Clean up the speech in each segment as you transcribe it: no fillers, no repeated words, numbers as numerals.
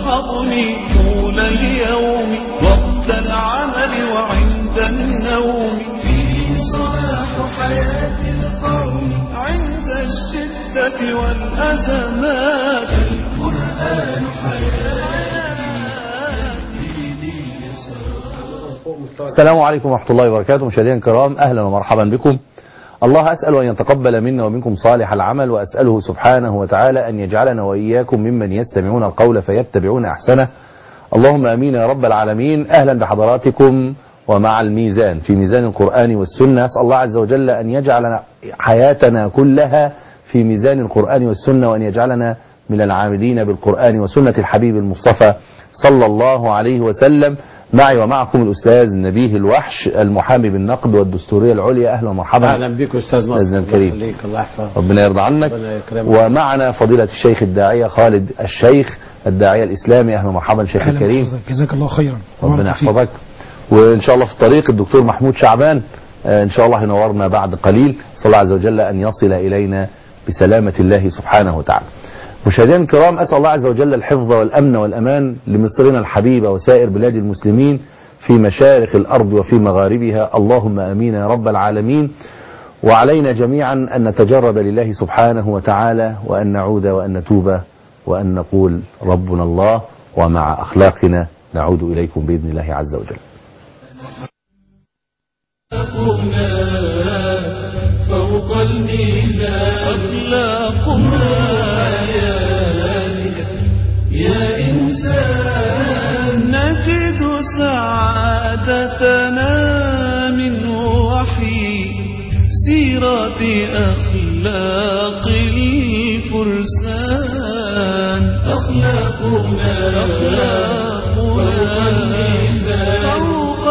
تصحبني طول اليوم وقت العمل وعند النوم. فيه صلاح حياة القوم عند الشدة والأزمات. القرآن حياتي. السلام عليكم ورحمة الله وبركاته. مشاهدينا الكرام، أهلا ومرحبا بكم. الله أسأل أن يتقبل منا ومنكم صالح العمل، وأسأله سبحانه وتعالى أن يجعلنا وإياكم ممن يستمعون القول فيتبعون أحسنه. اللهم آمين يا رب العالمين. أهلا بحضراتكم ومع الميزان، في ميزان القرآن والسنة. أسأل الله عز وجل أن يجعل حياتنا كلها في ميزان القرآن والسنة، وأن يجعلنا من العاملين بالقرآن وسنة الحبيب المصطفى صلى الله عليه وسلم. معي ومعكم الأستاذ نبيه الوحش، المحامي بالنقد والدستورية العليا. أهلا ومرحبا. أهلا بك أستاذ نصر. أستاذنا الكريم. الله يخليك، الله يحفظك. ربنا يرضى عنك. ومعنا فضيلة الشيخ الداعية خالد الشيخ، الداعية الإسلامي. أهلا ومرحبا شيخ الكريم. جزاك الله خيرا. ربنا يحفظك. وإن شاء الله في الطريق الدكتور محمود شعبان، إن شاء الله ينورنا بعد قليل. صلى الله عز وجل أن يصل إلينا بسلامة الله سبحانه وتعالى. مشاهدينا الكرام، أسأل الله عز وجل الحفظ والأمن والأمان لمصرنا الحبيبة وسائر بلاد المسلمين في مشارق الأرض وفي مغاربها. اللهم آمين يا رب العالمين. وعلينا جميعا أن نتجرد لله سبحانه وتعالى، وأن نعود وأن نتوب وأن نقول ربنا الله، ومع أخلاقنا نعود إليكم بإذن الله عز وجل. فوق الميزان أخلاقنا يا إنسان. نجد سعادتنا من وحي سيرة أخلاق الفرسان. أخلاقنا فوق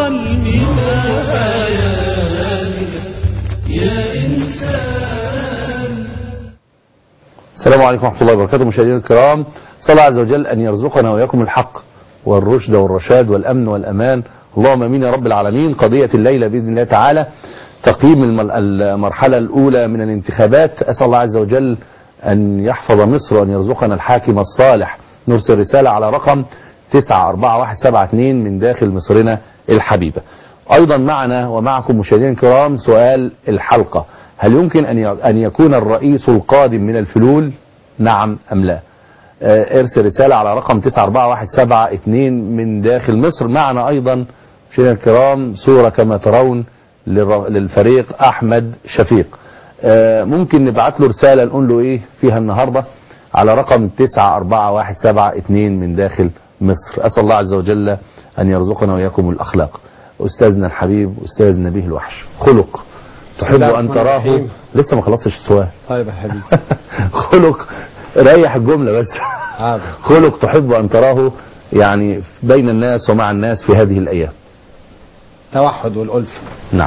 الميزان يا إنسان. السلام عليكم ورحمة الله وبركاته. مشاهدينا الكرام، صلى الله عز وجل أن يرزقنا وإياكم الحق والرشد والرشاد والأمن والأمان. اللهم آمين يا رب العالمين. قضية الليلة بإذن الله تعالى تقييم المرحلة الأولى من الانتخابات. أسأل الله عز وجل أن يحفظ مصر وأن يرزقنا الحاكم الصالح. نرسل رسالة على رقم 941172 من داخل مصرنا الحبيبة. أيضا معنا ومعكم مشاهدينا الكرام سؤال الحلقة: هل يمكن أن يكون الرئيس القادم من الفلول؟ نعم أم لا؟ ارسل رسالة على رقم 941172 من داخل مصر. معنا أيضا مشاهدينا الكرام صورة كما ترون للفريق أحمد شفيق. ممكن نبعت له رسالة نقول له إيه فيها النهاردة على رقم 941172 من داخل مصر. أسأل الله عز وجل أن يرزقنا وإياكم الأخلاق. أستاذنا الحبيب أستاذ نبيه الوحش، خلق تحب أن تراه. لسه ما خلصتش السؤال. طيب يا حبيبي. خلق، ريح الجملة بس. خلق تحب أن تراه يعني بين الناس ومع الناس في هذه الأيام. توحد والألفة. نعم.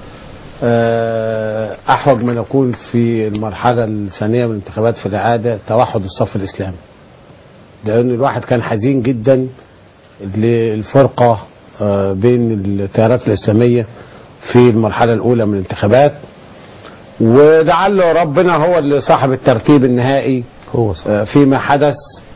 أحوج ما نكون في المرحلة الثانية من الانتخابات في الإعادة توحد الصف الإسلامي، لأن الواحد كان حزين جدا للفرقة بين التيارات الإسلامية في المرحلة الأولى من الانتخابات، ولعل ربنا هو اللي صاحب الترتيب النهائي فيما حدث،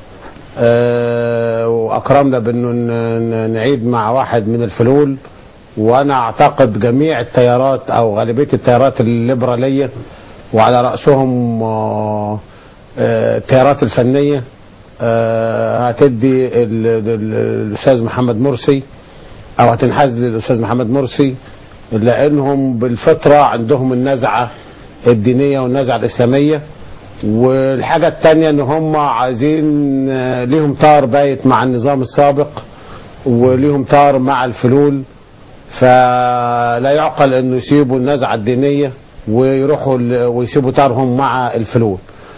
وأكرمنا بأنه نعيد مع واحد من الفلول. وأنا أعتقد جميع التيارات أو غالبية التيارات الليبرالية وعلى رأسهم التيارات الفنية هتدي الأستاذ محمد مرسي أو هتنحاز للأستاذ محمد مرسي، لأنهم بالفطرة عندهم النزعة الدينية والنزعة الإسلامية. والحاجة الثانية ان هم عايزين ليهم طار بايت مع النظام السابق وليهم طار مع الفلول، فلا يعقل انه يسيبوا النزعة الدينية ويروحوا ويسيبوا طارهم مع الفلول.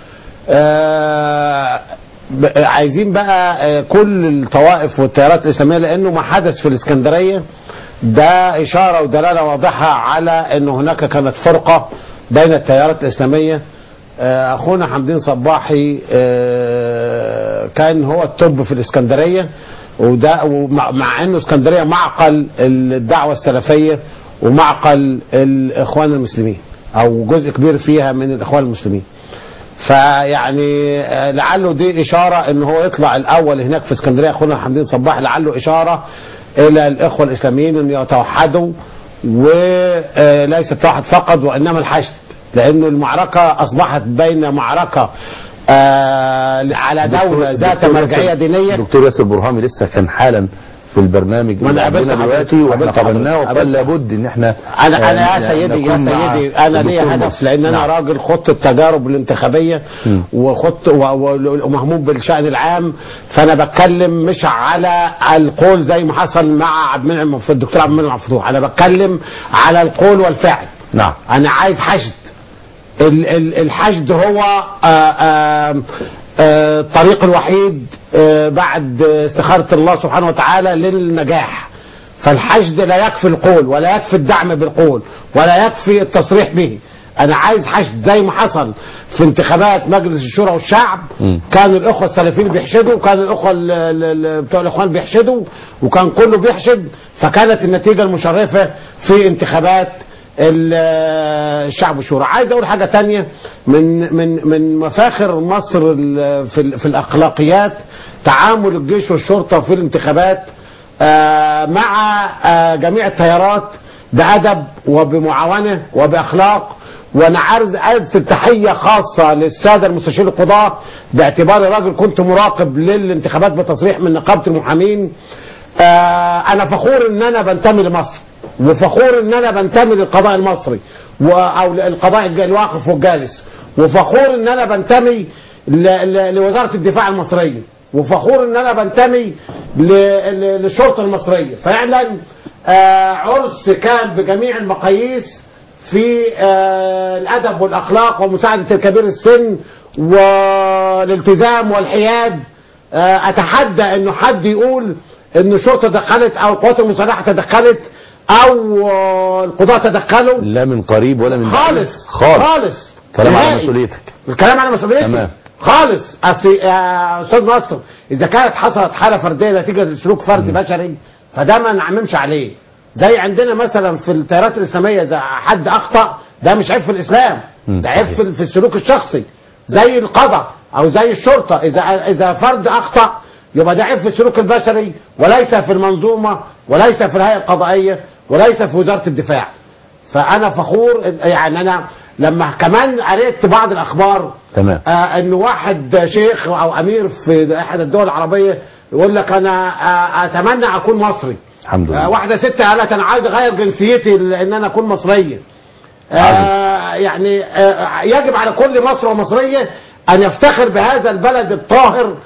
عايزين بقى كل الطوائف والتيارات الإسلامية، لأنه ما حدث في الإسكندرية ده إشارة ودلالة واضحة على أن هناك كانت فرقة بين التيارات الإسلامية. أخونا حمدين صباحي كان هو التوب في الإسكندرية، ومع أنه اسكندرية معقل الدعوة السلفية ومعقل الإخوان المسلمين أو جزء كبير فيها من الإخوان المسلمين. فيعني لعله دي اشاره ان هو يطلع الاول هناك في اسكندريه اخونا حمدين صباح، لعله اشاره الى الاخوه الاسلاميين ان يتوحدوا، وليس التوحد فقط وانما الحشد، لانه المعركه اصبحت بين معركه على دوله ذات مرجعيه دينيه. الدكتور ياسر برهامي لسه كان حالا في البرنامج وانا قابلته دلوقتي واحنا قابلناه وقال لابد ان احنا انا يا سيدي انا ليا هدف، لان انا راجل خدت التجارب الانتخابيه وخدت ومهموم بالشأن العام، فانا بتكلم مش على القول زي ما حصل مع عبد المنعم في الدكتور عبد المنعم مفتوح، انا بتكلم على القول والفعل. نعم. انا عايز حشد. الحشد هو الطريق الوحيد بعد استخارة الله سبحانه وتعالى للنجاح. فالحشد لا يكفي القول ولا يكفي الدعم بالقول ولا يكفي التصريح به. انا عايز حشد زي ما حصل في انتخابات مجلس الشورى والشعب. كان الاخوه السلفيين بيحشدوا، وكان الاخوه بتوع الاخوان بيحشدوا، وكان كله بيحشد، فكانت النتيجه المشرفه في انتخابات الشعب والشورى. عايز اقول حاجه تانية من مفاخر مصر في الاخلاقيات، تعامل الجيش والشرطه في الانتخابات مع جميع التيارات بادب وبمعاونه وباخلاق. وانا عايز ارسل تحيه خاصه للساده المستشارين القضاه، باعتباري راجل كنت مراقب للانتخابات بتصريح من نقابه المحامين. انا فخور ان انا بنتمي لمصر، وفخور ان انا بنتمي للقضاء المصري او القضاء الواقف والجالس، وفخور ان انا بنتمي لوزاره الدفاع المصريه، وفخور ان انا بنتمي للشرطه المصريه. فعلا عرس كان بجميع المقاييس في الادب والاخلاق ومساعده الكبير السن والالتزام والحياد. اتحدى انه حد يقول ان الشرطه دخلت او القوات المسلحه تدخلت او القضاة تدخلوا، لا من قريب ولا من خالص خالص. كلام على مسؤوليتك. الكلام على مسؤوليتك تمام خالص. اصل يا استاذ نصر، اذا كانت حصلت حاله فرديه نتيجه لسلوك فردي بشري فده ما نعممش عليه. زي عندنا مثلا في التيارات الاسلاميه اذا حد اخطا ده مش عيب في الاسلام، ده عيب في السلوك الشخصي. زي القضاء او زي الشرطه، اذا فرد اخطا يبقى ده عيب في السلوك البشري، وليس في المنظومه، وليس في الهيئه القضائيه، وليس في وزاره الدفاع. فانا فخور. يعني انا لما كمان قريت بعض الاخبار تمام ان واحد شيخ او امير في احد الدول العربيه يقول لك انا اتمنى اكون مصري. الحمد لله. واحده ست قالت انا عايز اغير جنسيتي لان انا اكون مصريه. يعني يجب على كل مصري ومصريه ان يفتخر بهذا البلد الطاهر،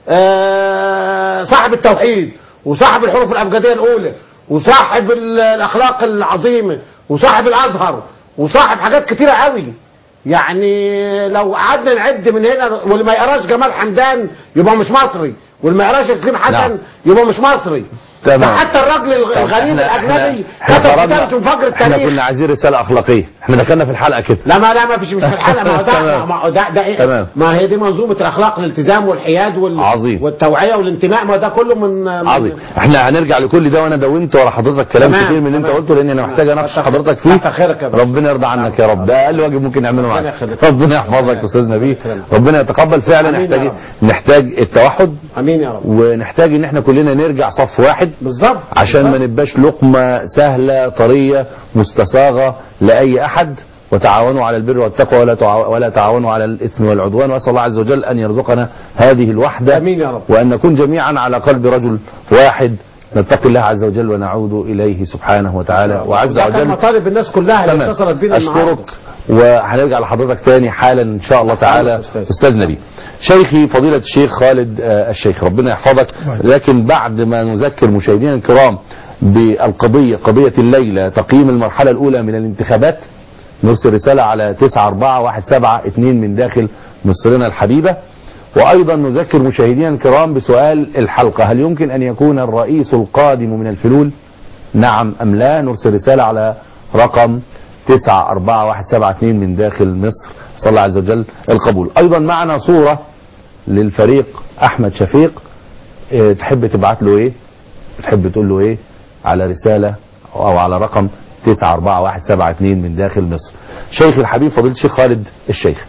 صاحب التوحيد وصاحب الحروف الابجديه الاولى وصاحب الاخلاق العظيمه وصاحب الازهر وصاحب حاجات كتيره قوي. يعني لو قعدنا نعد من هنا، واللي ما يقراش جمال حمدان يبقى مش مصري، واللي ما يقراش سليم حسن يبقى مش مصري. تمام. ده حتى الراجل الغريب الاجنبي كتب كتاب في فجر التاريخ. احنا كنا عايزين رساله اخلاقيه، احنا دخلنا في الحلقه كده. لا ما فيش، مش في الحلقه. ما هو ده ايه؟ تمام. ما هي دي منظومه الاخلاق، الالتزام والحياد عظيم. والتوعيه والانتماء، ما ده كله من عظيم. احنا هنرجع لكل ده، وانا دونت ورا حضرتك كلام كتير من اللي انت قلته، لان انا محتاج اناقش حضرتك فيه. ربنا يرضى عنك يا رب، ده اقل واجب ممكن نعمله معاك. ربنا يحفظك استاذ نبيه، ربنا يتقبل. فعلا نحتاج التوحد. امين يا رب. ونحتاج ان احنا كلنا نرجع صف واحد بالظبط، عشان ما نبقاش لقمه سهله طريه مستصاغه لاي احد. وتعاونوا على البر والتقوى ولا تعاونوا على الاثم والعدوان. واسال الله عز وجل ان يرزقنا هذه الوحده. امين يا رب. وان نكون جميعا على قلب رجل واحد نتقي الله عز وجل ونعود اليه سبحانه وتعالى وعز وجل. كان مطالب الناس كلها اللي اتصلت بينا النهارده. اشكرك، وهنرجع لحضرتك تاني حالا ان شاء الله تعالى. استاذ نبي، شيخي فضيله الشيخ خالد الشيخ، ربنا يحفظك. لكن بعد ما نذكر مشاهدينا الكرام بالقضيه، قضيه الليله، تقييم المرحله الاولى من الانتخابات، نرسل رساله على 94172 من داخل مصرنا الحبيبه. وايضا نذكر مشاهدينا الكرام بسؤال الحلقه: هل يمكن ان يكون الرئيس القادم من الفلول؟ نعم ام لا؟ نرسل رساله على رقم 94172 من داخل مصر. صلى الله عز وجل القبول. ايضا معنا صوره للفريق احمد شفيق، تحب تبعت له ايه؟ تحب تقول له ايه؟ على رساله او على رقم 94172 من داخل مصر. شيخ الحبيب فضيله الشيخ خالد الشيخ،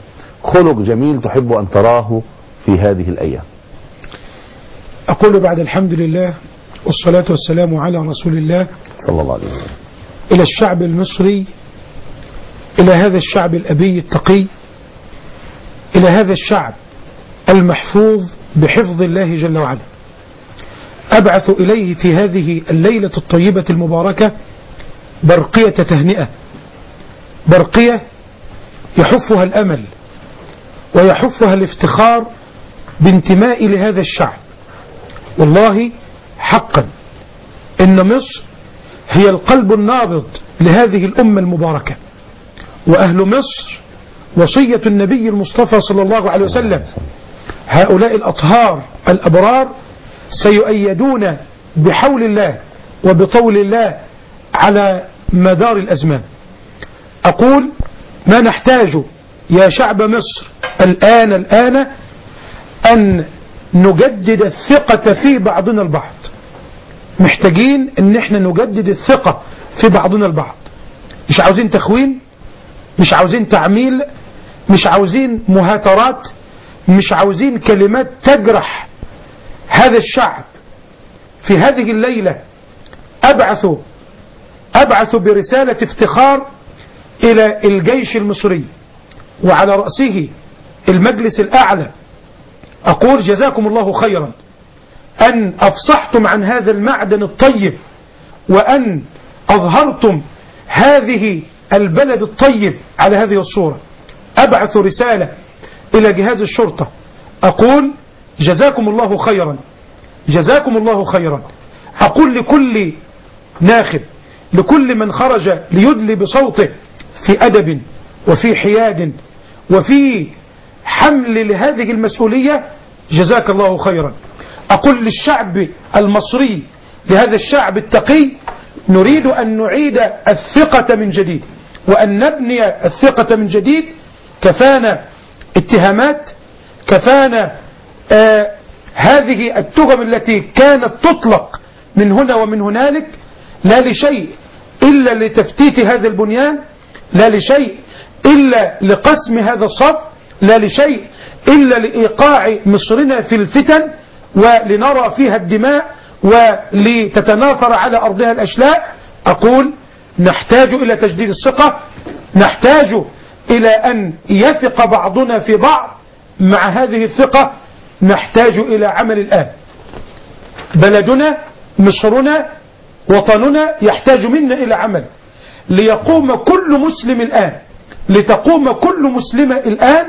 خلق جميل تحب أن تراه في هذه الأيام؟ أقول بعد الحمد لله والصلاة والسلام على رسول الله صلى الله عليه وسلم. إلى الشعب المصري، إلى هذا الشعب الأبي التقي، إلى هذا الشعب المحفوظ بحفظ الله جل وعلا، أبعث إليه في هذه الليلة الطيبة المباركة برقية تهنئة، برقية يحفها الأمل ويحفها الافتخار بانتماء لهذا الشعب. والله حقا إن مصر هي القلب النابض لهذه الأمة المباركة، وأهل مصر وصية النبي المصطفى صلى الله عليه وسلم. هؤلاء الأطهار الأبرار سيؤيدون بحول الله وبطول الله على مدار الأزمان. أقول ما نحتاج يا شعب مصر الآن أن نجدد الثقة في بعضنا البعض. محتاجين ان احنا نجدد الثقة في بعضنا البعض. مش عاوزين تخوين، مش عاوزين تعميل، مش عاوزين مهاترات، مش عاوزين كلمات تجرح هذا الشعب. في هذه الليلة أبعث برسالة افتخار إلى الجيش المصري وعلى رأسه المجلس الأعلى. أقول جزاكم الله خيرا أن أفصحتم عن هذا المعدن الطيب، وأن أظهرتم هذه البلد الطيب على هذه الصورة. أبعث رسالة إلى جهاز الشرطة، أقول جزاكم الله خيرا، جزاكم الله خيرا. أقول لكل ناخب، لكل من خرج ليدلي بصوته في أدب وفي حياد وفي حمل لهذه المسؤولية، جزاك الله خيرا. أقول للشعب المصري، لهذا الشعب التقي، نريد أن نعيد الثقة من جديد وأن نبني الثقة من جديد. كفانا اتهامات، كفانا هذه التهم التي كانت تطلق من هنا ومن هنالك، لا لشيء إلا لتفتيت هذا البنيان، لا لشيء إلا لقسم هذا الصف، لا لشيء إلا لإيقاع مصرنا في الفتن ولنرى فيها الدماء ولتتناثر على أرضها الأشلاء. أقول نحتاج إلى تجديد الثقة، نحتاج إلى أن يثق بعضنا في بعض. مع هذه الثقة نحتاج إلى عمل الآن. بلدنا، مصرنا، وطننا يحتاج منا إلى عمل، ليقوم كل مسلم الآن، لتقوم كل مسلمة الآن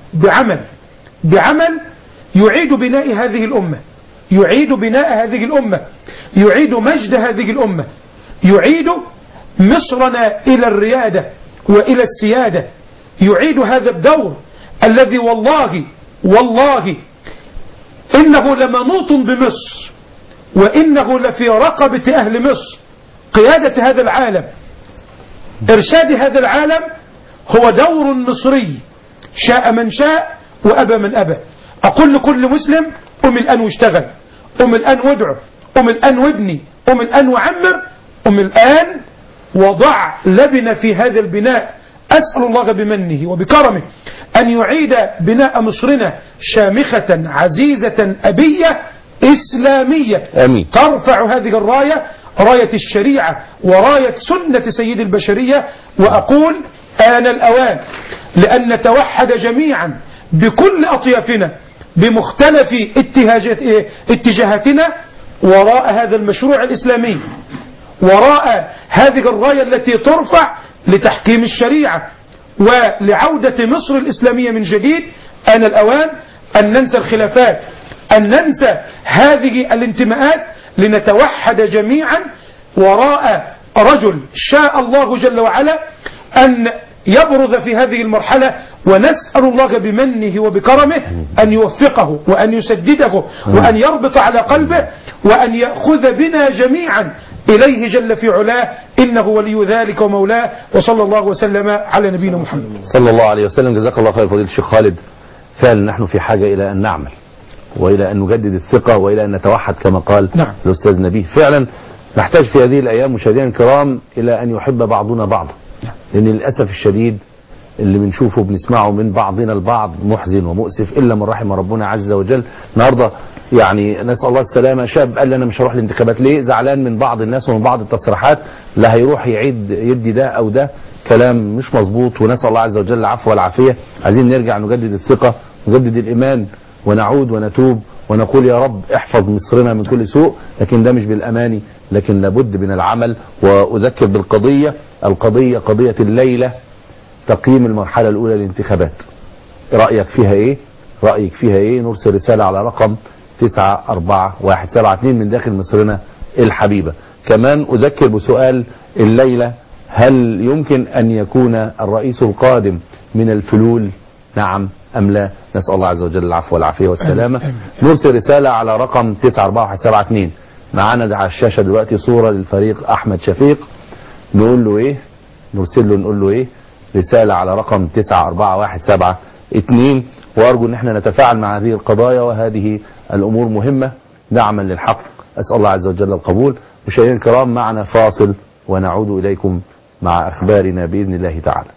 بعمل يعيد بناء هذه الأمة، يعيد بناء هذه الأمة، يعيد مجد هذه الأمة، يعيد مصرنا إلى الريادة وإلى السيادة، يعيد هذا الدور الذي والله إنه لمنوط بمصر، وإنه لفي رقبة أهل مصر قيادة هذا العالم، إرشاد هذا العالم. هو دور مصري، شاء من شاء وأبى من أبى. أقول لكل مسلم قم الآن واشتغل، قم الآن وادعو، قم الآن وابني، قم الآن وعمر، قم الآن وضع لبنة في هذا البناء. أسأل الله بمنه وبكرمه أن يعيد بناء مصرنا شامخة عزيزة أبية إسلامية. آمين. ترفع هذه الراية، راية الشريعة وراية سنة سيد البشرية. وأقول آن الأوان لأن نتوحد جميعا بكل أطيافنا بمختلف اتجاهاتنا وراء هذا المشروع الإسلامي، وراء هذه الراية التي ترفع لتحكيم الشريعة ولعودة مصر الإسلامية من جديد. آن الأوان أن ننسى الخلافات، أن ننسى هذه الانتماءات، لنتوحد جميعا وراء رجل شاء الله جل وعلا أن يبرز في هذه المرحلة. ونسأل الله بمنه وبكرمه أن يوفقه وأن يسدده وأن يربط على قلبه وأن يأخذ بنا جميعا إليه جل في علاه، إنه ولي ذلك ومولاه. وصلى الله وسلم على نبينا محمد صلى الله عليه وسلم. جزاك الله خير فضيلة الشيخ خالد. فعلا نحن في حاجة إلى أن نعمل وإلى أن نجدد الثقة وإلى أن نتوحد كما قال نعم. الأستاذ نبيه. فعلا نحتاج في هذه الأيام مشاهدينا الكرام إلى أن يحب بعضنا بعضا، لأن للأسف الشديد اللي بنشوفه بنسمعه من بعضنا البعض محزن ومؤسف إلا من رحم ربنا عز وجل. النهارده يعني نسأل الله السلامة، شاب قال لي أنا مش هروح الانتخابات ليه؟ زعلان من بعض الناس ومن بعض التصريحات، لا هيروح يعيد يدي ده أو ده، كلام مش مظبوط. ونسأل الله عز وجل العفو والعافية. عايزين نرجع نجدد الثقة، نجدد الإيمان، ونعود ونتوب ونقول يا رب احفظ مصرنا من كل سوء، لكن ده مش بالأماني، لكن لابد من العمل. وأذكر بالقضية، القضية قضية الليلة تقييم المرحلة الأولى للانتخابات. رأيك فيها إيه؟ رأيك فيها إيه؟ نرسل رسالة على رقم 94172 من داخل مصرنا الحبيبة. كمان أذكر بسؤال الليلة، هل يمكن أن يكون الرئيس القادم من الفلول؟ نعم أم لا؟ نسأل الله عز وجل العفو والعافية والسلامة. نرسل رسالة على رقم 94172. معانا على الشاشة دلوقتي صورة للفريق أحمد شفيق. نقول له إيه؟ نرسل له نقول له إيه؟ رسالة على رقم 94172. وأرجو أن احنا نتفاعل مع هذه القضايا وهذه الأمور مهمة دعما للحق. أسأل الله عز وجل القبول. مشاهدينا الكرام، معنا فاصل ونعود إليكم مع أخبارنا بإذن الله تعالى.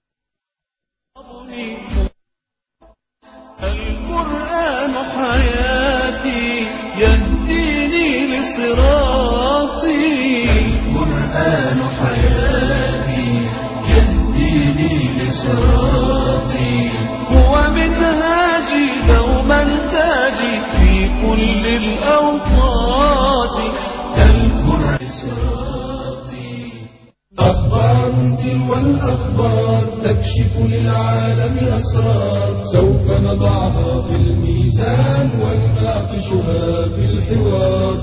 القرآن حياتي يهديني لصراطي، القرآن حياتي يهديني لصراطي، هو منهاجي دوما تاجي في كل الأوقات، القرآن صراطي. أخبار تلو الأخبار تكشف للعالم أسرار، سوف نضعها في الميزان ونناقشها في الحوار.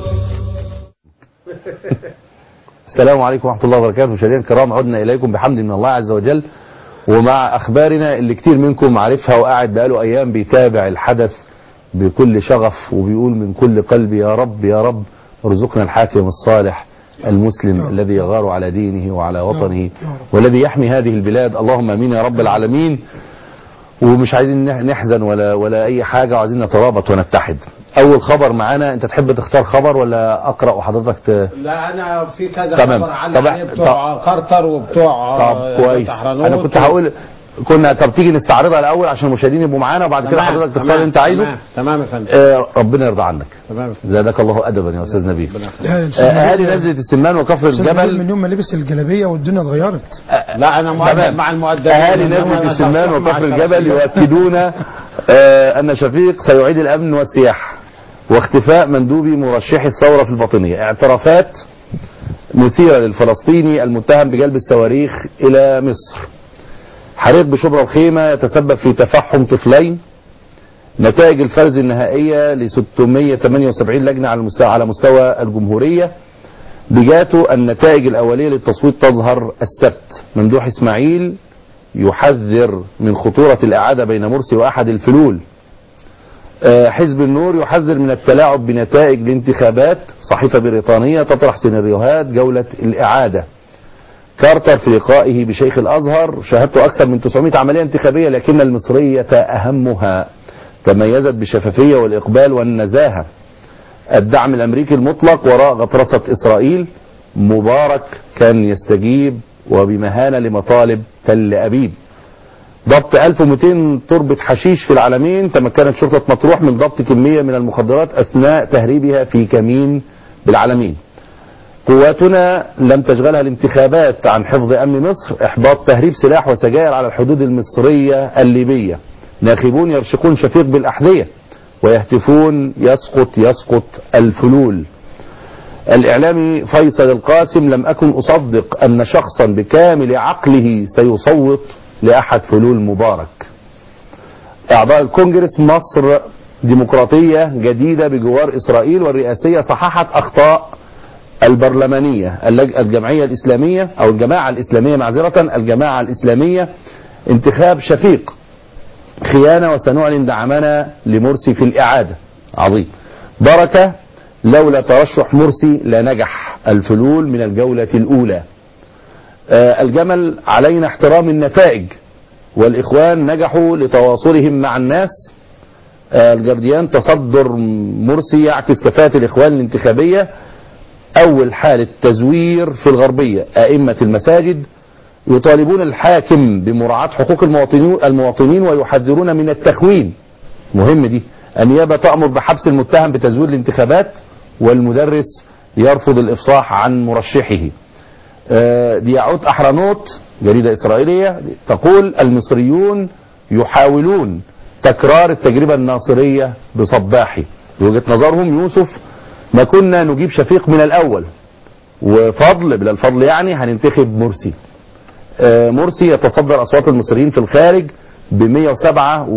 السلام عليكم ورحمة الله وبركاته. مشاهدينا الكرام، عدنا إليكم بحمد من الله عز وجل ومع أخبارنا اللي كتير منكم عارفها وقاعد بقاله أيام بيتابع الحدث بكل شغف وبيقول من كل قلبي يا رب يا رب ارزقنا الحاكم الصالح المسلم الذي يغار على دينه وعلى وطنه والذي يحمي هذه البلاد. اللهم امين يا رب العالمين. ومش عايزين نحزن ولا اي حاجة، وعايزين نترابط ونتحد. اول خبر معانا، انت تحب تختار خبر ولا اقرأ وحضرتك لا انا في كذا تمام. خبر على بتوع كارتر وبتوع طب كويس. انا كنت هقول طب تيجي نستعرضها الاول عشان المشاهدين يبقوا معانا، وبعد كده حضرتك تختار اللي انت عايزه. تمام يا فندم. ربنا يرضى عنك. تمام يا فندم. زادك الله ادبا يا استاذ نبيل. اهالي نزلة السمان وكفر الجبل من يوم ما لبس الجلابيه والدنيا اتغيرت. لا انا مؤدب مع المؤدبين. اهالي نزلة السمان وكفر الجبل يؤكدون ان شفيق سيعيد الامن والسياحه، واختفاء مندوبي مرشحي الثوره في الباطنيه. اعترافات مثيره للفلسطيني المتهم بجلب الصواريخ الى مصر. حريق بشبرا الخيمة يتسبب في تفحم طفلين. نتائج الفرز النهائية ل 678 لجنة على مستوى الجمهورية. بجاتو النتائج الأولية للتصويت تظهر السبت. ممدوح إسماعيل يحذر من خطورة الإعادة بين مرسي وأحد الفلول. حزب النور يحذر من التلاعب بنتائج الانتخابات. صحيفة بريطانية تطرح سيناريوهات جولة الإعادة. كارتر في لقائه بشيخ الأزهر: شاهدت أكثر من 900 عملية انتخابية لكن المصرية أهمها، تميزت بالشفافية والإقبال والنزاهة. الدعم الأمريكي المطلق وراء غطرسة إسرائيل. مبارك كان يستجيب وبمهانة لمطالب تل أبيب. ضبط 1200 تربة حشيش في العلمين. تمكنت شرطة مطروح من ضبط كمية من المخدرات أثناء تهريبها في كمين بالعلمين. قواتنا لم تشغلها الانتخابات عن حفظ أمن مصر. إحباط تهريب سلاح وسجائر على الحدود المصرية الليبية. ناخبون يرشقون شفيق بالأحذية ويهتفون يسقط يسقط الفلول. الإعلامي فيصل القاسم: لم أكن أصدق أن شخصا بكامل عقله سيصوت لأحد فلول مبارك. أعضاء الكونجرس: مصر ديمقراطية جديدة بجوار إسرائيل والرئاسية صححت أخطاء البرلمانية. الجمعية الإسلامية أو الجماعة الإسلامية معذرة، الجماعة الإسلامية: انتخاب شفيق خيانة وسنعلن دعمنا لمرسي في الإعادة. عظيم. بركة: لولا ترشح مرسي لنجح الفلول من الجولة الأولى. الجمل: علينا احترام النتائج والإخوان نجحوا لتواصلهم مع الناس. الجارديان: تصدر مرسي يعكس كفاءة الإخوان الانتخابية. أول حالة تزوير في الغربية. أئمة المساجد يطالبون الحاكم بمراعاة حقوق المواطنين ويحذرون من التخوين. مهم دي. النيابة تأمر بحبس المتهم بتزوير الانتخابات، والمدرس يرفض الإفصاح عن مرشحه. دياعوت أحرنوت جريدة إسرائيلية تقول المصريون يحاولون تكرار التجربة الناصرية بصباحي. بوجهة نظرهم يوسف ما كنا نجيب شفيق من الأول، وفضل بلا الفضل يعني هننتخب مرسي. مرسي يتصدر أصوات المصريين في الخارج ب 107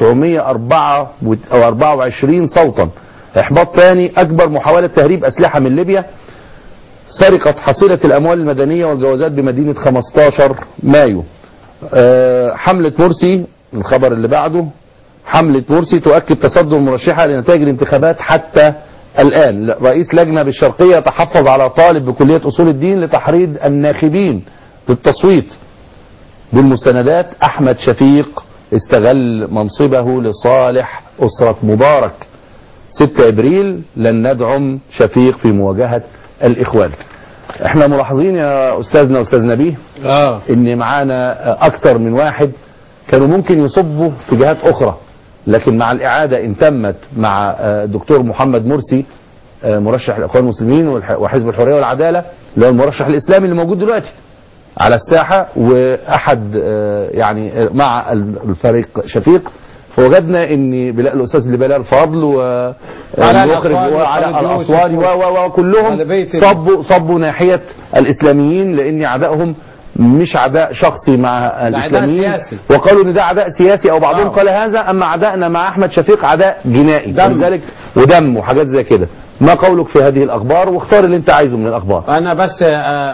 و924 صوتا. إحباط ثاني، أكبر محاولة تهريب أسلحة من ليبيا، سرقة حصيلة الأموال المدنية والجوازات بمدينة 15 مايو. حملة مرسي، الخبر اللي بعده، حملة مرسي تؤكد تصدر مرشحة لنتائج الانتخابات حتى الآن. رئيس لجنة بالشرقية يتحفظ على طالب بكلية أصول الدين لتحريض الناخبين للتصويت. بالمستندات، أحمد شفيق استغل منصبه لصالح أسرة مبارك. 6 إبريل لن ندعم شفيق في مواجهة الإخوان. احنا ملاحظين يا أستاذنا أستاذ نبيه إن معانا أكتر من واحد كانوا ممكن يصبوا في جهات أخرى، لكن مع الإعادة إن تمت مع الدكتور محمد مرسي مرشح الإخوان المسلمين وحزب الحرية والعدالة اللي هو المرشح الإسلامي اللي موجود دلوقتي على الساحة، وأحد يعني مع الفريق شفيق، فوجدنا ان الاستاذ بلال فضل والمخرج وعلاء الاسواني وكلهم صبوا ناحيه الاسلاميين، لان عدائهم مش عداء شخصي مع الاسلاميين، وقالوا ان ده عداء سياسي، او بعضهم قال هذا، اما عدائنا مع احمد شفيق عداء جنائي ولذلك ودم وحاجات زي كده. ما قولك في هذه الاخبار؟ واختار اللي انت عايزه من الاخبار. انا بس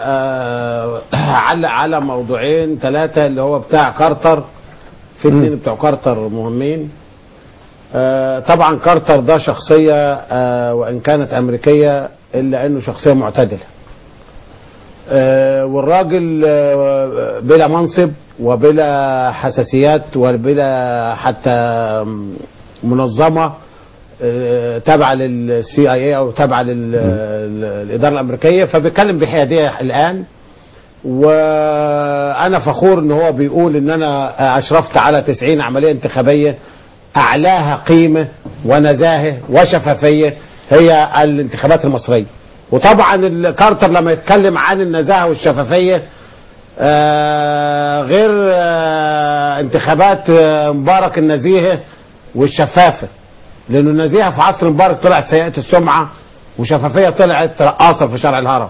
اعلق على موضوعين 3 اللي هو بتاع كارتر. في 2 بتوع كارتر مهمين. طبعا كارتر ده شخصية وإن كانت أمريكية إلا أنه شخصية معتدلة، والراجل بلا منصب وبلا حساسيات وبلا حتى منظمة تابعة للCIA أو تابعة للإدارة الأمريكية، فبيتكلم بحيادية الآن. وانا فخور ان هو بيقول ان انا اشرفت على 90 عملية انتخابية اعلاها قيمة ونزاهة وشفافية هي الانتخابات المصرية. وطبعا كارتر لما يتكلم عن النزاهة والشفافية غير انتخابات مبارك النزيهة والشفافة، لانه النزيهة في عصر مبارك طلعت سيئة السمعة، وشفافية طلعت رقاصة في شارع الهرم.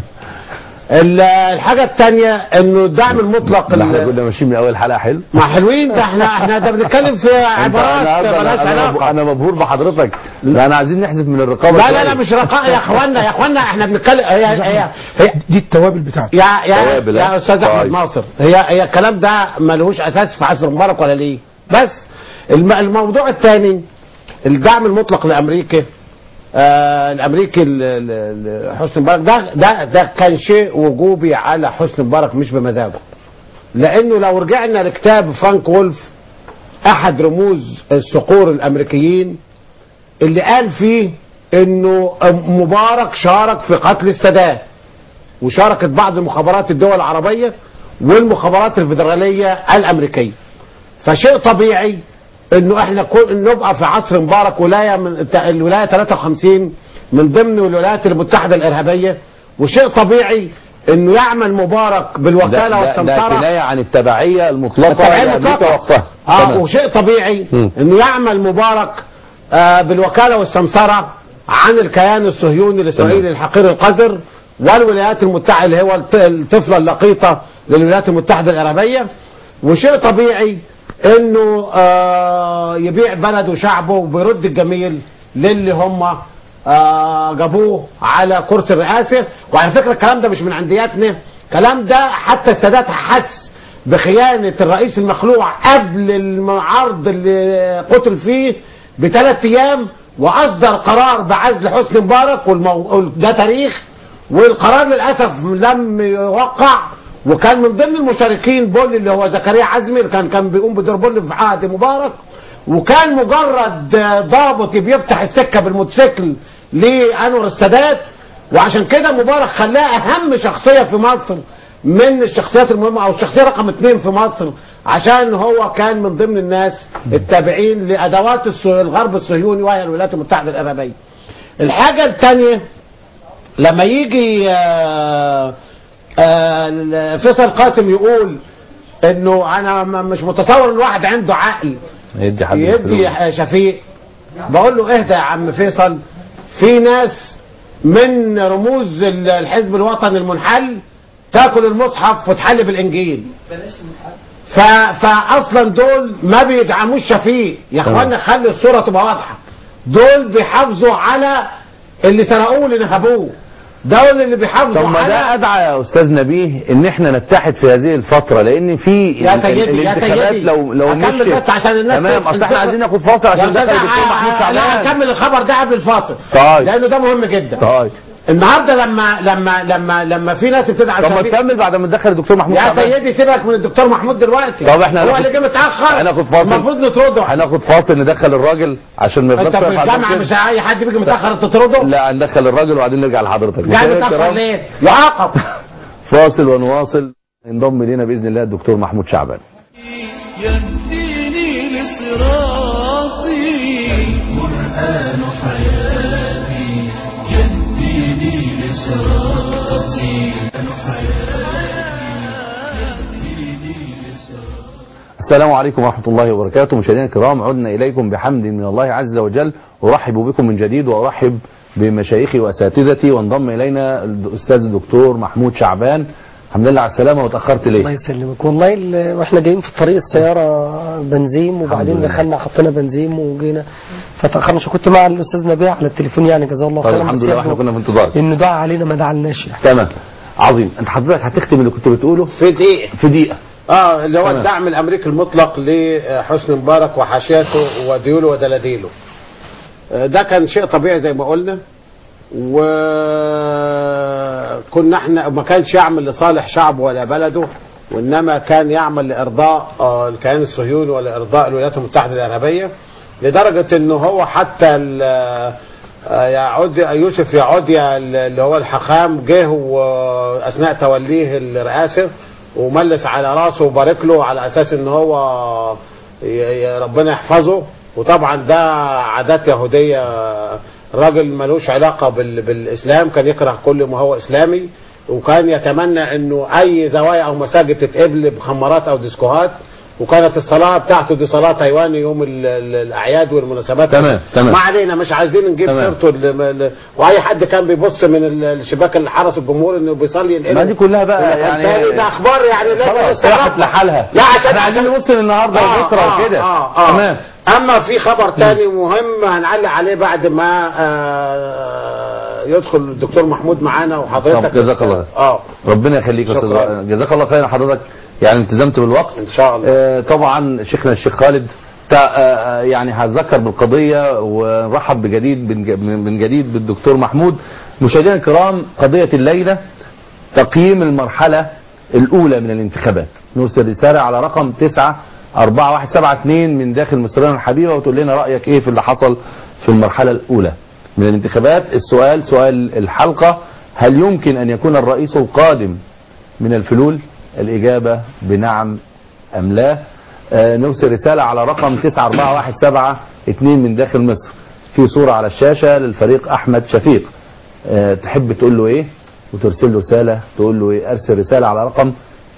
الحاجة الثانية انه الدعم المطلق احنا كنا ماشيين من اول حلقة حلو، ما حلوين ده. احنا ده بنتكلم في عبارات مالهاش علاقة. انا مبهور بحضرتك. انا عايزين نحذف من الرقابة. لا مش رقابة يا اخوانا احنا بنتكلم. هي دي التوابل بتاعته يا استاذ احمد ناصر. هي الكلام ده ملهوش اساس في عصر مبارك ولا ليه. بس الموضوع الثاني الدعم المطلق لامريكا. الامريكي حسني مبارك ده كان شيء وجوبي على حسني مبارك مش بمزاجه، لانه لو رجعنا لكتاب فرانك وولف احد رموز الصقور الامريكيين اللي قال فيه انه مبارك شارك في قتل السادات، وشاركت بعض المخابرات الدول العربية والمخابرات الفيدرالية الامريكية. فشيء طبيعي انه احنا نبقى في عصر مبارك ولاية من الولاية 53 من ضمن الولايات المتحدة الارهابية، وشيء طبيعي انه يعمل مبارك بالوكالة والسمسرة. ده كناية عن التبعية المطلقة لأمريكا وقتها. وشيء طبيعي انه يعمل مبارك بالوكالة والسمسرة عن الكيان الصهيوني الاسرائيلي الحقير القذر، والولايات المتحدة اللي هو الطفلة اللقيطة للولايات المتحدة الارهابية. وشيء طبيعي انه يبيع بلده وشعبه وبيرد الجميل للي هم جابوه على كرسي الرئاسة. وعلى فكرة الكلام ده مش من عندياتنا، الكلام ده حتى السادات حس بخيانة الرئيس المخلوع قبل العرض اللي قتل فيه ب3 أيام، وأصدر قرار بعزل حسني مبارك ده تاريخ، والقرار للأسف لم يوقع. وكان من ضمن المشاركين بول اللي هو زكريا عزمي اللي كان بيقوم بدور بول في عهد مبارك، وكان مجرد ضابط بيفتح السكة بالموتوسيكل لأنور السادات. وعشان كده مبارك خلاه أهم شخصية في مصر من الشخصيات المهمة أو الشخصية رقم 2 في مصر، عشان هو كان من ضمن الناس التابعين لأدوات الغرب الصهيوني وهي الولايات المتحدة العربية. الحاجة الثانية لما يجي فيصل قاسم يقول انه انا مش متصور ان واحد عنده عقل يدي شفيق، بقول له اهدى يا عم فيصل، في ناس من رموز الحزب الوطني المنحل تاكل المصحف وتحل بالانجيل، فاصلا دول ما بيدعموش شفيق يا اخوانا، خلي الصوره تبقى واضحه. دول بيحافظوا على اللي سرقوه واللي نهبوه، دول اللي بيحافظوا على. طب ده ادعى يا استاذ نبيه ان احنا نتحد في هذه الفتره، لان في الانتخابات لو مش بس عشان الناس تمام. اصل احنا عايزين ناخد فاصل عشان ندخل الدكتور محمود شعبان. لا اكمل الخبر ده قبل الفاصل، طيب، لانه ده مهم جدا. طيب النهارده لما في ناس بتدعم طب ما تكمل بعد ما ندخل الدكتور محمود يا شعبان. سيدي سيبك من الدكتور محمود دلوقتي. طب احنا هو اللي جه متاخر، هناخد فاصل، المفروض نطرده. هناخد فاصل ندخل الراجل عشان ما انت في الجامعه مش اي حد بيجي متاخر تطرده. لا هندخل الراجل وبعدين نرجع لحضرتك. جاي متاخر ليه؟ يعاقب. فاصل ونواصل. ينضم لنا باذن الله الدكتور محمود شعبان. يهديني لصراطي القرآن حياتي، يهديني لصراطي السلام عليكم ورحمة الله وبركاته. مشاهدينا الكرام، عدنا إليكم بحمد من الله عز وجل، أرحب بكم من جديد وأرحب بمشايخي وأساتذتي، وانضم إلينا الأستاذ الدكتور محمود شعبان. الحمد لله على السلامة. وتأخرت ليه؟ الله يسلمك. والله واحنا جايين في الطريق السيارة بنزيم، وبعدين دخلنا حطينا بنزيم وجينا فتأخرنا. كنت مع الأستاذ نبيه على التليفون يعني جزاه الله خيرا. الحمد لله احنا كنا في انتظارك. إنه دعا علينا ما دعالناش يعني. تمام، عظيم. أنت حضرتك هتختم اللي كنت بتقوله في دقيقة. في دقيقة. اللي هو الدعم الامريكي المطلق لحسني مبارك وحاشيته وديوله ودلاديله. ده كان شيء طبيعي زي ما قلنا، وكنا احنا ما كانش يعمل لصالح شعبه ولا بلده، وانما كان يعمل لارضاء الكيان الصهيوني ولارضاء الولايات المتحده العربيه، لدرجه انه هو حتى يوسف يعوديا اللي هو الحخام جه واثناء توليه الرئاسه وملس على راسه وبارك له على اساس ان هو ربنا يحفظه. وطبعا ده عادات يهوديه، الراجل ملوش علاقه بالاسلام، كان يكره كل ما هو اسلامي، وكان يتمنى انه اي زوايا او مساجد تتقبل بخمارات او ديسكوهات، وكانت الصلاه بتاعته دي صلاه تايواني يوم الاعياد والمناسبات. تمام. ما علينا، مش عايزين نجيب سيرته. واي حد كان بيبص من الشباك اللي حرس الجمهور انه بيصلي ما دي كلها بقى يعني ده اخبار يعني خلاص راحت لحالها. لا عشان احنا عايزين نبص النهارده وبكره وكده. تمام. اما في خبر تاني مهم هنعلق عليه بعد ما يدخل الدكتور محمود معانا وحضرتك. جزاك الله. ربنا يخليك يا استاذ، جزاك الله خير. حضرتك يعني التزمت بالوقت ان شاء الله. طبعا شيخنا الشيخ خالد يعني هتذكر بالقضيه ونرحب من جديد بالدكتور محمود. مشاهدينا الكرام، قضيه الليله تقييم المرحله الاولى من الانتخابات. نرسل رساله على رقم 94172 من داخل مصرنا الحبيبه وتقول لنا رايك ايه في اللي حصل في المرحله الاولى من الانتخابات. السؤال سؤال الحلقه: هل يمكن ان يكون الرئيس القادم من الفلول؟ الإجابة بنعم أم لا. نرسل رسالة على رقم 94172 من داخل مصر. في صورة على الشاشة للفريق أحمد شفيق. تحب تقول له إيه وترسل له رسالة تقول له إيه؟ أرسل رسالة على رقم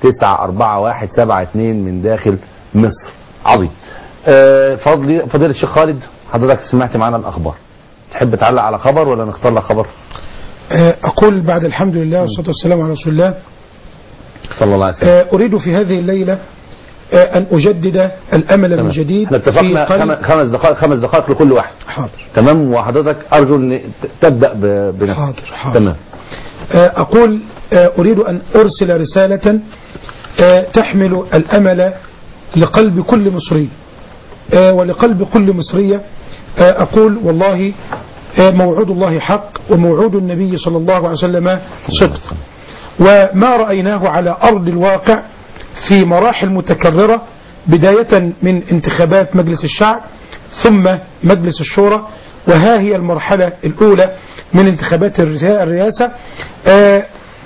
94172 من داخل مصر. عظيم. فضيلة الشيخ خالد، حضرتك سمعت معنا الأخبار، تحب تعلق على خبر ولا نختار لك خبر؟ أقول بعد الحمد لله والصلاة والسلام على رسول الله صلى الله عليه وسلم. أريد في هذه الليلة أن أجدد الأمل من جديد. احنا اتفقنا 5 دقائق لكل واحد. حاضر. تمام. وحضرتك أرجو أن تبدأ بنفسك. حاضر. تمام. أقول أريد أن أرسل رسالة تحمل الأمل لقلب كل مصري ولقلب كل مصرية. أقول والله موعود الله حق وموعود النبي صلى الله عليه وسلم صدق، وما رأيناه على أرض الواقع في مراحل متكررة، بداية من انتخابات مجلس الشعب ثم مجلس الشورى، وها هي المرحلة الأولى من انتخابات الرئاسة.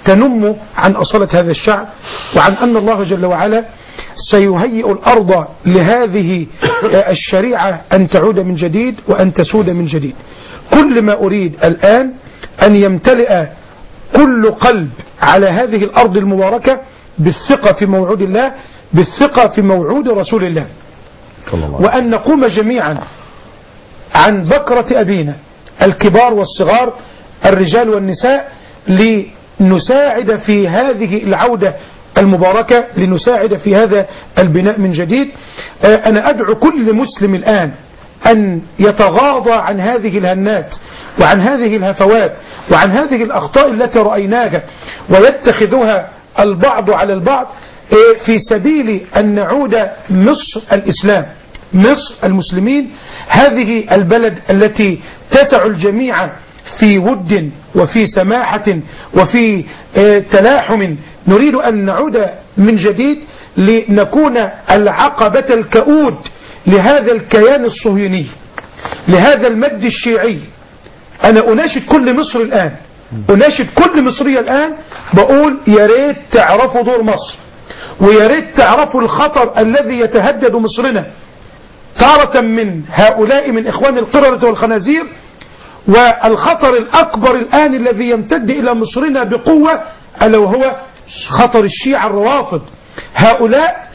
تنم عن أصالة هذا الشعب، وعن أن الله جل وعلا سيهيئ الأرض لهذه الشريعة أن تعود من جديد وأن تسود من جديد. كل ما أريد الآن أن يمتلئ كل قلب على هذه الأرض المباركة بالثقة في موعود الله، بالثقة في موعود رسول الله، وأن نقوم جميعا عن بكرة أبينا الكبار والصغار الرجال والنساء لنساعد في هذه العودة المباركة، لنساعد في هذا البناء من جديد. أنا أدعو كل مسلم الآن أن يتغاضى عن هذه الهنات وعن هذه الهفوات وعن هذه الأخطاء التي رأيناها ويتخذها البعض على البعض في سبيل أن نعود مصر الإسلام، مصر المسلمين، هذه البلد التي تسع الجميع في ود وفي سماحة وفي تلاحم. نريد أن نعود من جديد لنكون العقبة الكؤود لهذا الكيان الصهيوني، لهذا المد الشيعي. أنا أناشد كل مصر الآن، أناشد كل مصرية الآن، بقول يا ريت تعرفوا دور مصر، ويا ريت تعرفوا الخطر الذي يتهدد مصرنا تارة من هؤلاء من إخوان القردة والخنازير، والخطر الأكبر الآن الذي يمتد إلى مصرنا بقوة ألا وهو خطر الشيعة الروافض، هؤلاء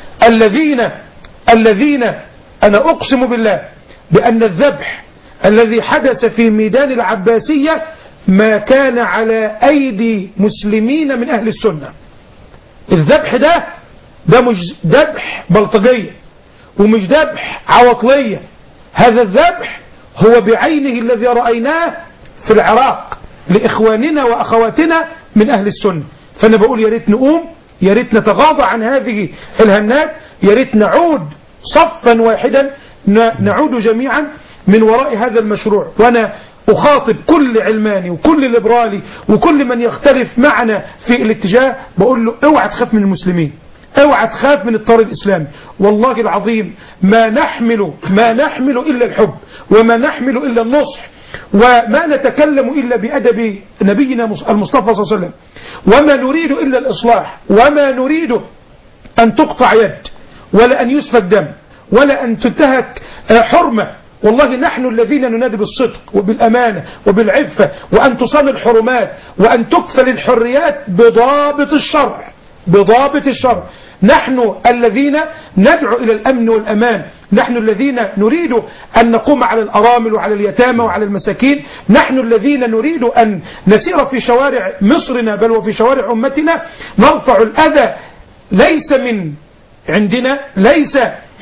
الذين أنا أقسم بالله بأن الذبح الذي حدث في ميدان العباسية ما كان على أيدي مسلمين من أهل السنة. الذبح ده مش ذبح بلطجية ومش ذبح عواطلية، هذا الذبح هو بعينه الذي رأيناه في العراق لإخواننا وأخواتنا من أهل السنة. فأنا بقول يا ريت نقوم، يا ريت نتغاضى عن هذه الهنات، يا ريت نعود صفا واحدا، نعود جميعا من وراء هذا المشروع. وأنا أخاطب كل علماني وكل ليبرالي وكل من يختلف معنا في الاتجاه، بقول له اوعى تخاف من المسلمين، اوعى تخاف من الطار الإسلامي. والله العظيم ما نحمل إلا الحب، وما نحمل إلا النصح، وما نتكلم إلا بأدب نبينا المصطفى صلى الله عليه وسلم، وما نريد إلا الإصلاح، وما نريد أن تقطع يد ولا أن يسفك دم ولا أن تنتهك حرمة. والله نحن الذين ننادي بالصدق وبالأمانة وبالعفة، وأن تصان الحرمات وأن تكفل الحريات بضابط الشرع، بضابط الشرع. نحن الذين ندعو إلى الأمن والأمان، نحن الذين نريد أن نقوم على الأرامل وعلى اليتامى وعلى المساكين، نحن الذين نريد أن نسير في شوارع مصرنا بل وفي شوارع أمتنا نرفع الأذى ليس من عندنا، ليس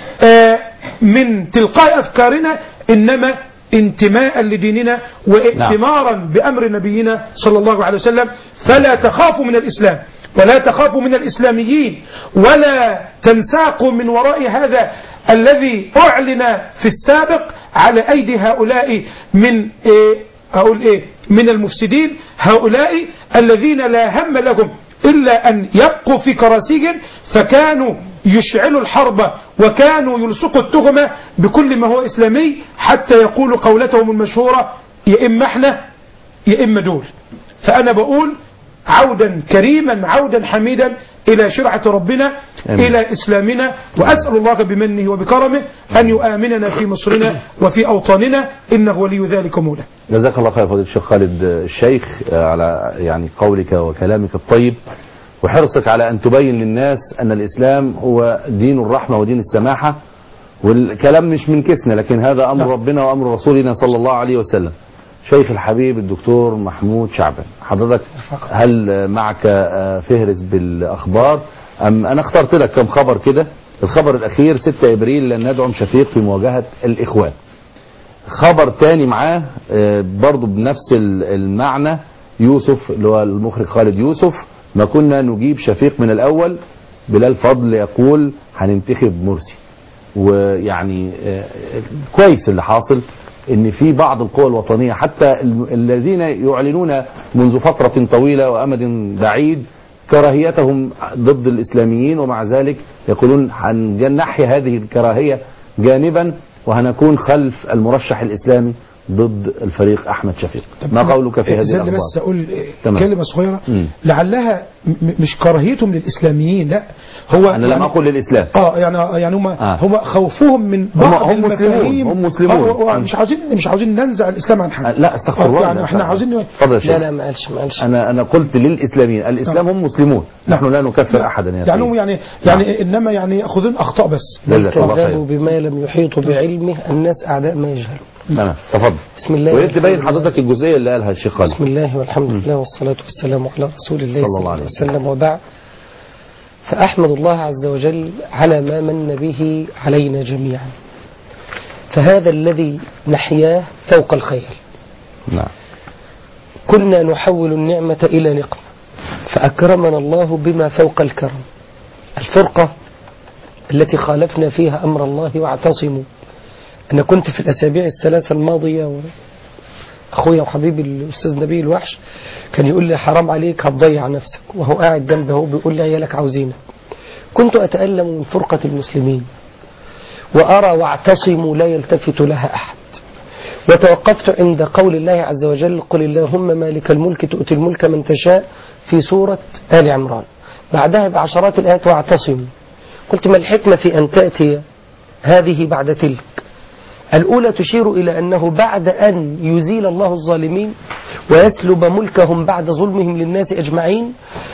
من تلقاء أفكارنا، إنما انتماء لديننا وائتمارا بأمر نبينا صلى الله عليه وسلم. فلا تخافوا من الإسلام ولا تخافوا من الإسلاميين، ولا تنساقوا من وراء هذا الذي أعلن في السابق على أيدي هؤلاء من من المفسدين، هؤلاء الذين لا هم لهم إلا أن يبقوا في كراسيهم، فكانوا يشعلوا الحرب وكانوا يلصقوا التهمة بكل ما هو إسلامي حتى يقولوا قولتهم المشهورة يا إما احنا يا إما دول. فأنا بقول عودا كريما، عودا حميدا إلى شرعة ربنا، إلى إسلامنا، وأسأل الله بمنه وبكرمه أن يؤمننا في مصرنا وفي أوطاننا، إنه ولي ذلك مولا. جزاك الله خير فضيلة الشيخ خالد الشيخ على يعني قولك وكلامك الطيب وحرصك على أن تبين للناس أن الإسلام هو دين الرحمة ودين السماحة، والكلام مش من كسنا، لكن هذا أمر ربنا وأمر رسولنا صلى الله عليه وسلم. شيخ الحبيب الدكتور محمود شعبان، حضرتك هل معك فهرس بالأخبار أم أنا اخترت لك كم خبر كده؟ الخبر الأخير 6 إبريل لن ندعم شفيق في مواجهة الإخوان. خبر تاني معاه برضو بنفس المعنى، يوسف اللي هو المخرج خالد يوسف، ما كنا نجيب شفيق من الأول، بلال فضل يقول هننتخب مرسي. ويعني كويس اللي حاصل ان في بعض القوى الوطنية حتى الذين يعلنون منذ فترة طويلة وأمد بعيد كراهيتهم ضد الإسلاميين، ومع ذلك يقولون هنحي هذه الكراهية جانبا وهنكون خلف المرشح الإسلامي ضد الفريق أحمد شفيق. ما قولك في هذه زلني الأخبار؟ بس أقول تمام. كلمة صغيرة. لعلها مش كراهيتهم للإسلاميين، لا، هو أنا لم أقل للإسلام. يعني هم خوفهم من بعض هم المفاهيم. هم مسلمون. مش عاوزين ننزع الإسلام عن حد. لا استغفر الله. يعني احنا عاوزين لا ما قالش. أنا قلت للإسلاميين، الإسلام هم مسلمون، نحن لا نكفر أحدا يا يعني هم يعني إنما يعني يأخذون أخطاء بس. كذبوا بما لم يحيطوا بعلمه، الناس أعداء ما يجهلون. تمام، تفضل. بسم الله. ويا ريت تبين حضرتك الجزئيه اللي قالها الشيخ خالد. بسم الله والحمد لله والصلاة والسلام على رسول الله صلى الله عليه وسلم، وبعد. فأحمد الله عز وجل على ما من به علينا جميعا، فهذا الذي نحياه فوق الخيال. نعم. كنا نحول النعمة إلى نقمة، فأكرمنا الله بما فوق الكرم. الفرقة التي خالفنا فيها أمر الله واعتصموا. أنا كنت في الأسابيع الثلاثة الماضية، أخويا وحبيبي الأستاذ نبيل الوحش كان يقول لي حرام عليك هتضيع نفسك، وهو قاعد جنبي هو بيقول لي عيالك عاوزينك. كنت أتألم من فرقة المسلمين وأرى واعتصموا لا يلتفت لها أحد. وتوقفت عند قول الله عز وجل قل اللهم مالك الملك تؤتي الملك من تشاء في سورة آل عمران، بعدها بعشرات الآيات واعتصموا. قلت ما الحكمة في أن تأتي هذه بعد تلك؟ الأولى تشير إلى أنه بعد أن يزيل الله الظالمين ويسلب ملكهم بعد ظلمهم للناس أجمعين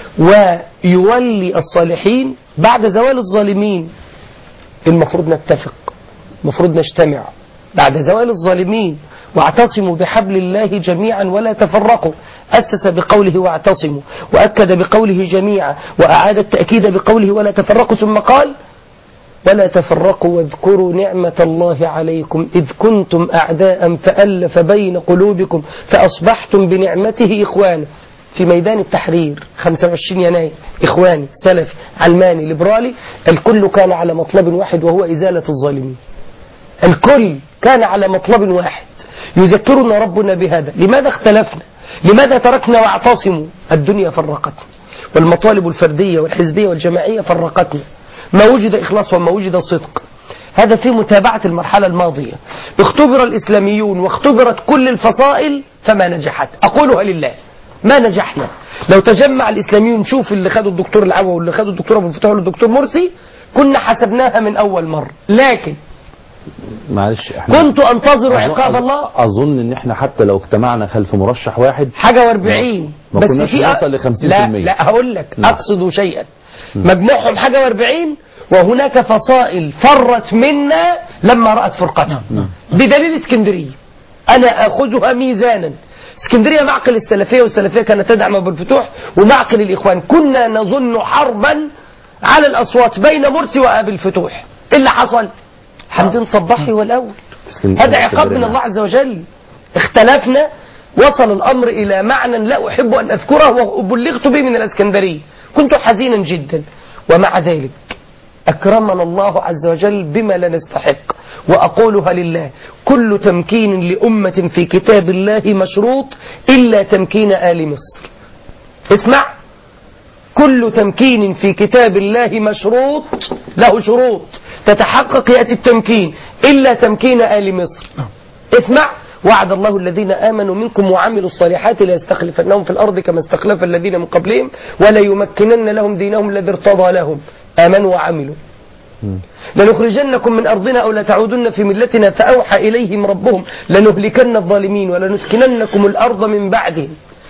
ويولي الصالحين، بعد زوال الظالمين المفروض نتفق، المفروض نجتمع بعد زوال الظالمين. واعتصموا بحبل الله جميعا ولا تفرقوا، أسس بقوله واعتصموا، وأكد بقوله جميعا، وأعاد التأكيد بقوله ولا تفرقوا، ثم قال ولا تفرقوا واذكروا نعمة الله عليكم إذ كنتم أعداء فألف بين قلوبكم فأصبحتم بنعمته إخوانا. في ميدان التحرير 25 يناير إخواني سلفي علماني ليبرالي، الكل كان على مطلب واحد وهو إزالة الظالمين. الكل كان على مطلب واحد. يذكرنا ربنا بهذا. لماذا اختلفنا؟ لماذا تركنا واعتصموا؟ الدنيا فرقتنا، والمطالب الفردية والحزبية والجماعية فرقتنا. ما وجد إخلاص وما وجد صدق. هذا في متابعة المرحلة الماضية. اختبر الإسلاميون واختبرت كل الفصائل فما نجحت. أقولها لله ما نجحنا. لو تجمع الإسلاميون، شوف اللي خدوا الدكتور العوا واللي خدوا الدكتور أبو الفتوح والدكتور مرسي، كنا حسبناها من أول مرة. لكن معلش كنت أنتظر عقاب الله. أظن إن إحنا حتى لو اجتمعنا خلف مرشح واحد حاجة و40 بس في نوصل ل 50%. لا هقول لك أقصد شيئا. مجموعهم حاجة و40، وهناك فصائل فرت منا لما رأت فرقتها. بدليل اسكندرية أنا أخذها ميزانا. اسكندرية معقل السلفية، والسلفية كانت تدعم أبو الفتوح ومعقل الإخوان. كنا نظن حربا على الأصوات بين مرسي وأبي الفتوح. إيه اللي حصل؟ حمدين صباحي والأول. هذا عقاب من الله عز وجل. اختلفنا، وصل الأمر إلى معنى لا أحب أن أذكره وبلغت به من الإسكندرية. كنت حزينا جدا، ومع ذلك أكرمنا الله عز وجل بما لا نستحق. وأقولها لله: كل تمكين لأمة في كتاب الله مشروط إلا تمكين آل مصر. اسمع، كل تمكين في كتاب الله مشروط، له شروط تتحقق يأتي التمكين، إلا تمكين آل مصر. اسمع: وعد الله الذين آمنوا منكم وعملوا الصالحات ليستخلفنهم في الأرض كما استخلف الذين من قبلهم ولا يمكنن لهم دينهم الذي ارتضى لهم. آمنوا وعملوا. لنخرجنكم من أرضنا أو لتعودن في ملتنا فأوحى إليهم ربهم لنهلكن الظالمين ولنسكننكم الأرض من بعدهم.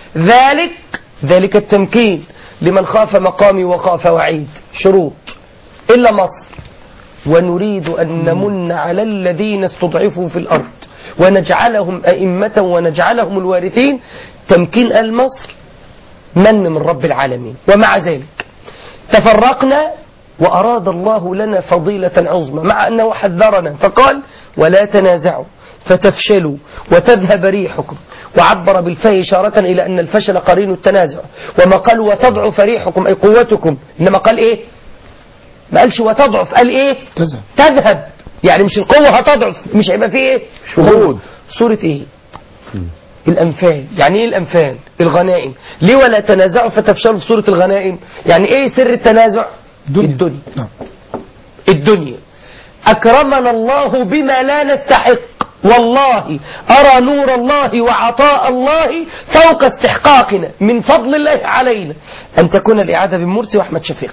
ذلك التمكين لمن خاف مقامي وخاف وعيد. شروط إلا مصر. ونريد أن نمن على الذين استضعفوا في الأرض ونجعلهم أئمة ونجعلهم الوارثين. تمكين آل مصر من من رب العالمين. ومع ذلك تفرقنا، وأراد الله لنا فضيلة عظمى مع أنه حذرنا فقال: ولا تنازعوا فتفشلوا وتذهب ريحكم. وعبر بالفاء إشارة إلى أن الفشل قرين التنازع. وما قال وتضعف ريحكم أي قوتكم، إنما قال إيه؟ ما قالش وتضعف، قال إيه؟ تذهب. يعني مش القوة هتضعف، مش هيبقى فيه إيه؟ شهود. سورة إيه؟ الأنفال. يعني إيه الأنفال؟ الغنائم. ليه ولا تنازعوا فتفشلوا في سورة الغنائم؟ يعني إيه سر التنازع؟ الدنيا. الدنيا. أكرمنا الله بما لا نستحق والله أرى نور الله وعطاء الله فوق استحقاقنا من فضل الله علينا أن تكون الإعادة بين مرسي وأحمد شفيق.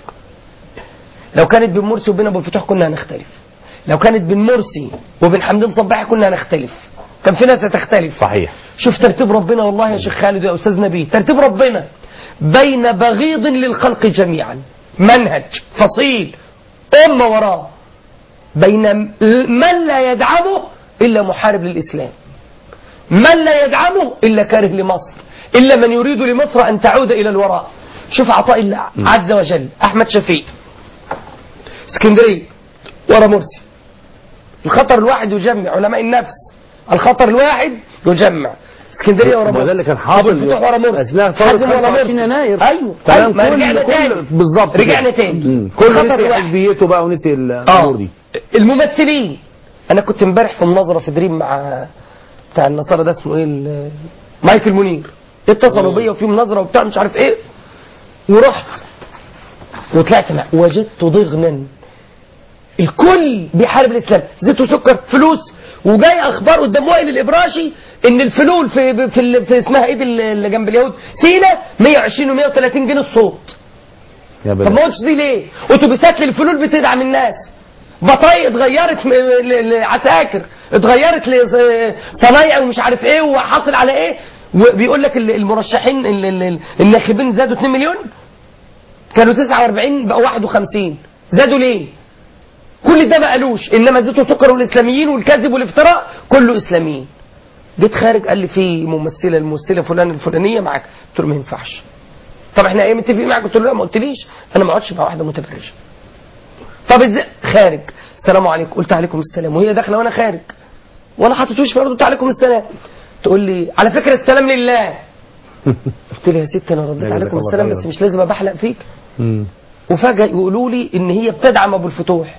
لو كانت بين مرسي وبين أبو الفتوح كنا هنختلف، لو كانت بين مرسي وبين حمدين صباحي كنا هنختلف، كان في ناس هتختلف. صحيح. شوف ترتيب ربنا والله يا شيخ خالد ويا أستاذ نبيه، ترتيب ربنا بين بغيض للخلق جميعا، منهج فصيل أمة وراه، بين من لا يدعمه إلا محارب للإسلام، من لا يدعمه إلا كاره لمصر، إلا من يريد لمصر أن تعود إلى الوراء. شوف عطاء الله عز وجل، أحمد شفيق اسكندرية ورا مرسي، الخطر الواحد يجمع علماء النفس، الخطر الواحد يجمع اسكندريه ورا مرسي، وده اللي كان حاصل الفتوح ورا مرسي، اثناء ثوره حازم ورا 25 مرسي. يناير. ايوه تمام. ما رجعنا تاني بالظبط رجعنا تاني كل خطر نسي واحد. حزبيته بقى ونسي الامور دي. الممثلين، انا كنت امبارح في مناظره في دريم مع بتاع النصارى ده اسمه ايه مايكل منير، اتصلوا بيا وفي مناظره وبتاع مش عارف ايه، ورحت وطلعت معه وجدت ضغنا الكل بيحارب الاسلام، زيت وسكر فلوس، وجاي اخبار قدام وائل الابراشي ان الفلول في اسمها ايه اللي جنب اليهود سينا 120 و130 جنيه الصوت. يا طب ما قلتش دي ليه؟ اتوبيسات للفلول بتدعم الناس، بطايق اتغيرت لعساكر، اتغيرت لصنايع ومش عارف ايه وحاصل على ايه، وبيقول لك المرشحين الناخبين زادوا 2 مليون، كانوا 49 بقوا 51، زادوا ليه؟ كل ده ما قالوش، انما زيت وسكر والاسلاميين والكذب والافتراء كله اسلاميين. جيت خارج قال لي في الممثله فلان الفلانيه معاك، قلت له ما ينفعش. طب احنا ايه متفقين معاك؟ قلت له لا ما قلتليش، انا ما اقعدش مع واحده متبرجه. طب ازاي؟ خارج السلام عليكم، قلت عليكم السلام وهي داخله وانا خارج وانا حاطط وشي برضه قلت عليكم السلام، تقول لي على فكره السلام لله. قلت لها يا ست انا رديت عليكم السلام بس مش لازم ابحلق فيك. وفجاه يقولوا لي ان هي بتدعم ابو الفتوح،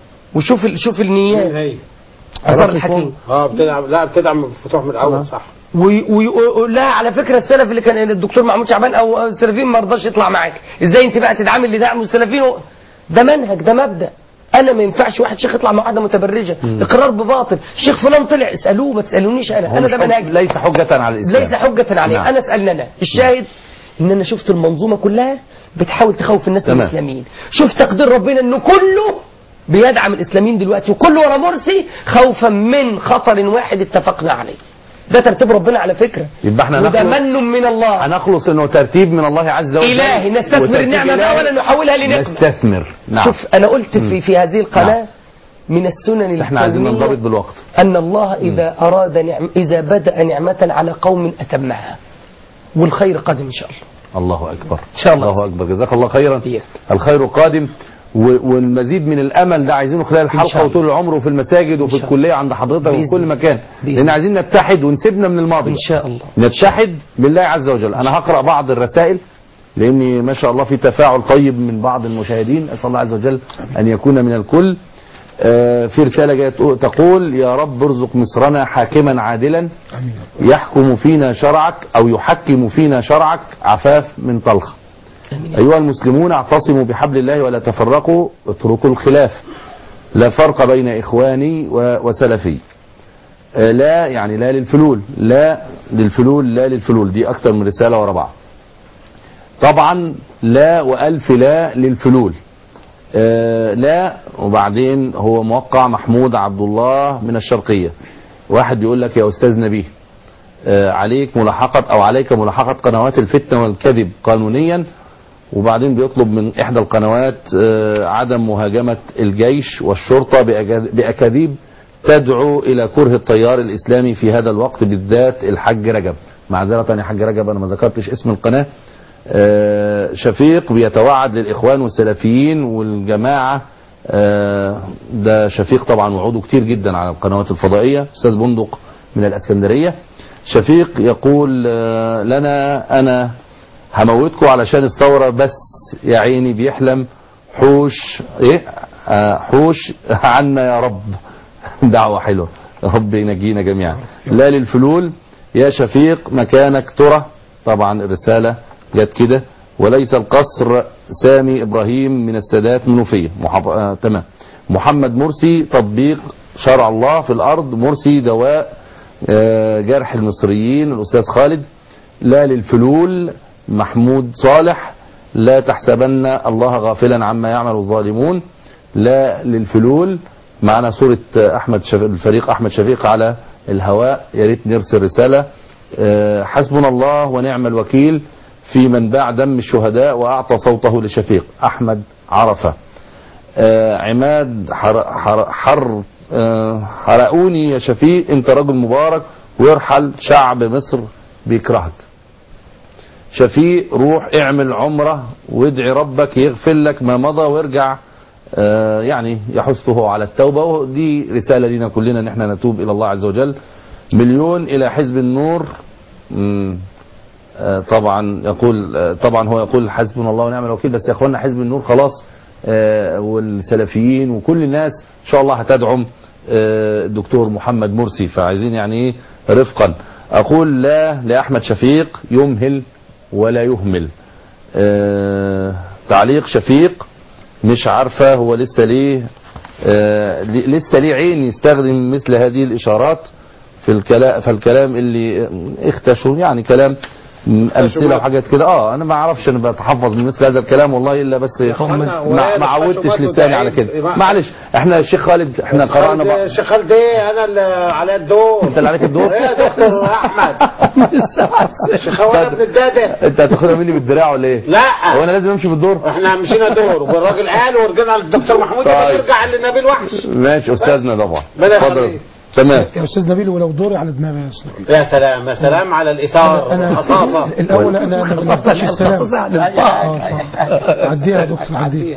وشوف النيات اثر الحكيم. بتدعم الفتوح من الاول. صح. ويقول لها على فكره السلف اللي كان الدكتور محمود شعبان او السلفيين ما رضاش يطلع معاك، ازاي انت بقى تدعمي اللي دعموا السلفيين؟ ده منهج، ده مبدا. انا ما ينفعش واحد شيخ يطلع مع واحده متبرجه، اقرار بباطل. الشيخ فلان طلع، اسالوه ما تسالونيش انا ده منهج ليس حجه على الاسلام، ليس حجه عليه. نعم. انا اسالني انا الشاهد ان انا شفت المنظومه كلها بتحاول تخوف الناس من الاسلاميين. شوف تقدير ربنا انه كله بيدعم الاسلاميين دلوقتي، وكله ورا مرسي خوفا من خطر واحد اتفقنا عليه. ده ترتيب ربنا على فكره، يبقى احنا وده من من الله، هنخلص انه ترتيب من الله عز وجل. الهي نستثمر النعمه ده ولا نحولها لنقمه؟ نستثمر. نعم. شوف انا قلت في هذه القناه نعم. من السنن احنا عايزين ننضبط بالوقت، ان الله اذا اراد اذا بدا نعمه على قوم اتمها، والخير قادم ان شاء الله. الله اكبر ان شاء الله. الله اكبر، جزاك الله خيرا. الخير قادم، والمزيد من الامل ده عايزينه خلال الحلقه وطول العمر وفي المساجد وفي الكليه عند حضرتك وفي كل مكان، لان عايزين نتحد ونسيبنا من الماضي ان شاء الله، نتحد لله عز وجل. انا هقرا بعض الرسائل لاني ما شاء الله في تفاعل طيب من بعض المشاهدين، اسال الله عز وجل ان يكون من الكل. في رساله جايه تقول يا رب ارزق مصرنا حاكما عادلا يحكم فينا شرعك او يحكم فينا شرعك عفاف من طلخ. أيها المسلمون اعتصموا بحبل الله ولا تفرقوا، اتركوا الخلاف، لا فرق بين إخواني وسلفي. لا يعني لا للفلول، لا للفلول، لا للفلول، دي أكتر من رسالة ورا بعض. طبعا لا وألف لا للفلول. لا، وبعدين هو موقع محمود عبد الله من الشرقية. واحد بيقول لك يا أستاذ نبيه عليك ملاحقة قنوات الفتنة والكذب قانونيا، وبعدين بيطلب من إحدى القنوات عدم مهاجمة الجيش والشرطة بأكاذيب تدعو إلى كره التيار الإسلامي في هذا الوقت بالذات الحج رجب. معذرة يا حج رجب أنا ما ذكرتش اسم القناة. شفيق بيتوعد للإخوان والسلفيين والجماعة. ده شفيق طبعا وعوده كتير جدا على القنوات الفضائية. أستاذ بندق من الأسكندرية. شفيق يقول لنا أنا هموتكم علشان الثورة بس يا عيني بيحلم حوش عنا يا رب. دعوة حلوة، رب ينجينا جميعا. لا للفلول يا شفيق مكانك ترى. طبعا الرسالة جت كده. وليس القصر سامي إبراهيم من السادات منوفية. تمام. محمد مرسي تطبيق شرع الله في الأرض. مرسي دواء جرح المصريين الأستاذ خالد. لا للفلول محمود صالح. لا تحسبن الله غافلا عما يعمل الظالمون. لا للفلول. معنا صورة الفريق أحمد شفيق على الهواء، يا ريت نرسل رسالة. حسبنا الله ونعم الوكيل في من باع دم الشهداء وأعطى صوته لشفيق. أحمد عرفة. عماد حرقوني يا شفيق، انت رجل مبارك ويرحل شعب مصر بيكرهك. شفيق روح اعمل عمرة وادعي ربك يغفر لك ما مضى وارجع، يعني يحثه على التوبة. ودي رسالة لنا كلنا ان احنا نتوب الى الله عز وجل. مليون الى حزب النور. طبعا يقول، طبعا هو يقول حسبنا الله ونعم الوكيل، بس يا اخوانا حزب النور خلاص والسلفيين وكل الناس ان شاء الله هتدعم الدكتور محمد مرسي، فعايزين يعني ايه رفقا. اقول لا لاحمد شفيق يمهل ولا يهمل. تعليق شفيق مش عارفه هو لسه ليه لسه ليه عين يستخدم مثل هذه الاشارات في الكلام، فالكلام اللي اختشوا يعني كلام امثله وحاجات كده. انا ما اعرفش، انا بتحفظ من مثل هذا الكلام والله، الا بس ما عودتش لساني على كده. معلش احنا الشيخ خالد احنا قرانا بقى. الشيخ خالد ايه؟ انا اللي على الدور. انت اللي عليك الدور يا دكتور احمد. الشيخ وانا ابن الداده. انت هتاخدها مني بالدراع ولا ايه؟ لا هو انا لازم امشي بالدور؟ احنا مشينا دور والراجل قال ورجعنا للدكتور محمود نرجع لنبيل وحش. ماشي استاذنا طبعا. اتفضل. تمام يا استاذ نبيل، ولو دوري على دماغي يا استاذ. يا سلام يا سلام على الاثار والحصافه. الاول انا ما بنقطعش السلام. عديها يا دكتور، عديها.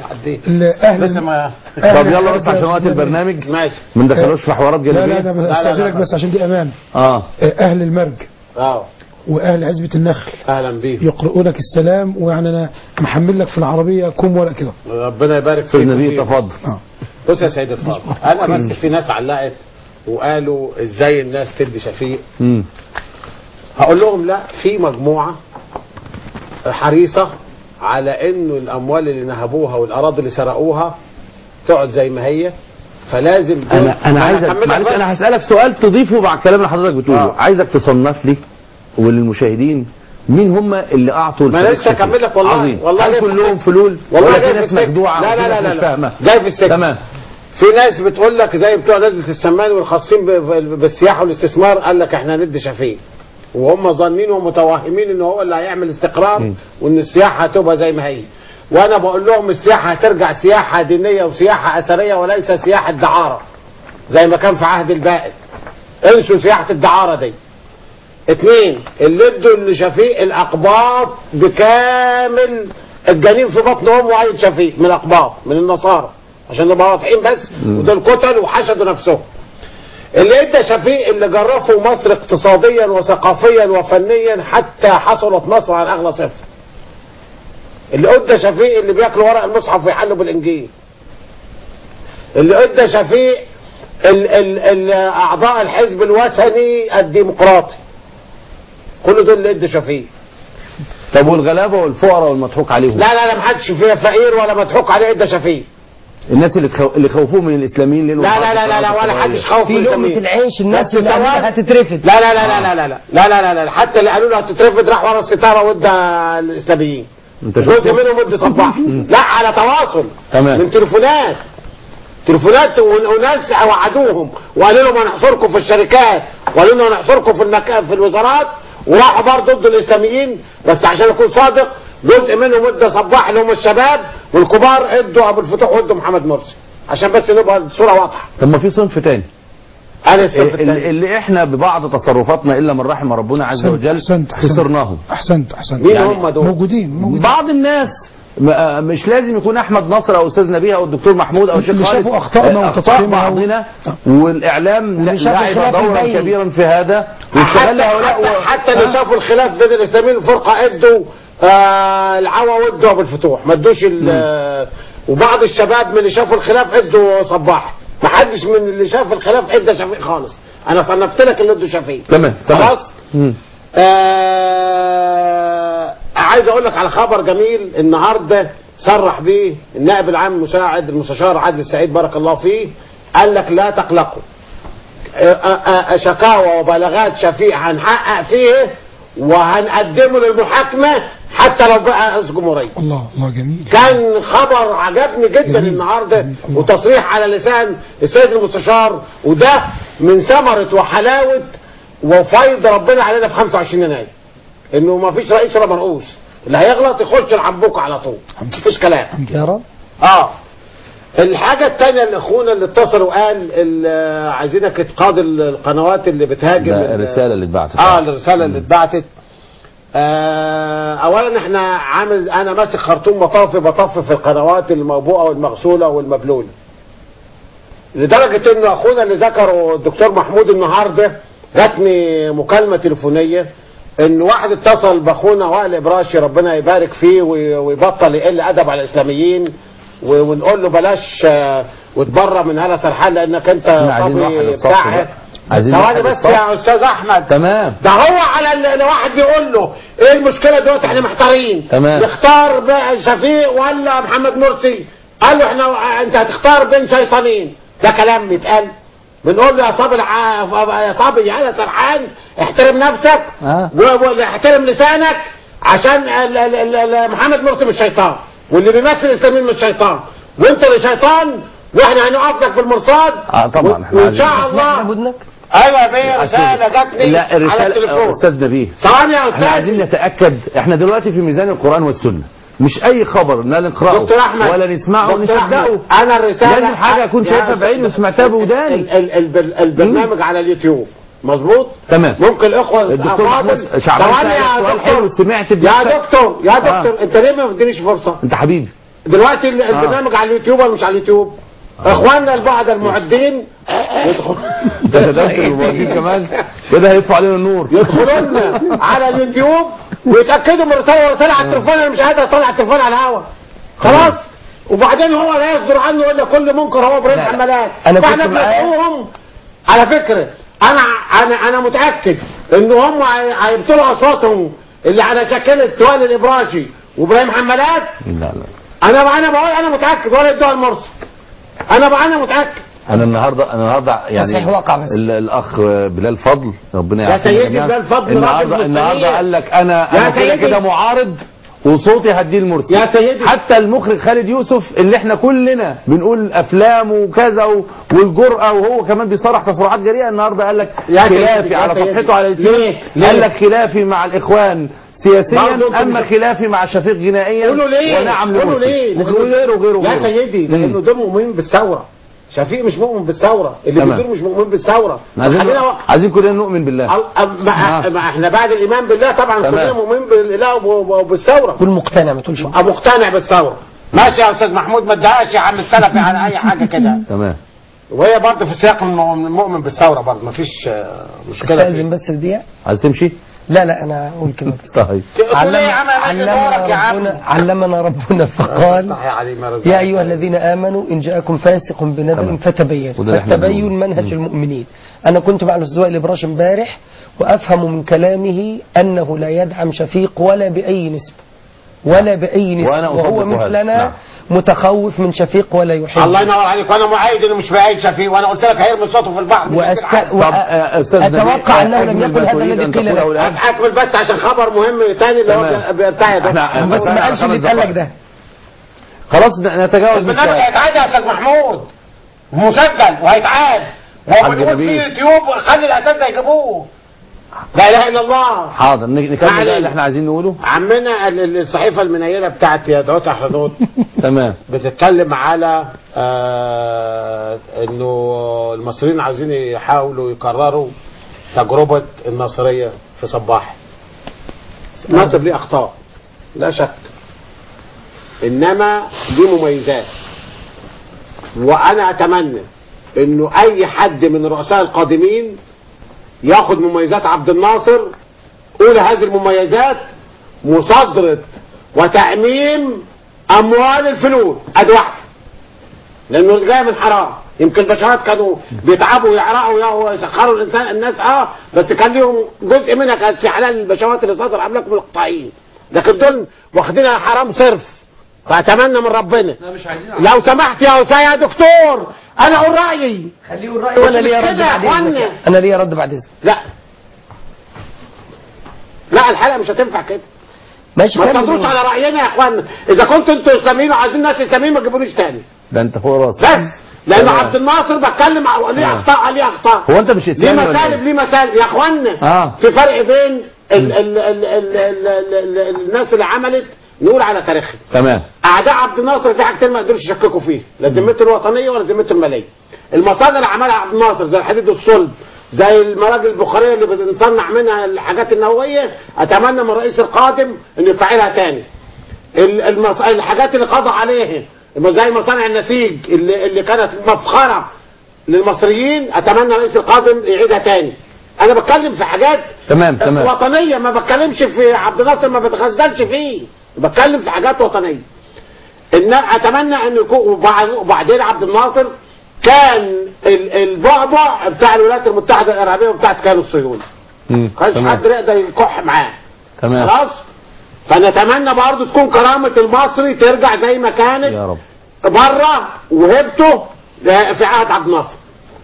طب يلا بس عشان وقت البرنامج ماشي ما ندخلوش في حوارات جانبيه. لا انا بستاذنك بس عشان دي امان. اهل المرج واهل عزبة النخل اهلا بيك، يقرؤونك السلام، ويعني انا محمل لك في العربيه كم ورق كده. ربنا يبارك فيك. استاذ نبيل تفضل. بص يا سيد الفاضل، انا بس في ناس علقت وقالوا ازاي الناس تدي شفيق. هقول لهم لا، في مجموعه حريصه على انه الاموال اللي نهبوها والاراضي اللي سرقوها تقعد زي ما هي، فلازم انا عايزك معلش، انا هسالك سؤال تضيفه مع الكلام اللي حضرتك بتقوله. عايزك تصنف لي وللمشاهدين مين هم اللي اعطوا ما لسه اكمل لك والله. والله كلهم فلول والله ولا في ناس مخدوعه؟ لا مش فاهمه. جاي في السكه. تمام. في ناس بتقول لك زي بتوع نزلة السمان والخاصين بالسياحه والاستثمار، قال لك احنا ندي شفيق، وهم ظانين ومتوهمين ان هو اللي هيعمل استقرار وان السياحه هتبقى زي ما هي. وانا بقول لهم السياحه هترجع سياحه دينيه وسياحه اثريه وليس سياحه دعاره زي ما كان في عهد البائد. انسوا سياحه الدعاره دي. 2 اللي ادوا لشفيق الاقباط بكامل الجنين في بطن امه وعيد شفيق من الاقباط من النصارى عشان نبقى واضحين بس، ودول قتلوا وحشدوا نفسهم. اللي ادى شفيق اللي جرفوا مصر اقتصاديا وثقافيا وفنيا حتى حصلت مصر على اغلى صفر. اللي ادى شفيق اللي بياكلوا ورق المصحف ويحلوا بالانجيل. اللي ادى شفيق اعضاء الحزب الوثني الديمقراطي. كل دول اللي ادى شفيق. طب والغلابه والفقراء والمضحوك عليهم؟ لا ما حدش فيها فقير ولا مضحوك عليه ادى شفيق. الناس اللي خوفوه من الاسلاميين ليل لا ولا حدش خوف في لقمة العيش الناس اللي قالوا هتترفد. لا حتى اللي قالوا له هتترفد راح ورا الستاره وادى الاسلاميين. جزء منهم ادى صباح. لا على تواصل. تمام. من تليفونات وناس وعدوهم وقالوا لهم هنحصركم في الشركات وقالوا لهم هنحصركم في الوزارات، وراحوا برضه ضد الاسلاميين. بس عشان اكون صادق، جزء منهم ادى صباح اللي هم الشباب، والكبار ادوا ابو الفتوح وادوا محمد مرسي، عشان بس نبقى الصوره واضحه. طب ما في صنف تاني. انا الصنف الثاني اللي احنا ببعض تصرفاتنا الا من رحم ربنا عز وجل خسرناهم. احسنت مين يعني هم دول؟ موجودين بعض الناس. مش لازم يكون احمد نصر او استاذ نبيه او الدكتور محمود او الشيخ خالد. شافوا اخطائنا وتطبيق بعضنا، والاعلام لعب دورا كبيرا في هذا واستغل هؤلاء. حتى اللي شافوا الخلاف بين الاسلاميين الفرقه ادوا العوا وادوا ابو الفتوح، ما ادوش وبعض الشباب من اللي شافوا الخلاف ادوا صباح. ما حدش من اللي شاف الخلاف ادى شفيق خالص. انا صنفت لك اللي ادوا شفيق. تمام خلاص. عايز اقول لك على خبر جميل النهارده صرح به النائب العام المساعد المستشار عادل السعيد بارك الله فيه، قال لك لا تقلقوا، شكاوى وبلاغات شفيق هنحقق فيه وهنقدمه للمحاكمة حتى لو بقى رئيس جمهورية. الله جميل. كان خبر عجبني جدا النهارده، وتصريح على لسان السيد المستشار، وده من ثمرة وحلاوة وفيض ربنا علينا في 25 يناير، انه ما فيش رئيس ولا مرؤوس، اللي هيغلط يخش العنبوك على طول، مفيش كلام. يا رب. الحاجة الثانية الاخونا اللي اتصل وقال عايزينك تقاضي القنوات اللي بتهاجم الرسالة اللي اتبعتت. الرسالة اللي اتبعتت. اولا احنا انا ماسك خرطوم بطف في القنوات الموبوءة والمغسولة والمبلولة، لدرجة ان اخونا اللي ذكره الدكتور محمود النهاردة جاتني مكالمة تليفونية ان واحد اتصل باخونا وائل ابراشي ربنا يبارك فيه ويبطل يقل ادب على الاسلاميين، ونقول له بلاش وتبرى من هلا سرحان لانك انت صبي بتاعه. ثواني بس يا استاذ احمد. تمام. ده هو على واحد بيقول له ايه المشكله دلوقتي احنا محتارين. تمام. نختار شفيق ولا محمد مرسي؟ قال له انت هتختار بين شيطانين. ده كلام بيتقال. بنقول له يا صبي يا سرحان احترم نفسك واحترم لسانك عشان محمد مرسي مش شيطان، واللي بيمثل الاسلاميين مش شيطان، وانت اللي شيطان، واحنا هنقف لك بالمرصاد. طبعا احنا وان شاء الله. بدنك. ايوه يا بيه رساله جاتني على التليفون. استاذ نبيه ثواني يا استاذ، احنا عايزين نتاكد، احنا دلوقتي في ميزان القران والسنه، مش اي خبر نقراه ولا نسمعه ونصدقه. انا الرساله لازم حاجه اكون شايفها بعيني وسمعتها بوداني. البرنامج على اليوتيوب مظبوط. تمام. ممكن الاخوه الدكتور محمود شعبان سؤال حلو سمعت يا دكتور انت ليه ما بتدينيش فرصه؟ انت حبيبي دلوقتي البرنامج على اليوتيوب ولا مش على اليوتيوب؟ اخواننا البعض المعدين ده شددت المعدين كمان كده هيدفع علينا النور، يدخلوا لنا على اليوتيوب ويتاكدوا من رساله على التليفون. انا مش قادر اطلع التليفون على الهواء خلاص. وبعدين هو لا يصدر عنه الا كل منكر هو ابراهيم حمالات. فاحنا بندعوهم على فكره. انا متاكد ان هم هيبطلوا اصواتهم اللي على شكل توالي الابراشي وابراهيم حمالات. لا انا بقول انا متاكد ولا يدوها المرسي. انا متاكد. انا النهارده يعني صحيح واقع بس. الاخ بلال فضل ربنا يعافيه يا سيدي بلال فضل النهارده قال لك انا كده معارض وصوتي هديه المرسي. يا سيدي حتى المخرج خالد يوسف اللي احنا كلنا بنقول افلام وكذا والجرأة، وهو كمان بيصرح تصريحات جريئة النهارده قال لك خلافي على صفحته على اليوتيوب. قال لك خلافي مع الاخوان سياسيا اما خلافي مع شفيق جنائيا. قولوا ليه؟ ونعم قولوا ليه؟ وغيره يا سيدي لانه دول مؤمنين بالثوره. شفيق مش مؤمن بالثوره، اللي بيدور مش مؤمن بالثوره. عايزين كلنا نؤمن بالله. ما احنا بعد الايمان بالله طبعا كلنا مؤمنين بالاله وبالثوره. كل مقتنع ما تقولش مقتنع بالثوره. ماشي يا استاذ محمود، ما ادهاش يا عم السلفي على اي حاجه كده. تمام. وهي برضه في سياق المؤمن بالثوره برضه ما فيش مشكله. استاذن بس الدقيقه. عايز تمشي؟ لا انا اقول كلمه. طيب. علمنا ربنا فقال يا ايها الذين امنوا ان جاءكم فاسق بنبأ فتبين منهج المؤمنين. انا كنت مع الاستاذ وائل ابراشي امبارح وافهم من كلامه انه لا يدعم شفيق ولا باي نسبه وهو مثلنا متخوف من شفيق ولا يحب. الله ينور عليك. وانا معايد انه مش بعيد شفيق، وانا قلت لك هيرمي صوته في البحر. اتوقع انه لم يكن هذا الذي قيل له. اكمل بس عشان خبر مهم ثاني اللي هو بتاع ده. بس ما قالش اللي اتقال لك ده. خلاص نتجاوز. البرنامج هيتعاد يا استاذ محمود، مسجل وهيتعاد وبنقول في يوتيوب. خلي الاساتذه يجيبوه. لا اله الا الله. حاضر نكمل اللي احنا عايزين نقوله. عمنا الصحيفه المنيله بتاعت يدعوت حدود تمام بتتكلم على انه المصريين عايزين يحاولوا يكرروا تجربه الناصريه في صباح. مصر ليه اخطاء لا شك، انما ليه مميزات. وانا اتمنى انه اي حد من الرؤساء القادمين ياخد مميزات عبد الناصر. اولى هذه المميزات مصادرة وتأميم اموال الفلول. ادي واحدة، لانه جاي من حرام. يمكن البشوات كانوا بيتعبوا ويعرقوا ويسخروا الناس بس كان لهم جزء منها كانت في حلال البشوات اللي صدر قبلكم القطاعين، لكن دول واخدينها حرام صرف. فاتمنى من ربنا مش عايزين لو سمحت يا دكتور انا اقول رايي. خليه يقول رأيه ولا ليه رد بعد إذنك؟ أنا ليه رد بعد إذنك. لا الحلقه مش هتنفع كده. ماشي ما كمل. تقدروش على راينا يا اخوانا. اذا كنتوا انتوا اسلاميين وعايزين ناس اسلاميين ما تجيبونيش تاني. ده انت فوق راسك. بس لان تمام. عبد الناصر بتكلم ليه اخطاء ليه اخطاء. هو انت مش اسلامي ليه ولا مسالب إيه؟ ليه مسالب يا اخوانا. في فرق بين الناس اللي عملت نقول على تاريخهم. تمام. اعداء عبد الناصر في حاجتين ما قدروش يشككوا فيه، لا ذمته الوطنيه ولا ذمته الماليه. المصادر اللي عملها عبد الناصر زي الحديد والصلب، زي المراجل البخاريه اللي بنصنع منها الحاجات النوويه، اتمنى من الرئيس القادم انه يفعلها تاني. الحاجات اللي قضى عليها زي مصانع النسيج اللي كانت مفخره للمصريين، اتمنى الرئيس القادم يعيدها تاني. انا بتكلم في حاجات تمام وطنيه، ما بتكلمش في عبد الناصر ما بتخزنش فيه، بتكلم في حاجات وطنيه. ان اتمنى ان يكون. وبعدين عبد الناصر كان البعبع بتاع الولايات المتحده الارهابيه وبتاعت كيان الصهيوني. ما كانش حد يقدر يكح معاه. تمام. خلاص. فنتمنى برضه تكون كرامه المصري ترجع زي ما كانت يا رب بره وهبته في عهد عبد الناصر.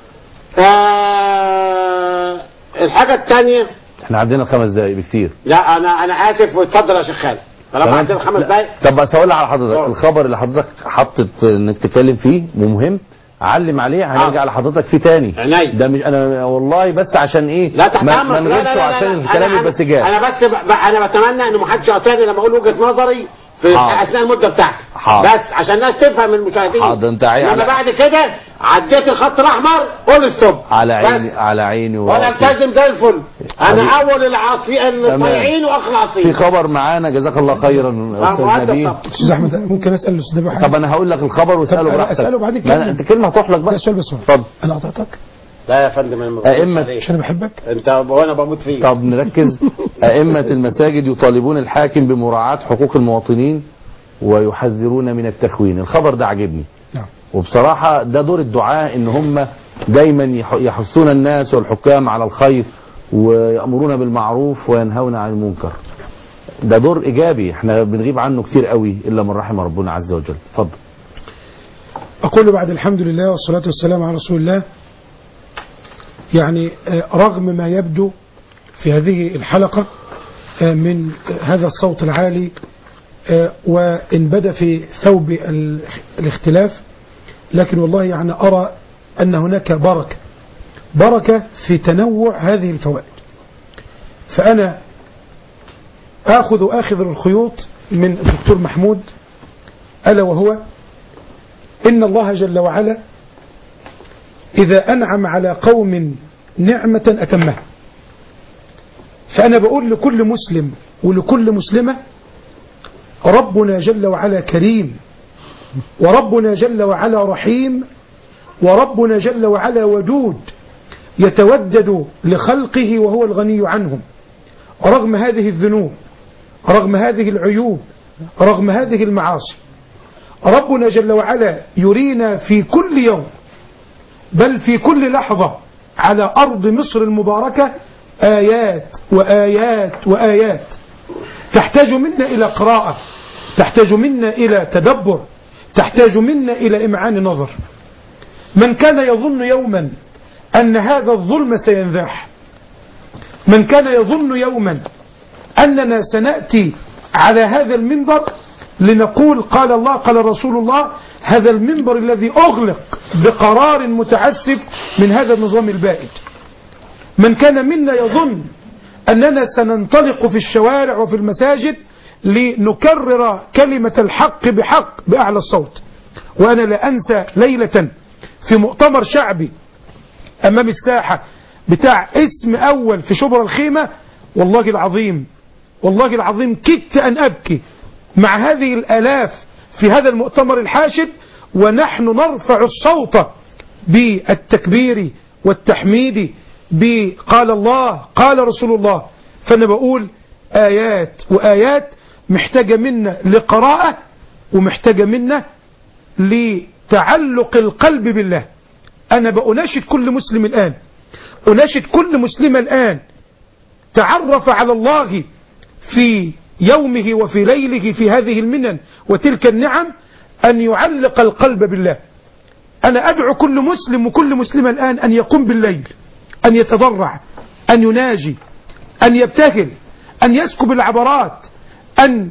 الحاجه الثانيه احنا عندنا 5 دقايق بكتير. لا انا اسف واتفضل يا شيخ خالد. طالما عندنا 5 دقايق. طب بس هقول على حضرتك الخبر اللي حضرتك حطت انك تتكلم فيه ومهم، علم عليه هنرجع لحضرتك فيه تاني. عينيا. ده مش انا والله بس عشان ايه لا تحت ما امرك. نغلطش عشان الكلام يبقى سجال. انا بس انا بتمنى ان ما حدش يقاطعني لما اقول وجهه نظري في اثناء المده بتاعتي. بس عشان الناس تفهم المشاهدين. حاضر. انت لما بعد كده عديت الخط الاحمر قول ستوب. على عيني على عيني وانا التزم زي الفل. انا اول الطيعين واخر العاصين. في خبر معانا جزاك الله خيرا استاذ نبيل. استاذ احمد ممكن اسال الاستاذ نبيل حاجه؟ طب انا هقول لك الخبر واساله براحتك. اساله بعد كده. انت كلمه هتروح لك بقى. سؤال بس. اتفضل. انا قطعتك؟ لا يا فندم ائمه عشان بحبك انت وانا بموت فيك. طب نركز. ائمه المساجد يطالبون الحاكم بمراعاه حقوق المواطنين ويحذرون من التخوين. الخبر ده عجبني. نعم. وبصراحة ده دور الدعاة ان هم دايما يحثون الناس والحكام على الخير ويأمرون بالمعروف وينهون عن المنكر. ده دور ايجابي احنا بنغيب عنه كتير قوي الا من رحم ربنا عز وجل. اتفضل. اقول بعد الحمد لله والصلاة والسلام على رسول الله، يعني رغم ما يبدو في هذه الحلقة من هذا الصوت العالي وإن بدا في ثوب الاختلاف، لكن والله يعني أرى أن هناك بركة في تنوع هذه الفوائد. فأنا آخذ الخيوط من الدكتور محمود، ألا وهو إن الله جل وعلا إذا أنعم على قوم نعمة أتمها. فأنا بقول لكل مسلم ولكل مسلمة ربنا جل وعلا كريم، وربنا جل وعلا رحيم، وربنا جل وعلا ودود يتودد لخلقه وهو الغني عنهم، رغم هذه الذنوب، رغم هذه العيوب، رغم هذه المعاصي. ربنا جل وعلا يرينا في كل يوم بل في كل لحظة على أرض مصر المباركة آيات وآيات وآيات تحتاج منا إلى قراءة، تحتاج منا إلى تدبر، تحتاج منا إلى إمعان نظر. من كان يظن يوما أن هذا الظلم سينزاح، من كان يظن يوما أننا سنأتي على هذا المنبر لنقول قال الله قال رسول الله، هذا المنبر الذي أغلق بقرار متعسف من هذا النظام البائد. من كان منا يظن أننا سننطلق في الشوارع وفي المساجد لنكرر كلمة الحق بحق بأعلى الصوت. وأنا لا أنسى ليلة في مؤتمر شعبي أمام الساحة بتاع اسم أول في شبرا الخيمة، والله العظيم كدت أن أبكي مع هذه الآلاف في هذا المؤتمر الحاشد، ونحن نرفع الصوت بالتكبير والتحميد بقال الله قال رسول الله. فأنا بقول آيات وآيات محتاجة منا لقراءة، ومحتاجة منا لتعلق القلب بالله. أنا بأناشد كل مسلم الآن، أناشد كل مسلمة الآن تعرف على الله في يومه وفي ليله في هذه المنن وتلك النعم أن يعلق القلب بالله. أنا أدعو كل مسلم وكل مسلمة الآن أن يقوم بالليل، أن يتضرع، أن يناجي، أن يبتهل، أن يسكب العبرات، أن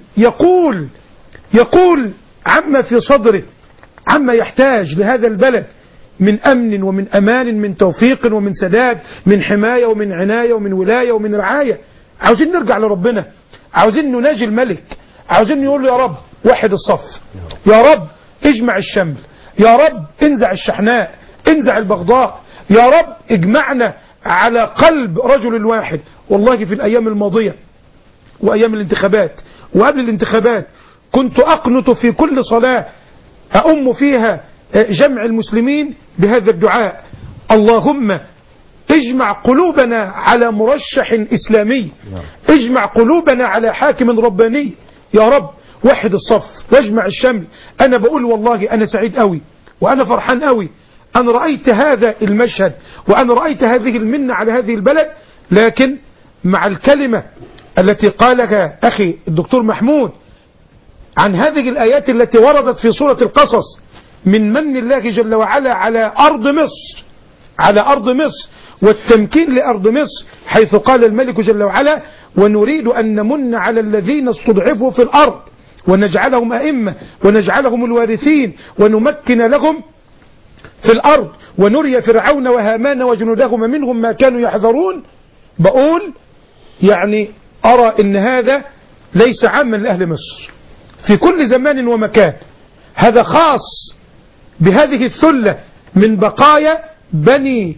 يقول عما في صدره، عما يحتاج لهذا البلد من أمن ومن أمان، من توفيق ومن سداد، من حماية ومن عناية ومن ولاية ومن رعاية. عاوزين نرجع لربنا، عاوزين نناجي الملك، عاوزين نقول له يا رب وحد الصف، يا رب اجمع الشمل، يا رب انزع الشحناء، انزع البغضاء، يا رب اجمعنا على قلب رجل واحد. والله في الأيام الماضية وأيام الانتخابات وقبل الانتخابات كنت أقنط في كل صلاة أؤم فيها جمع المسلمين بهذا الدعاء: اللهم اجمع قلوبنا على مرشح إسلامي، اجمع قلوبنا على حاكم رباني، يا رب وحد الصف واجمع الشمل. أنا بقول والله أنا سعيد قوي وأنا فرحان قوي أن رأيت هذا المشهد وأن رأيت هذه المنة على هذه البلد. لكن مع الكلمة التي قالها أخي الدكتور محمود عن هذه الآيات التي وردت في سورة القصص من من الله جل وعلا على أرض مصر، على أرض مصر والتمكين لأرض مصر، حيث قال الملك جل وعلا: ونريد أن نمن على الذين استضعفوا في الأرض ونجعلهم أئمة ونجعلهم الوارثين ونمكن لهم في الأرض ونري فرعون وهامان وجنودهما منهم ما كانوا يحذرون. بقول يعني أرى إن هذا ليس عاما لأهل مصر في كل زمان ومكان، هذا خاص بهذه الثلة من بقايا بني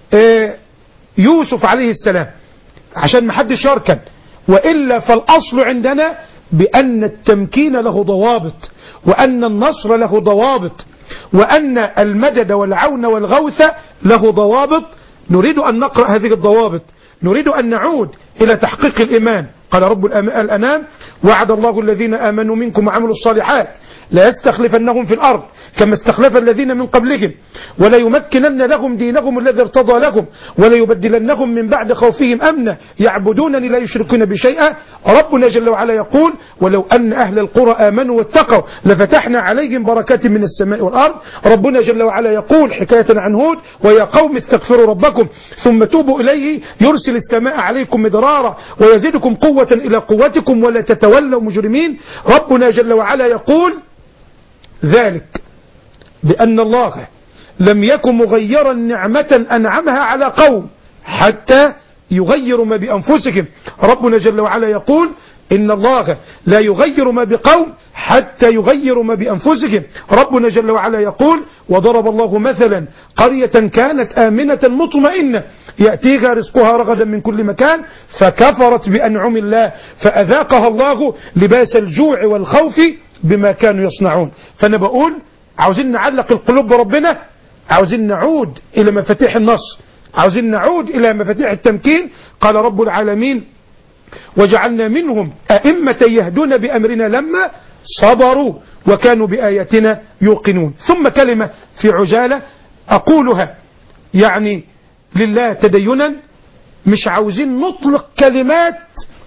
يوسف عليه السلام، عشان ما حدش يركن. وإلا فالأصل عندنا بأن التمكين له ضوابط، وأن النصر له ضوابط، وأن المدد والعون والغوث له ضوابط. نريد أن نقرأ هذه الضوابط، نريد أن نعود إلى تحقيق الإيمان. قال رب الأنام: وعد الله الذين آمنوا منكم وعملوا الصالحات لا يستخلفنهم في الأرض كما استخلف الذين من قبلهم ولا يمكنن لهم دينهم الذي ارتضى لهم ولا يبدلنهم من بعد خوفهم أمنا يعبدونني لا يشركون بشيئا. ربنا جل وعلا يقول: ولو أن أهل القرى آمنوا واتقوا لفتحنا عليهم بركات من السماء والأرض. ربنا جل وعلا يقول حكاية عن هود: ويا قوم استغفروا ربكم ثم توبوا إليه يرسل السماء عليكم مدرارا ويزيدكم قوة إلى قوتكم ولا تتولوا مجرمين. ربنا جل وعلا يقول ذلك بأن الله لم يكن مغيرا نعمة أنعمها على قوم حتى يغيروا ما بأنفسهم. ربنا جل وعلا يقول: إن الله لا يغير ما بقوم حتى يغيروا ما بأنفسهم. ربنا جل وعلا يقول: وضرب الله مثلا قرية كانت آمنة مطمئنة يأتيها رزقها رغدا من كل مكان فكفرت بأنعم الله فأذاقها الله لباس الجوع والخوف بما كانوا يصنعون. فأنا بقول عاوزين نعلق القلوب بربنا، عاوزين نعود إلى مفاتيح النصر، عاوزين نعود إلى مفاتيح التمكين. قال رب العالمين: وجعلنا منهم أئمة يهدون بأمرنا لما صبروا وكانوا بآياتنا يوقنون. ثم كلمة في عجالة أقولها يعني لله تدينا، مش عاوزين نطلق كلمات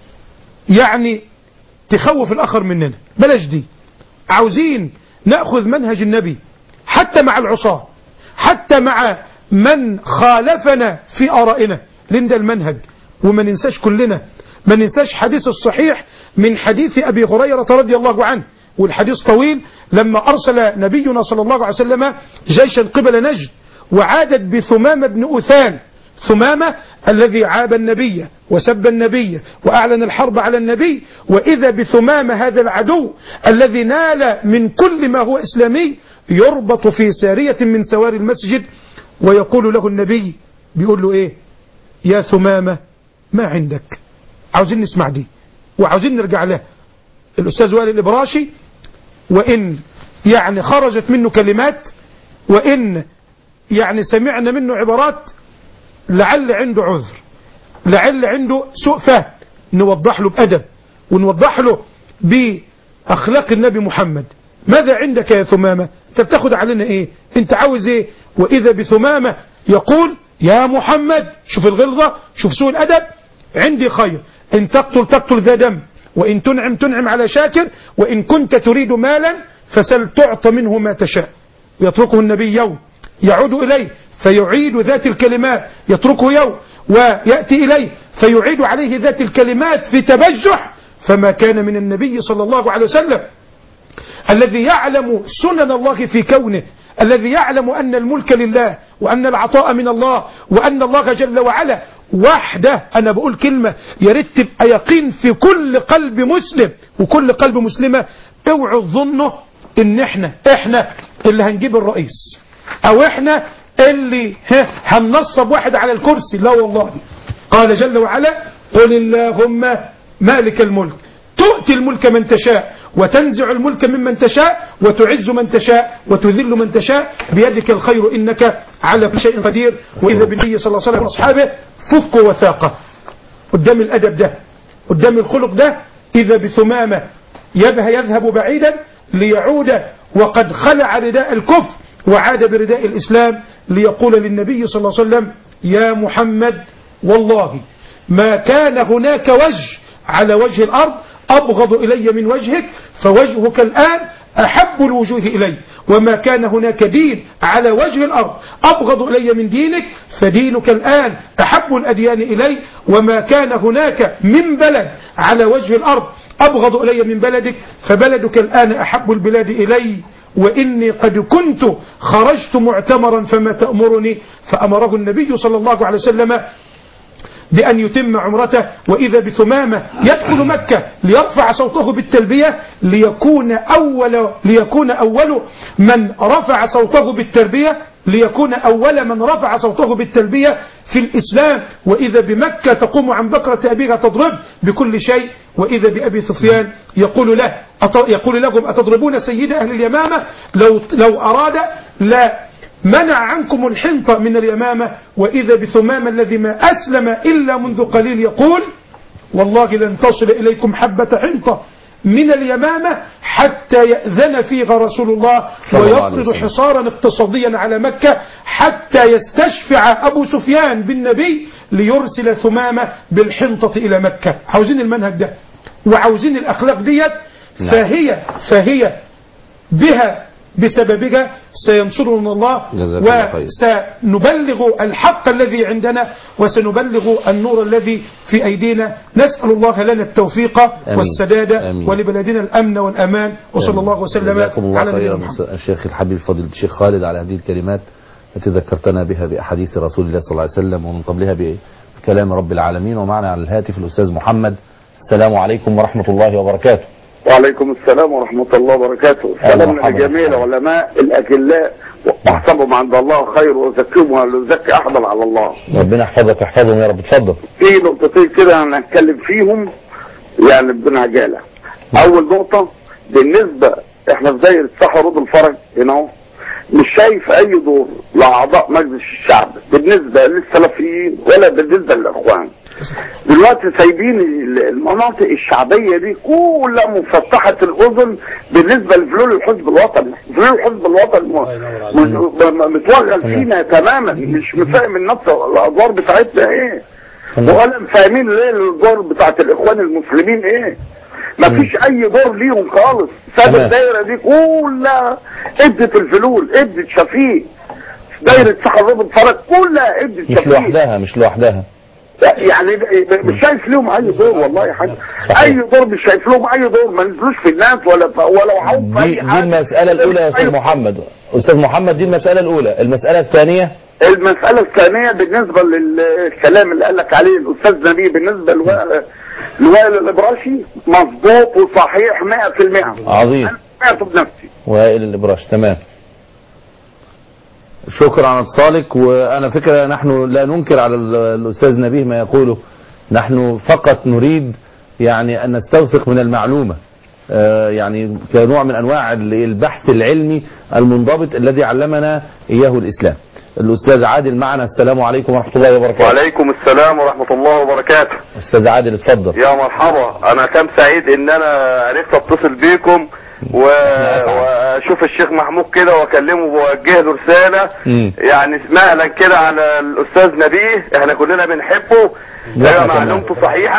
يعني تخوف الآخر مننا، بلاش دي. عاوزين نأخذ منهج النبي حتى مع العصاة، حتى مع من خالفنا في آرائنا، لندى المنهج. وما ننساش كلنا، ما ننساش حديث الصحيح من حديث أبي هريرة رضي الله عنه، والحديث طويل، لما أرسل نبينا صلى الله عليه وسلم جيشا قبل نجد وعادت بثمامة بن أثان، ثمامة الذي عاب النبي وسب النبي وأعلن الحرب على النبي، وإذا بثمامة هذا العدو الذي نال من كل ما هو إسلامي يربط في سارية من سواري المسجد، ويقول له النبي، بيقول له إيه؟ يا ثمامة ما عندك؟ عاوزين نسمع دي وعاوزين نرجع له. الأستاذ وائل الإبراشي وإن يعني خرجت منه كلمات وإن يعني سمعنا منه عبارات لعل عنده عذر، لعل عنده سوء فهم، نوضح له بأدب ونوضح له بأخلاق النبي محمد. ماذا عندك يا ثمامة؟ انت بتاخد علينا ايه؟ انت عاوز ايه؟ وإذا بثمامة يقول: يا محمد، شوف الغلظة، شوف سوء الأدب، عندي خير، إن تقتل ذا دم وإن تنعم على شاكر، وإن كنت تريد مالا فسل تعطى منه ما تشاء. يتركه النبي يوم يعود إليه فيعيد ذات الكلمات، يتركه يوم ويأتي إليه فيعيد عليه ذات الكلمات في تبجح. فما كان من النبي صلى الله عليه وسلم الذي يعلم سنن الله في كونه، الذي يعلم أن الملك لله وأن العطاء من الله وأن الله جل وعلا وحده. أنا بقول كلمة يريد تبقى يقين في كل قلب مسلم وكل قلب مسلمة. اوعوا تظنوا ان احنا اللي هنجيب الرئيس او احنا اللي هننصب واحد على الكرسي. لا والله، قال جل وعلا قل اللهم مالك الملك تؤتي الملك من تشاء وتنزع الملك ممن تشاء وتعز من تشاء وتذل من تشاء بيدك الخير إنك على كل شيء قدير. وإذا بالنبي صلى الله عليه وسلم وأصحابه فكوا وثاقة قدام الأدب ده، قدام الخلق ده. إذا بثمامة يذهب بعيدا ليعود وقد خلع رداء الكفر وعاد برداء الإسلام ليقول للنبي صلى الله عليه وسلم يا محمد والله ما كان هناك وجه على وجه الأرض أبغض إلي من وجهك، فوجهك الآن أحب الوجوه إلي، وما كان هناك دين على وجه الأرض أبغض إلي من دينك، فدينك الآن أحب الأديان إلي، وما كان هناك من بلد على وجه الأرض أبغض إلي من بلدك، فبلدك الآن أحب البلاد إلي، وإني قد كنت خرجت معتمرا فما تأمرني. فأمره النبي صلى الله عليه وسلم بأن يتم عمرته. وإذا بثمامة يدخل مكة ليرفع صوته بالتلبية ليكون أول من رفع صوته بالتلبية في الإسلام. وإذا بمكة تقوم عن بكرة أبيها تضرب بكل شيء. وإذا بأبي سفيان يقول لهم أتضربون سيد أهل اليمامة؟ لو أراد لا منع عنكم الحنطة من اليمامة. وإذا بثمام الذي ما أسلم إلا منذ قليل يقول والله لن تصل إليكم حبة حنطة من اليمامة حتى يأذن فيها رسول الله ويفرض حصارا اقتصاديا على مكة حتى يستشفع أبو سفيان بالنبي ليرسل ثمامة بالحنطة إلى مكة. عاوزين المنهج ده وعاوزين الأخلاق ديت. فهي بها بسببها سينصرنا الله وسنبلغ الحق الذي عندنا وسنبلغ النور الذي في أيدينا. نسأل الله لنا التوفيق والسداد ولبلدنا الأمن والأمان. وصلى الله وسلم على نبينا محمد. الشيخ الحبيب فضيلة الشيخ خالد على هذه الكلمات التي ذكرتنا بها بأحاديث رسول الله صلى الله عليه وسلم ومن قبلها بكلام رب العالمين. ومعنا على الهاتف الأستاذ محمد. السلام عليكم ورحمة الله وبركاته. وعليكم السلام ورحمة الله وبركاته. سلام لجميع العلماء الأجلاء واحسبهم عند الله خير وزكيهم ولا يزكي أحدا على الله. ربنا يحفظك ويحفظهم يا رب. اتفضل. في نقطتين كده هنتكلم فيهم يعني بدون عجالة. أول نقطة بالنسبة احنا في دايرة صحة رود الفرج هنا مش شايف أي دور لأعضاء مجلس الشعب بالنسبة للسلفيين ولا بالنسبة للإخوان. دلوقتي سايبين المناطق الشعبية دي كلها مفتحة الأذن بالنسبة لفلول الحزب الوطني. فلول الحزب الوطني متوغل فينا تماما، مش مفاهم الناس الأدوار بتاعتنا ايه ولا فاهمين ليه الدور بتاعت الإخوان المسلمين ايه. مفيش أي دور ليهم خالص. ساب الدايرة دي كلها ادت الفلول، ادت شفيق. دايرة صحة رود الفرج كلها ادت شفيق. مش لوحدها يعني مش شايف لهم اي دور والله يا حاج. اي دور مش شايف لهم اي دور، ما نزلوش في الناس ولا وعوا في اي حاجه. دي المسألة الأولى يا أستاذ محمد. أستاذ محمد دي المسألة الأولى. المسألة الثانية بالنسبة للكلام اللي قال لك عليه الأستاذ نبيه بالنسبة لوائل الإبراشي مظبوط وصحيح 100%. عظيم. أنا سمعته بنفسي. وائل الإبراشي تمام. شكرا على اتصالك. وأنا فكرة نحن لا ننكر على الأستاذ نبيه ما يقوله، نحن فقط نريد يعني أن نستوثق من المعلومة يعني كنوع من أنواع البحث العلمي المنضبط الذي علمنا إياه الإسلام. الأستاذ عادل معنا. السلام عليكم ورحمة الله وبركاته. وعليكم السلام ورحمة الله وبركاته. أستاذ عادل اتفضل. يا مرحبا. أنا كم سعيد إن أنا عرفت أتصل بيكم واشوف الشيخ محمود كده واكلمه ووجه له رساله يعني مهلا كده على الاستاذ نبيه. احنا كلنا بنحبه، معلومته صحيحه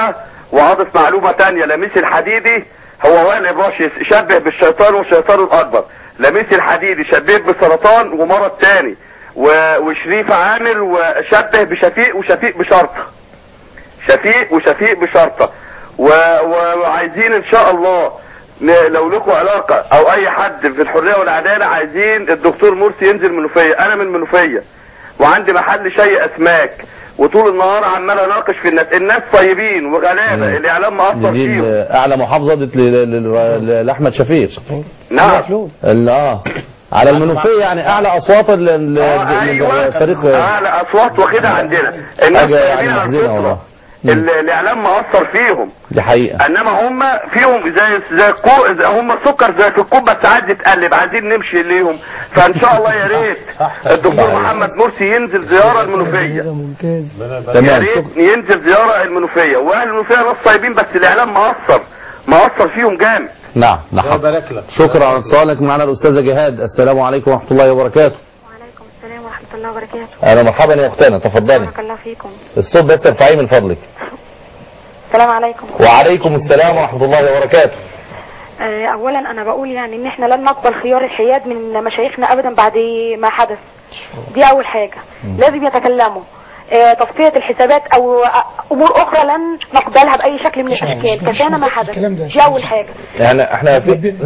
وهضف معلومة تانية، لميس الحديدي هو وائل ابراش شبه بالشيطان والشيطان الاكبر، لميس الحديدي شبه بالسرطان ومرض تاني، وشريف عامر وشبه بشفيق وشفيق بشرطة، شفيق وشفيق بشرطة. وعايزين ان شاء الله لو لكم علاقة او اي حد في الحرية والعدالة، عايزين الدكتور مرسي ينزل منوفية. انا من منوفية وعندي محل شيء اسماك، وطول النهار عمال اناقش في الناس طيبين وغلابه، الاعلام مأثر فيهم. اعلى محافظه لاحمد شفيق. نعم. على المنوفيه يعني اعلى اصوات الفريق، اعلى اصوات واخدها عندنا. الناس طيبين على الفطره، الاعلام مأثر فيهم، دي حقيقه. انما هم فيهم زي هم سكر زي في الكوب، بس عايز يتقلب، عايزين نمشي ليهم. فان شاء الله يا ريت الدكتور محمد مرسي ينزل زياره المنوفيه، يا ريت ينزل زياره المنوفيه. واهل المنوفيه ناس طيبين، بس الاعلام مأثر فيهم جامد. نعم. شكرا على اتصالك. معنا الاستاذه جهاد. السلام عليكم ورحمه الله وبركاته. وعليكم السلام ورحمه الله وبركاته. اهلا مرحبا يا اختنا، تفضلي. بارك الله فيكم. الصوت بس ارفعيه من فضلك. السلام عليكم. وعليكم السلام ورحمه الله وبركاته. اولا انا بقول يعني ان احنا لن نقبل خيار الحياد من مشايخنا ابدا بعد ما حدث. دي اول حاجه. لازم يتكلموا. تصفية الحسابات او امور اخرى لن نقبلها باي شكل من الاشكال، كفانا ما حدث. دي اول حاجه. يعني احنا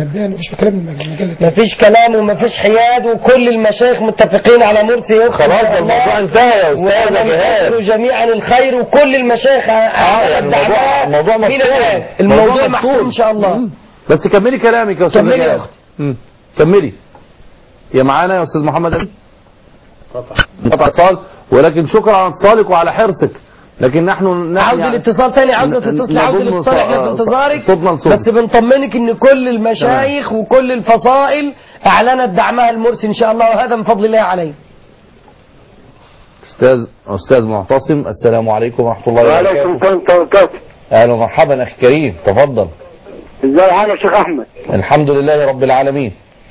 مفيش كلام ومفيش حياد، وكل المشايخ متفقين على مرسي. خلاص الموضوع انتهى يا استاذه جهاد. جميعا الخير، وكل المشايخ الموضوع مفتوح، الموضوع محسوم ان شاء الله. بس كملي كلامك يا استاذه جهاد. كملي يا معانا يا استاذ محمد. قطع اتصال، ولكن شكرا على اتصالك وعلى حرصك. لكن نحن عاوز الاتصال تاني، عاوزه تتصل، عاوز الاتصال، احنا في انتظارك. بس بنطمنك ان كل المشايخ وكل الفصائل اعلنت دعمها المرسي ان شاء الله، وهذا من فضل الله عليه. استاذ معتصم. السلام عليكم ورحمه الله وبركاته. وعليكم السلام ورحمه الله وبركاته. اهلا ومرحبا اخي كريم، تفضل. ازاي حالك يا شيخ احمد؟ الحمد لله رب العالمين.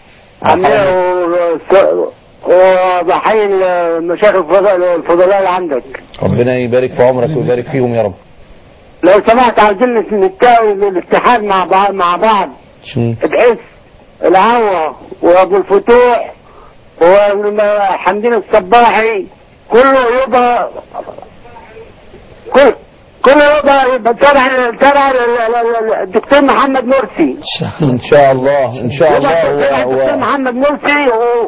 وبحيي المشايخ الفضلاء اللي عندك، ربنا يبارك في عمرك ويبارك فيهم يا رب. لو سمحت عايزين نتقابل الاتحاد مع بعض بحيث العوا وابو الفتوح وحمدين الصباحي كله يبقى تبع الدكتور محمد مرسي ان شاء الله. الدكتور محمد مرسي.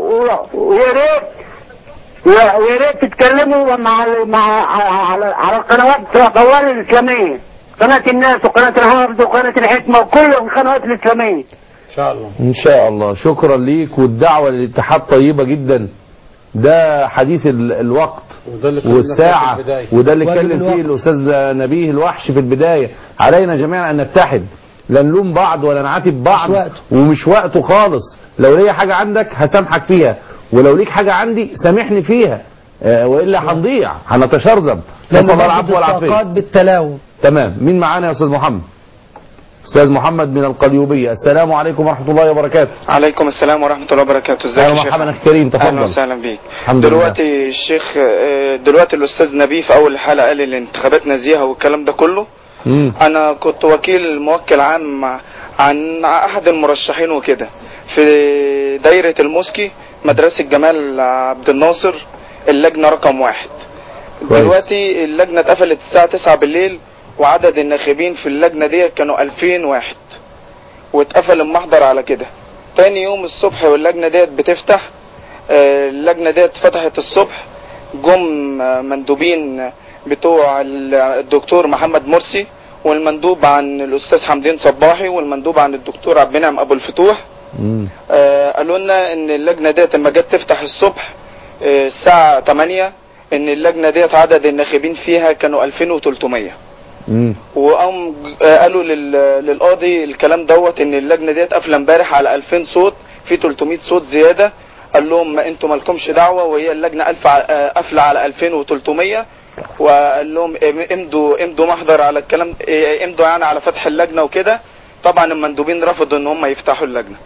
ويا ريت تتكلموا على القنوات الاسلاميه، قناه الناس وقناه الحافظ وقناه الحكمه وكل القنوات الاسلاميه ان شاء الله. شكرا ليك، والدعوه للاتحاد طيبه جدا. ده حديث الوقت والساعة، وده اللي اتكلم فيه الأستاذ نبيه الوحش في البداية. علينا جميعا أن نتحد، لا نلوم بعض ولا نعاتب بعض، ومش وقته خالص. لو ليا حاجة عندك هسامحك فيها، ولو ليك حاجة عندي سامحني فيها، وإلا هنضيع، هنتشرذم. نسأل الله العفو والعافية. بالتلاوم. تمام. مين معانا يا أستاذ محمد؟ أستاذ محمد من القليوبية. السلام عليكم ورحمة الله وبركاته. عليكم السلام ورحمة الله وبركاته. ازيك يا شيخ؟ مرحبا أخي كريم، تفضل. أهلا وسهلا بيك. دلوقتي الشيخ، دلوقتي الأستاذ نبيه في أول حلقة قال الانتخابات نزيهة والكلام ده كله. أنا كنت وكيل موكل عام عن أحد المرشحين وكده في دايرة الموسكي، مدرسة جمال عبد الناصر، اللجنة رقم 1. دلوقتي اللجنة اتقفلت الساعة 9 بالليل، وعدد الناخبين في اللجنة دي كانوا 2000 واحد، واتقفل المحضر على كده. تاني يوم الصبح واللجنة ديت بتفتح، اللجنة ديت فتحت الصبح، جم مندوبين بتوع الدكتور محمد مرسي، والمندوب عن الأستاذ حمدين صباحي، والمندوب عن الدكتور عبد المنعم أبو الفتوح. قالوا لنا ان اللجنة ديت لما جت تفتح الصبح الساعة 8 ان اللجنة ديت عدد الناخبين فيها كانوا 2300. وقام قالوا للقاضي الكلام دوت ان اللجنه ديت قافله امبارح على 2000 صوت، في 300 صوت زياده. قال لهم ما انتم مالكمش دعوه، وهي اللجنه قافله على 2300. وقال لهم امضوا محضر على الكلام، امضوا يعني على فتح اللجنه وكده. طبعا المندوبين رفضوا ان هم يفتحوا اللجنه،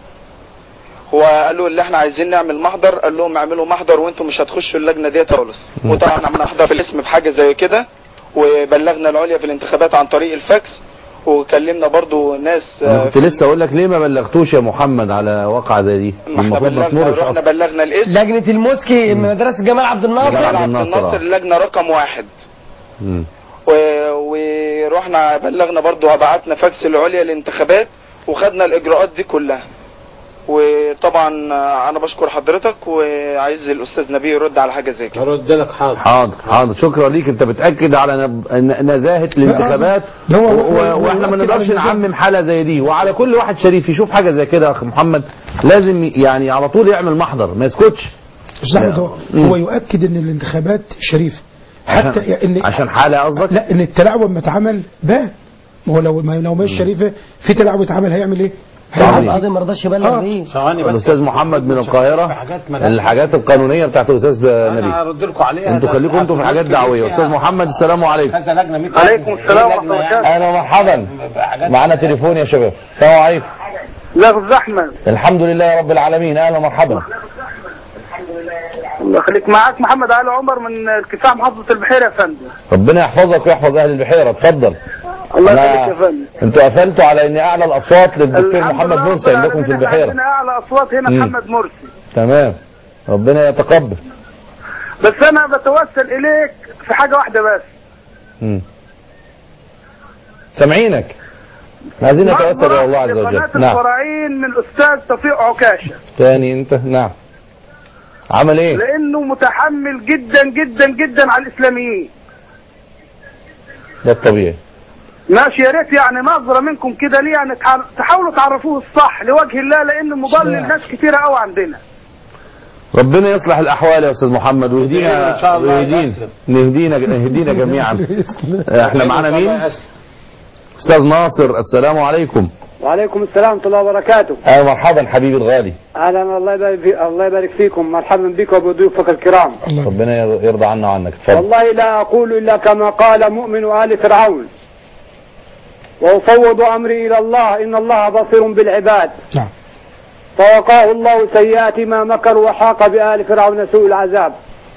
وقالوا اللي احنا عايزين نعمل محضر. قال لهم اعملوا محضر وانتم مش هتخشوا اللجنه ديت خالص. وطبعا عملنا محضر بالاسم بحاجه زي كده، وبلغنا العليا في الانتخابات عن طريق الفاكس، وكلمنا برضو ناس انا كنت لسه اقول لك ليه ما بلغتوش يا محمد على واقعه زي دي؟ ما احنا المفروض ما تمرش رحنا اصلا. بلغنا الاسم لجنة المسكي مدرسة جمال عبد الناصر. جمال عبد الناصر اللجنة رقم 1. مم. ورحنا بلغنا برضو بعتنا فاكس العليا للانتخابات وخدنا الاجراءات دي كلها. وطبعا انا بشكر حضرتك وعايز الاستاذ نبيه يرد على حاجه زي كده. هرد لك حاضر. حاضر شكرا ليك. انت بتاكد على نزاهه الانتخابات واحنا ما نقدرش نعمم حاله زي دي، وعلى كل واحد شريف يشوف حاجه زي كده يا اخ محمد لازم يعني على طول يعمل محضر ما يسكتش. هو يؤكد ان الانتخابات شريفه حتى ان عشان حاله قصدك؟ لا، ان التلاعب لما اتعمل بان، ما هو لو مش شريفه في تلاعب اتعمل هيعمل ايه؟ القاضي ما رضاش يبلغ بيه. الاستاذ محمد من القاهره الحاجات القانونيه بتاعت الاستاذ نبي انا هرد لكم عليها. انتوا خليكم انتوا في حاجات دعويه. استاذ محمد السلام عليكم. عليكم السلام ورحمه الله وبركاته. اهلا ومرحبا. معانا تليفون يا شباب. السلام عليكم. لا استاذ احمد. الحمد لله يا رب العالمين. اهلا ومرحبا. الله يخليك. معاك محمد علي عمر من ارتفاع محافظه البحيره يا فندم. ربنا يحفظك ويحفظ اهل البحيره. اتفضل. الله يخليك يا فندم. انتوا قفلتوا على ان اعلى الاصوات للدكتور محمد مرسي عندكم في البحيره. عندنا اعلى اصوات هنا محمد مرسي. تمام. ربنا يتقبل. بس انا بتوسل اليك في حاجه واحده بس. سامعينك. عايزين نتوسل الى الله عز وجل. نعم. الفراعين من الاستاذ توفيق عكاشه. تاني انت. نعم. عمل ايه؟ لانه متحمل جدا جدا جدا على الاسلاميين. ده الطبيعي. ماشي. يا ريت يعني نظره منكم كده ليه، يعني تحاولوا تعرفوه الصح لوجه الله، لانه مضلل ناس كتيره قوي عندنا. ربنا يصلح الاحوال يا استاذ محمد ويهدينا ان شاء الله. نهدينا جميعا. احنا معانا مين؟ استاذ ناصر. السلام عليكم. وعليكم السلام ورحمه الله وبركاته. اهلا مرحبا حبيبي الغالي. اهلا. الله يبارك فيكم. مرحبا بك وبضيوفك الكرام. ربنا يرضى عنا وعنك. اتفضل. والله لا اقول الا كما قال مؤمن ال فرعون، وافوض امري الى الله ان الله بصير بالعباد. نعم. فوقاه الله سيئات ما مكروا وحاق بآل فرعون سوء العذاب.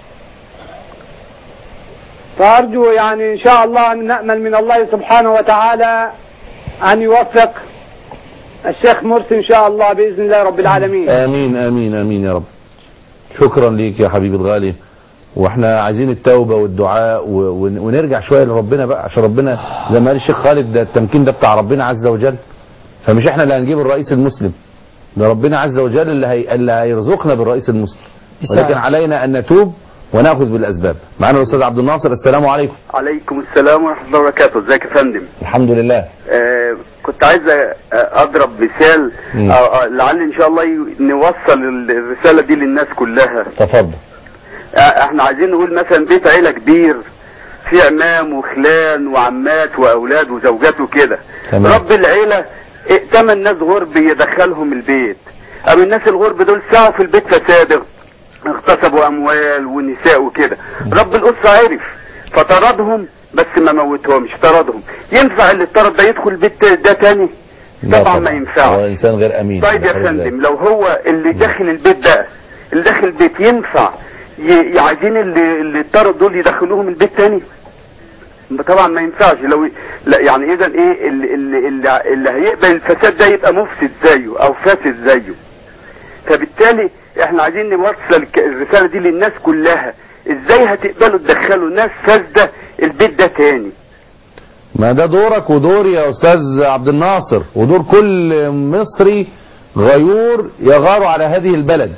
فأرجو يعني إن شاء الله أن نأمل من الله سبحانه وتعالى أن يوفق الشيخ مرسي إن شاء الله بإذن الله رب العالمين. آمين آمين آمين يا رب. شكرا ليك يا حبيبي الغالي. واحنا عايزين التوبة والدعاء ونرجع شوية لربنا بقى، عشان ربنا زي ما قال الشيخ خالد ده التمكين ده بتاع ربنا عز وجل. فمش احنا اللي هنجيب الرئيس المسلم، ده ربنا عز وجل اللي هيرزقنا بالرئيس المسلم، ولكن علينا ان نتوب وناخذ بالاسباب. معانا الاستاذ عبد الناصر. السلام عليكم. عليكم السلام ورحمه الله وبركاته. ازيك يا فندم؟ الحمد لله. كنت عايز اضرب مثال لعل ان شاء الله نوصل الرساله دي للناس كلها. تفضل. احنا عايزين نقول مثلا بيت عيله كبير فيه عمام وخلان وعمات واولاد وزوجات وكده. رب العيله 8 ناس غرب يدخلهم البيت. اما الناس الغرب دول سعوا في البيت فساد، اغتصبوا اموال ونساء وكده. رب الاسره عرف فطردهم، بس ما موتهمش، طردهم. ينفع اللي اتطرد ده يدخل البيت ده تاني؟ طبعا ما ينفعش. هو انسان غير امين. طيب يا فندم، لو هو اللي داخل البيت ده، اللي داخل البيت ينفع عايزين اللي اتطرد دول يدخلوهم البيت تاني؟ طبعا ما ينفعش. لو لا يعني اذا ايه اللي هيقبل الفساد ده يبقى مفسد زيه او فاسد زيه. فبالتالي احنا عايزين نوصل الرساله دي للناس كلها. ازاي هتقبلوا تدخلوا ناس فاسده البيت ده تاني؟ ما ده دورك ودوري يا استاذ عبد الناصر، ودور كل مصري غيور يغار على هذه البلد.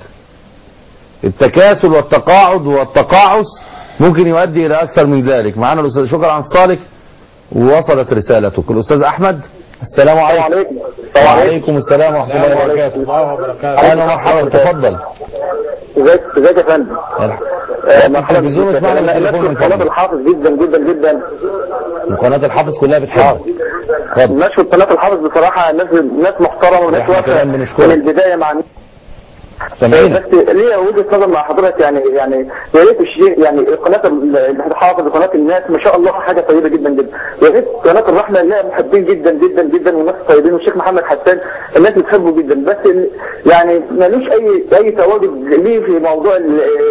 التكاسل والتقاعد والتقاعس ممكن يؤدي الى اكثر من ذلك. معانا الاستاذ. شكرا على اتصالك ووصلت رسالتك. الاستاذ احمد. السلام عليكم. وعليكم السلام ورحمه الله وبركاته. اهلا ومرحبا. تفضل. ازيك يا فندم؟ التلفزيون اسمعنا من التليفون من قناه الحافظ جدا جدا جدا. قناه الحافظ كلها بتحبك. نشوة قناه الحافظ بصراحه ناس محترمه وناس واقفه من البدايه مع سامعينك. بس ليه وجهه نظر مع حضرتك يعني يا ريت الشيخ يعني قناه الحافظ وقناه الناس ما شاء الله حاجه طيبه جدا جدا. يا ريت قناه الرحمه لها محبين جدا جدا جدا وناس طيبين، والشيخ محمد حسان الناس بتحبه جدا، بس يعني مالوش اي تواجد ليه في موضوع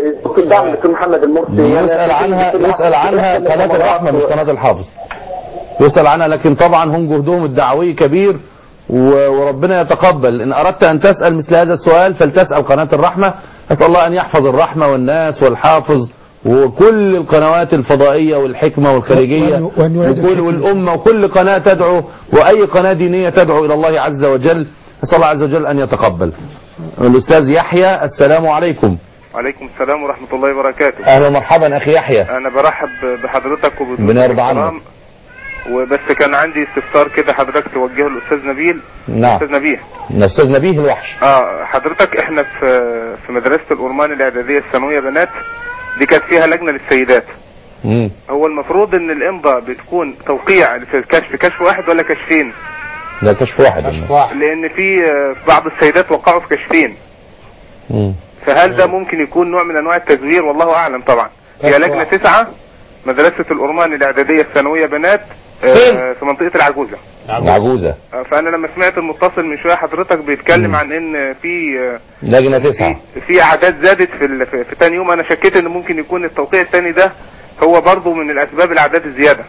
الدعم للدكتور محمد المرسي. يسال عنها قناه الرحمه مش قناه الحافظ. يسأل عنها، لكن طبعا هم جهدهم الدعوي كبير وربنا يتقبل. إن أردت أن تسأل مثل هذا السؤال فلتسأل قناة الرحمة. أسأل الله أن يحفظ الرحمة والناس والحافظ وكل القنوات الفضائية والحكمة والخارجية والأمة وكل قناة تدعو وأي قناة دينية تدعو إلى الله عز وجل. أسأل الله عز وجل أن يتقبل. الأستاذ يحيى، السلام عليكم. وعليكم السلام ورحمة الله وبركاته. أهلا ومرحبا أخي يحيى. أنا برحب بحضرتك ربنا يرضى عنك. وبس كان عندي استفسار كده حضرتك توجهه للأستاذ نبيل. نعم. الأستاذ نبيه. الأستاذ نبيه الوحش. حضرتك احنا في مدرسة الأورمان الإعدادية الثانوية بنات، دي كانت فيها لجنة للسيدات. هو المفروض ان الامضاء بتكون توقيع في كشف واحد ولا كشفين؟ لا كشف واحد. لان في بعض السيدات وقعوا في كشفين. فهل ده ممكن يكون نوع من انواع التزوير؟ والله اعلم. طبعا هي لجنة 9 مدرسة الأورمان الإعدادية الثانوية بنات في منطقة العجوزة. فأنا لما سمعت المتصل من شوية حضرتك بيتكلم عن ان في لجنة 9 في أعداد زادت في تاني يوم، انا شكيت ان ممكن يكون التوقيع الثاني ده هو برضو من الأسباب الأعداد الزيادة.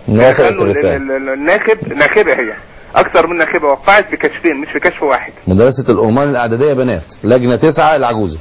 ناخبة هي أكثر من ناخبة وقعت في كشفين مش في كشف واحد. مدرسة الأورمان الإعدادية بنات لجنة 9 العجوزة.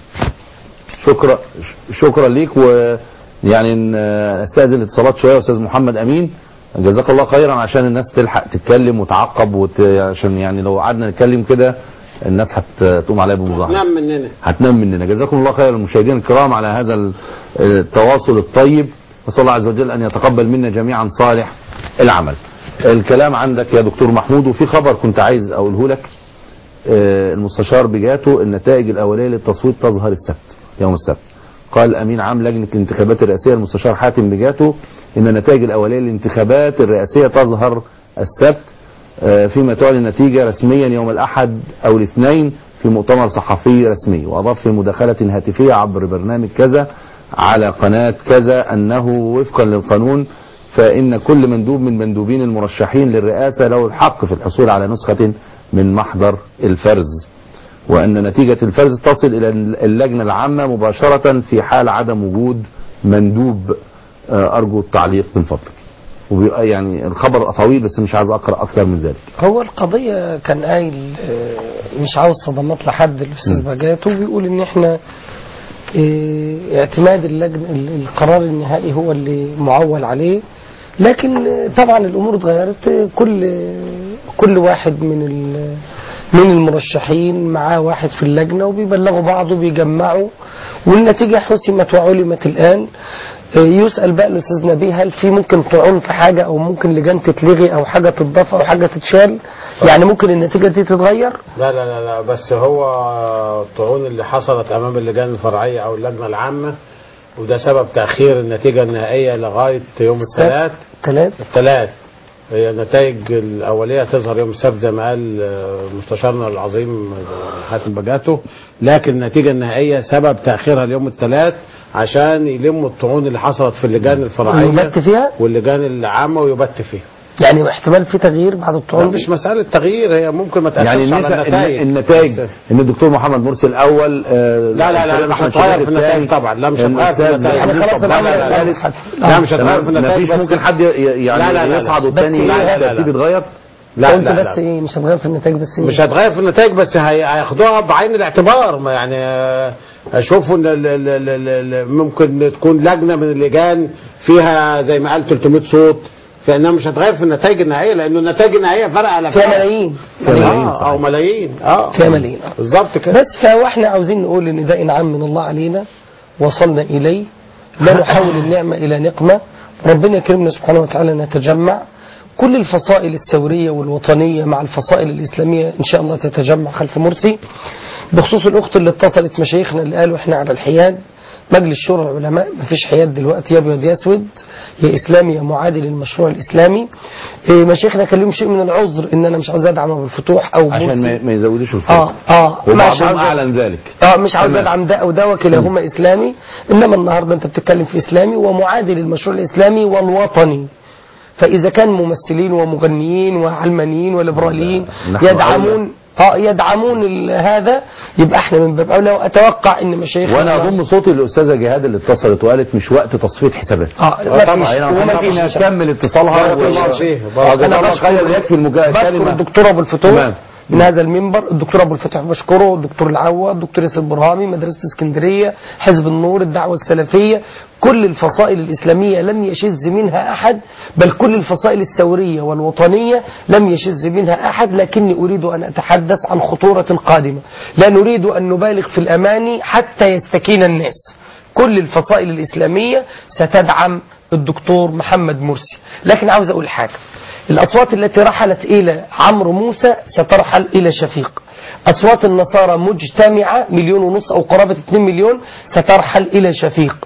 شكرا ليك. ويعني استأذن الاتصالات شوية أستاذ محمد أمين، جزاك الله خيرا، عشان الناس تلحق تتكلم وتعقب عشان يعني لو قعدنا نتكلم كده الناس هتقوم عليها بمظاهرة، هتنام مننا. جزاكم الله خيرا المشاهدين الكرام على هذا التواصل الطيب، وصلى الله عز وجل أن يتقبل منا جميعا صالح العمل. الكلام عندك يا دكتور محمود، وفي خبر كنت عايز أقوله لك. المستشار بجاته النتائج الأولية للتصويت تظهر السبت، يوم السبت. قال أمين عام لجنة الانتخابات الرئاسية المستشار حاتم بجاته إن النتائج الأولية للانتخابات الرئاسية تظهر السبت، فيما تعلن النتيجة رسميا يوم الأحد أو الاثنين في مؤتمر صحفي رسمي. وأضاف في مداخلة هاتفية عبر برنامج كذا على قناة كذا أنه وفقا للقانون فإن كل مندوب من مندوبين المرشحين للرئاسة له الحق في الحصول على نسخة من محضر الفرز، وأن نتيجة الفرز تصل إلى اللجنة العامة مباشرة في حال عدم وجود مندوب. أرجو التعليق من فضلك. يعني الخبر طويل بس مش عايز أقرأ أكثر من ذلك. هو القضية كان قايل مش عاوز صدمات لحد الأستاذ بجاته، وبيقول إن إحنا اعتماد اللجنة القرار النهائي هو اللي معول عليه، لكن طبعا الأمور اتغيرت. كل واحد من المرشحين معاه واحد في اللجنة وبيبلغوا بعض وبيجمعوا، والنتيجة حسمت وعلمت الآن. يسأل بقى الأستاذ نبيه هل في ممكن طعون في حاجة أو ممكن لجان تتلغي أو حاجة تتضاف أو حاجة تتشال؟ يعني ممكن النتيجة دي تتغير؟ لا بس هو الطعون اللي حصلت أمام اللجان الفرعية أو اللجنة العامة، وده سبب تأخير النتيجة النهائية لغاية يوم الثلاث. هي النتائج الأولية تظهر يوم السبت زي ما قال مستشارنا العظيم حاتم بجاته، لكن النتيجة النهائية سبب تأخيرها ليوم الثلاث عشان يلموا الطعون اللي حصلت في اللجان الفرعية ويبت فيها واللجان العامة ويبت فيها. يعني احتمال في تغيير بعد الطعون؟ مش مسألة تغيير، هي ممكن ما تأثرش يعني على النتائج ان الدكتور محمد مرسي الاول لا مش هتغير في النتائج طبعا. لا مش هتغير في النتائج. يعني خلاص لا مش هتغير في النتائج. مفيش ممكن حد يعني يصعد والثاني الترتيب يتغير. لا بس ايه مش هتغير في النتائج بس مش هتغير في النتائج بس هياخدوها بعين الاعتبار. يعني اشوفوا ان ممكن تكون لجنة من اللجان فيها زي ما قال 300 صوت، فانها مش هتغير في النتائج النهائيه، لانه النتائج النهائيه فرق على فيها ملايين او ملايين فيها ملايين بالظبط كده. بس فاحنا عاوزين نقول ان ده انعام من الله علينا وصلنا اليه، لا نحول النعمه الى نقمه. ربنا يكرمنا سبحانه وتعالى نتجمع كل الفصائل الثوريه والوطنيه مع الفصائل الاسلاميه ان شاء الله تتجمع خلف مرسي. بخصوص الاخت اللي اتصلت مشايخنا اللي قالوا احنا على الحياد، مجلس شورى العلماء ما فيش حياد دلوقتي، يا ابيض يا اسود، يا اسلامي يا معادي للمشروع الاسلامي. مشايخنا كان لهم شيء من العذر ان انا مش عاوز ادعم ابو الفتوح او عشان ما يزودوش الفرق. مش عاوز اعلن ذلك. مش عاوز ادعم ده او ده، وكلاهما اسلامي. انما النهارده انت بتتكلم في اسلامي ومعادي للمشروع الاسلامي والوطني. فاذا كان ممثلين ومغنيين وعلمانيين وليبراليين يدعمون هذا، يبقى احنا من باب اولى. واتوقع ان مشايخنا وانا اضم صوتي للاستاذه جهاد اللي اتصلت وقالت مش وقت تصفيه حسابات. طبعا نكمل اتصالها. انا بشكر يكفي بشكر الدكتور ابو الفتوح من هذا المنبر، الدكتور ابو الفتوح بشكره، الدكتور العواد، الدكتور ياسر برهامي، مدرسه اسكندريه، حزب النور، الدعوه السلفيه، كل الفصائل الاسلاميه لم يشذ منها احد، بل كل الفصائل الثوريه والوطنيه لم يشذ منها احد. لكني اريد ان اتحدث عن خطوره قادمه، لا نريد ان نبالغ في الاماني حتى يستكين الناس. كل الفصائل الاسلاميه ستدعم الدكتور محمد مرسي، لكن عاوز اقول حاجه، الأصوات التي رحلت إلى عمرو موسى سترحل إلى شفيق. أصوات النصارى مجتمعة 1.5 مليون أو قرابة 2 مليون سترحل إلى شفيق.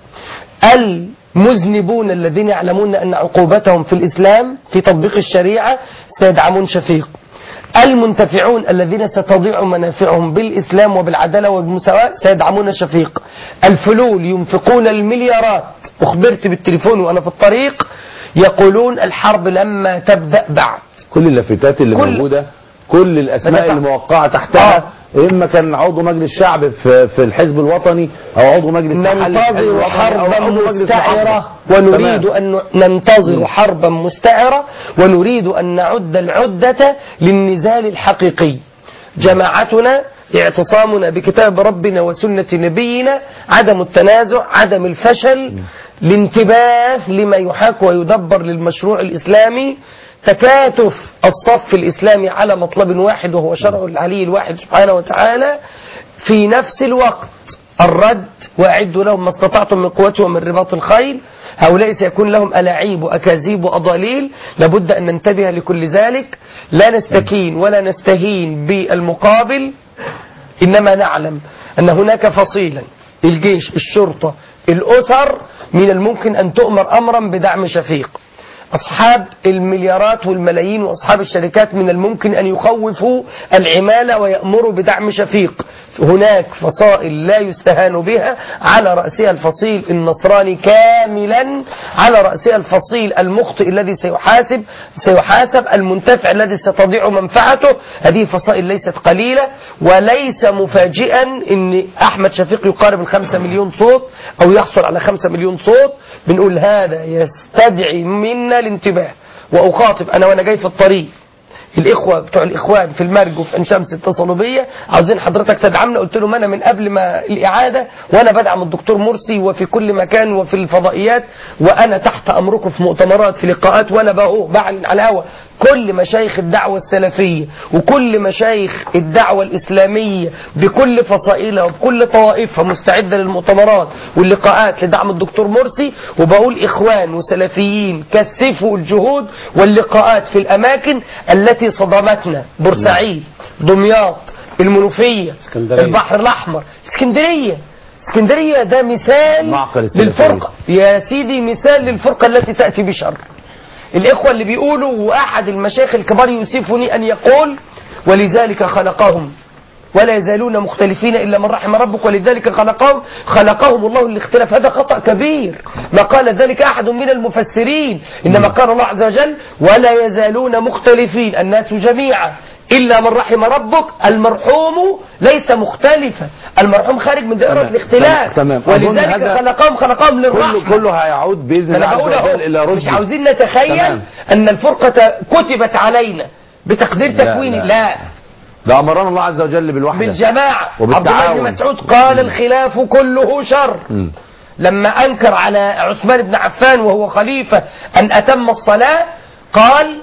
المذنبون الذين يعلمون أن عقوبتهم في الإسلام في تطبيق الشريعة سيدعمون شفيق. المنتفعون الذين ستضيع منافعهم بالإسلام وبالعدالة والمساواة سيدعمون شفيق. الفلول ينفقون المليارات، أخبرت بالتليفون وأنا في الطريق يقولون الحرب لما تبدأ بعد. كل اللافتات اللي موجودة، كل الأسماء اللي موقعة تحتها إما كان عضو مجلس شعب في الحزب الوطني أو عضو مجلس محلي. ننتظر حربا مستعرة ونريد أن ننتظر حربا مستعرة ونريد أن نعد العدة للنزال الحقيقي. جماعتنا اعتصامنا بكتاب ربنا وسنة نبينا، عدم التنازع، عدم الفشل، الانتباه لما يحاك ويدبر للمشروع الإسلامي، تكاتف الصف الإسلامي على مطلب واحد وهو شرع العلي الواحد سبحانه وتعالى. في نفس الوقت الرد، وأعدوا لهم ما استطعتم من قوة ومن رباط الخيل، هؤلاء سيكون لهم ألاعيب وأكاذيب وأضاليل، لابد أن ننتبه لكل ذلك. لا نستكين ولا نستهين بالمقابل، إنما نعلم أن هناك فصيلا، الجيش، الشرطة، الأسر، من الممكن أن تؤمر أمرا بدعم شفيق. أصحاب المليارات والملايين وأصحاب الشركات من الممكن أن يخوفوا العمالة ويأمروا بدعم شفيق. هناك فصائل لا يستهان بها، على رأسها الفصيل النصراني كاملا، على رأسها الفصيل المخطئ الذي سيحاسب، المنتفع الذي ستضيع منفعته. هذه فصائل ليست قليلة، وليس مفاجئا أن أحمد شفيق يقارب 5 مليون صوت أو يحصل على 5 مليون صوت. بنقول هذا يستدعي منا الانتباه. وأخاطب أنا وأنا جاي في الطريق الإخوة بتوع الإخوان في المرج وفي عين شمس اتصلوا بيا عاوزين حضرتك تدعمنا. قلت لهم أنا من قبل ما الإعادة وأنا بدعم الدكتور مرسي وفي كل مكان وفي الفضائيات، وأنا تحت أمركم في مؤتمرات في لقاءات، وأنا بعلن على الهواء كل مشايخ الدعوة السلفية وكل مشايخ الدعوة الإسلامية بكل فصائلها وبكل طوائفها مستعدة للمؤتمرات واللقاءات لدعم الدكتور مرسي. وبقول إخوان وسلفيين كثفوا الجهود واللقاءات في الأماكن التي صدمتنا، بورسعيد، دمياط، المنوفية، البحر الأحمر، اسكندرية ده مثال للفرقة يا سيدي، مثال للفرقة التي تأتي بشر. الإخوة اللي بيقولوا، وأحد المشايخ الكبار يوصفني أن يقول ولذلك خلقهم ولا يزالون مختلفين إلا من رحم ربك ولذلك خلقهم الله للاختلاف. هذا خطأ كبير، ما قال ذلك أحد من المفسرين، إنما قال الله عز وجل ولا يزالون مختلفين الناس جميعا إلا من رحم ربك. المرحوم ليس مختلفا، المرحوم خارج من دائرة الاختلاف. ولذلك خلقهم للرحمة. كله هيعود بإذن الله عز وجل إلى رشد. مش عاوزين نتخيل أن الفرقة كتبت علينا بتقدير تكويني، لا ده أمرنا الله عز وجل بالوحدة بالجماعة. عبد الله بن مسعود قال الخلاف كله شر. لما أنكر على عثمان بن عفان وهو خليفة أن أتم الصلاة قال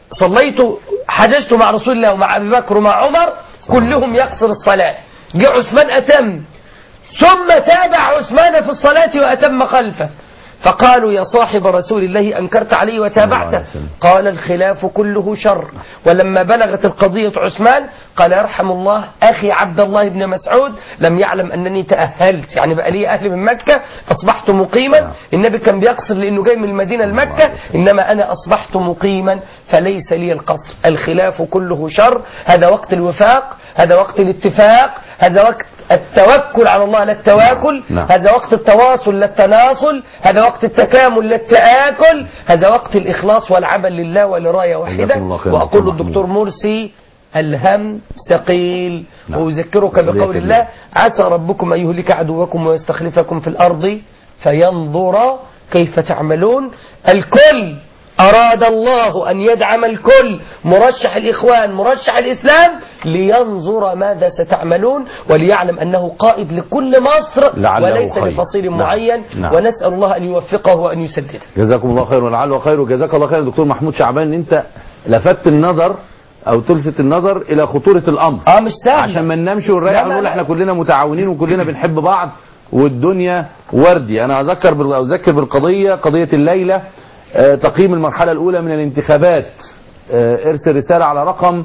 حججت مع رسول الله ومع أبي بكر ومع عمر كلهم يقصر الصلاة، جاء عثمان أتم، ثم تابع عثمان في الصلاة وأتم خلفه، فقالوا يا صاحب رسول الله أنكرت عليه وتابعته؟ قال الخلاف كله شر. ولما بلغت القضية عثمان قال يرحم الله أخي عبد الله بن مسعود لم يعلم أنني تأهلت، يعني بقى لي أهل من مكة أصبحت مقيما. النبي كان بيقصر لأنه جاي من المدينة لمكة، إنما أنا أصبحت مقيما فليس لي القصر. الخلاف كله شر. هذا وقت الوفاق، هذا وقت الاتفاق، هذا وقت التوكل على الله لا التواكل، هذا وقت التواصل لا التناصل، هذا وقت التكامل لا التآكل، هذا وقت الإخلاص والعمل لله ولراية واحدة. وأقول للدكتور مرسي الهم ثقيل. وأذكرك بقول الله: عسى ربكم أن يهلك عدوكم ويستخلفكم في الأرض فينظر كيف تعملون. الكل أراد الله أن يدعم الكل، مرشح الإخوان، مرشح الإسلام، لينظر ماذا ستعملون وليعلم أنه قائد لكل مصر وليس خير. لفصيل معين. نعم. ونسأل الله أن يوفقه وأن يسدده. جزاكم الله خير ولعله خير. وجزاك الله خير دكتور محمود شعبان ان انت لفت النظر او تلفت النظر الى خطورة الامر. مش سهل عشان ما ننامش ونريح ونقول احنا كلنا متعاونين وكلنا بنحب بعض والدنيا وردي. انا اذكر بالقضية، قضية الليلة تقييم المرحلة الاولى من الانتخابات. ارسل رسالة على رقم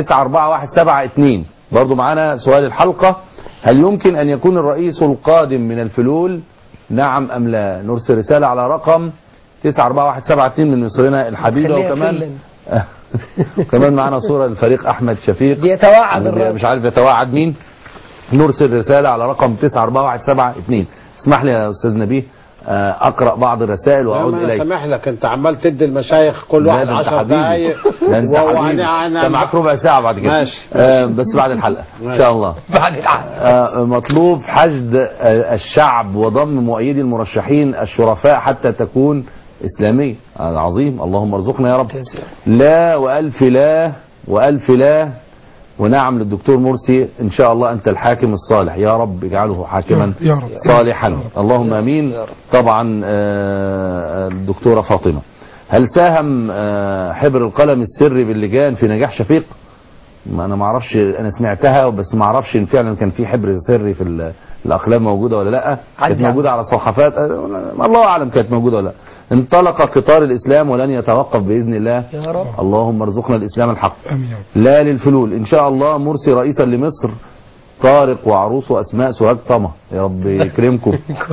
941172. برضو معانا سؤال الحلقة: هل يمكن ان يكون الرئيس القادم من الفلول؟ نعم ام لا؟ نرسل رسالة على رقم 941172 من مصرنا الحبيبة. وكمان معنا صورة للفريق احمد شفيق بيتوعد الراجل، مش عارف يتوعد مين. نرسل رسالة على رقم 941172. اسمح لي يا استاذ نبيه اقرا بعض الرسائل واعود اليك. انا سامح لك، انت عمال تدي المشايخ كل واحد 10 دقائق. انت معاك ربع ساعه بعد كده. ماشي. بس بعد الحلقه ان شاء الله. بعد الحلقه. مطلوب حشد الشعب وضم مؤيدي المرشحين الشرفاء حتى تكون اسلاميه. عظيم، اللهم ارزقنا يا رب. لا والف لا والف لا. ونعم للدكتور مرسي ان شاء الله انت الحاكم الصالح، يا رب اجعله حاكما صالحا، اللهم امين. طبعا الدكتوره فاطمه: هل ساهم حبر القلم السري باللجان في نجاح شفيق؟ انا ما اعرفش، انا سمعتها بس ما اعرفش ان فعلا كان في حبر سري في الاقلام موجوده ولا لا. كانت موجوده على الصحافات، الله اعلم كانت موجوده ولا لا. انطلق قطار الاسلام ولن يتوقف باذن الله يا رب. اللهم ارزقنا الاسلام الحق. لا للفلول ان شاء الله. مرسي رئيسا لمصر، طارق وعروسه اسماء سوهاج طمع، يا رب يكرمكم.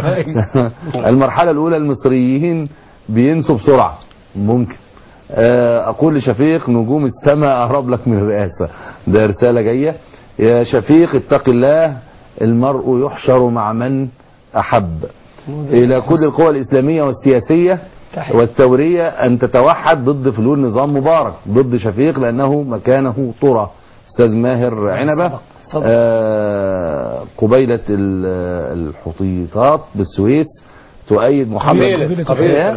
المرحله الاولى المصريين بينسوا بسرعه، ممكن اقول لشفيق: نجوم السماء اهرب لك من الرئاسه. ده رساله جايه. يا شفيق اتق الله، المرء يحشر مع من احب. الى كل القوى الاسلاميه والسياسيه والثوريه ان تتوحد ضد فلول نظام مبارك، ضد شفيق لانه مكانه طرى. استاذ ماهر عنبه: قبيله الحطيطات بالسويس تؤيد محمد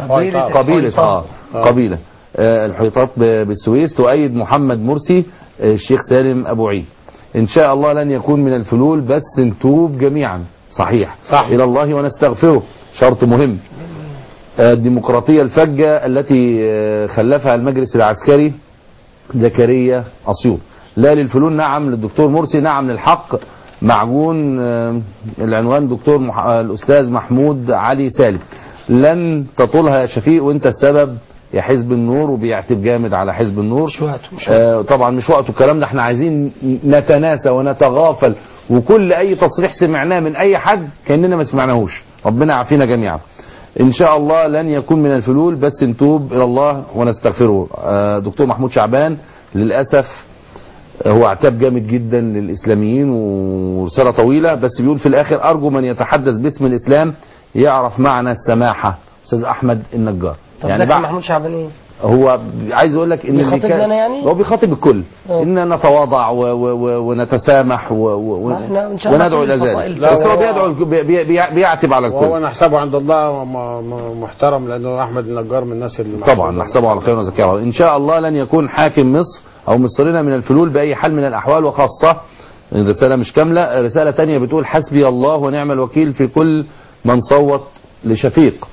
قبيله الحيطات بالسويس تؤيد محمد مرسي. الشيخ سالم ابو عيد: ان شاء الله لن يكون من الفلول بس نتوب جميعا. صحيح. الى الله ونستغفره، شرط مهم. الديمقراطية الفجة التي خلفها المجلس العسكري. زكريا أسيوط: لا للفلول نعم للدكتور مرسي، نعم للحق. معجون العنوان دكتور الأستاذ محمود علي سالم: لن تطولها يا شفيق وانت السبب يا حزب النور. وبيعتب جامد على حزب النور. طبعا مش وقته الكلام ده، احنا عايزين نتناسى ونتغافل، وكل اي تصريح سمعناه من اي حد كأننا ما سمعناهوش. ربنا يعافينا جميعا. ان شاء الله لن يكون من الفلول بس نتوب الى الله ونستغفره. دكتور محمود شعبان للأسف هو اعتاب جامد جدا للإسلاميين ورسالة طويلة، بس بيقول في الآخر: أرجو من يتحدث باسم الإسلام يعرف معنى السماحة. أستاذ أحمد النجار. طب يعني محمود شعبان ايه؟ هو عايز اقول لك ان بيخاطبنا يعني؟ هو بيخاطب الكل ان نتواضع ونتسامح وندعو الى ذلك، بس هو بيعتب على الكل. وهو نحسبه عند الله محترم، لانه احمد النجار من الناس اللي طبعا نحسبه على خير وزكاه. ان شاء الله لن يكون حاكم مصر او مصرنا من الفلول باي حال من الاحوال. وخاصه الرساله مش كامله، رساله ثانيه بتقول: حسبي الله ونعم الوكيل في كل من صوت لشفيق.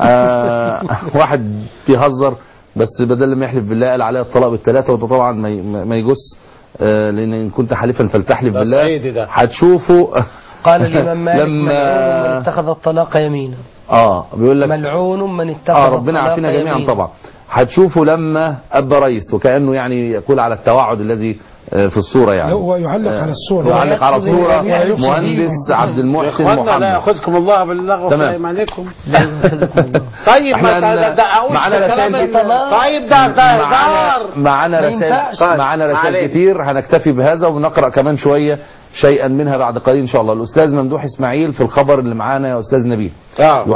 واحد بيهزر بس بدل ما يحلف بالله قال عليها الطلاق بالثلاثه، وده طبعا ما يجوز، لان ان كنت حالفا فلتحلف بالله. هتشوفوا قال الامام مالك: ملعون من اتخذ الطلاق يمينا. بيقول لك ملعون من اتخذ ربنا يعافينا جميعا. طبعا هتشوفوا لما ابى رئيس، وكانه يعني يقول على التوعد الذي في الصورة يعني. هو يعلق على الصورة. يعلق على الصورة. مهندس عبد المحسن محمد. لا يأخذكم الله باللغو في أيمانكم. طيب معنا رسائل. طيب ده هزار. معنا رسائل كتير، هنكتفي بهذا ونقرأ كمان شوية شيئا منها بعد قليل ان شاء الله. الأستاذ ممدوح إسماعيل في الخبر اللي معانا يا أستاذ نبيل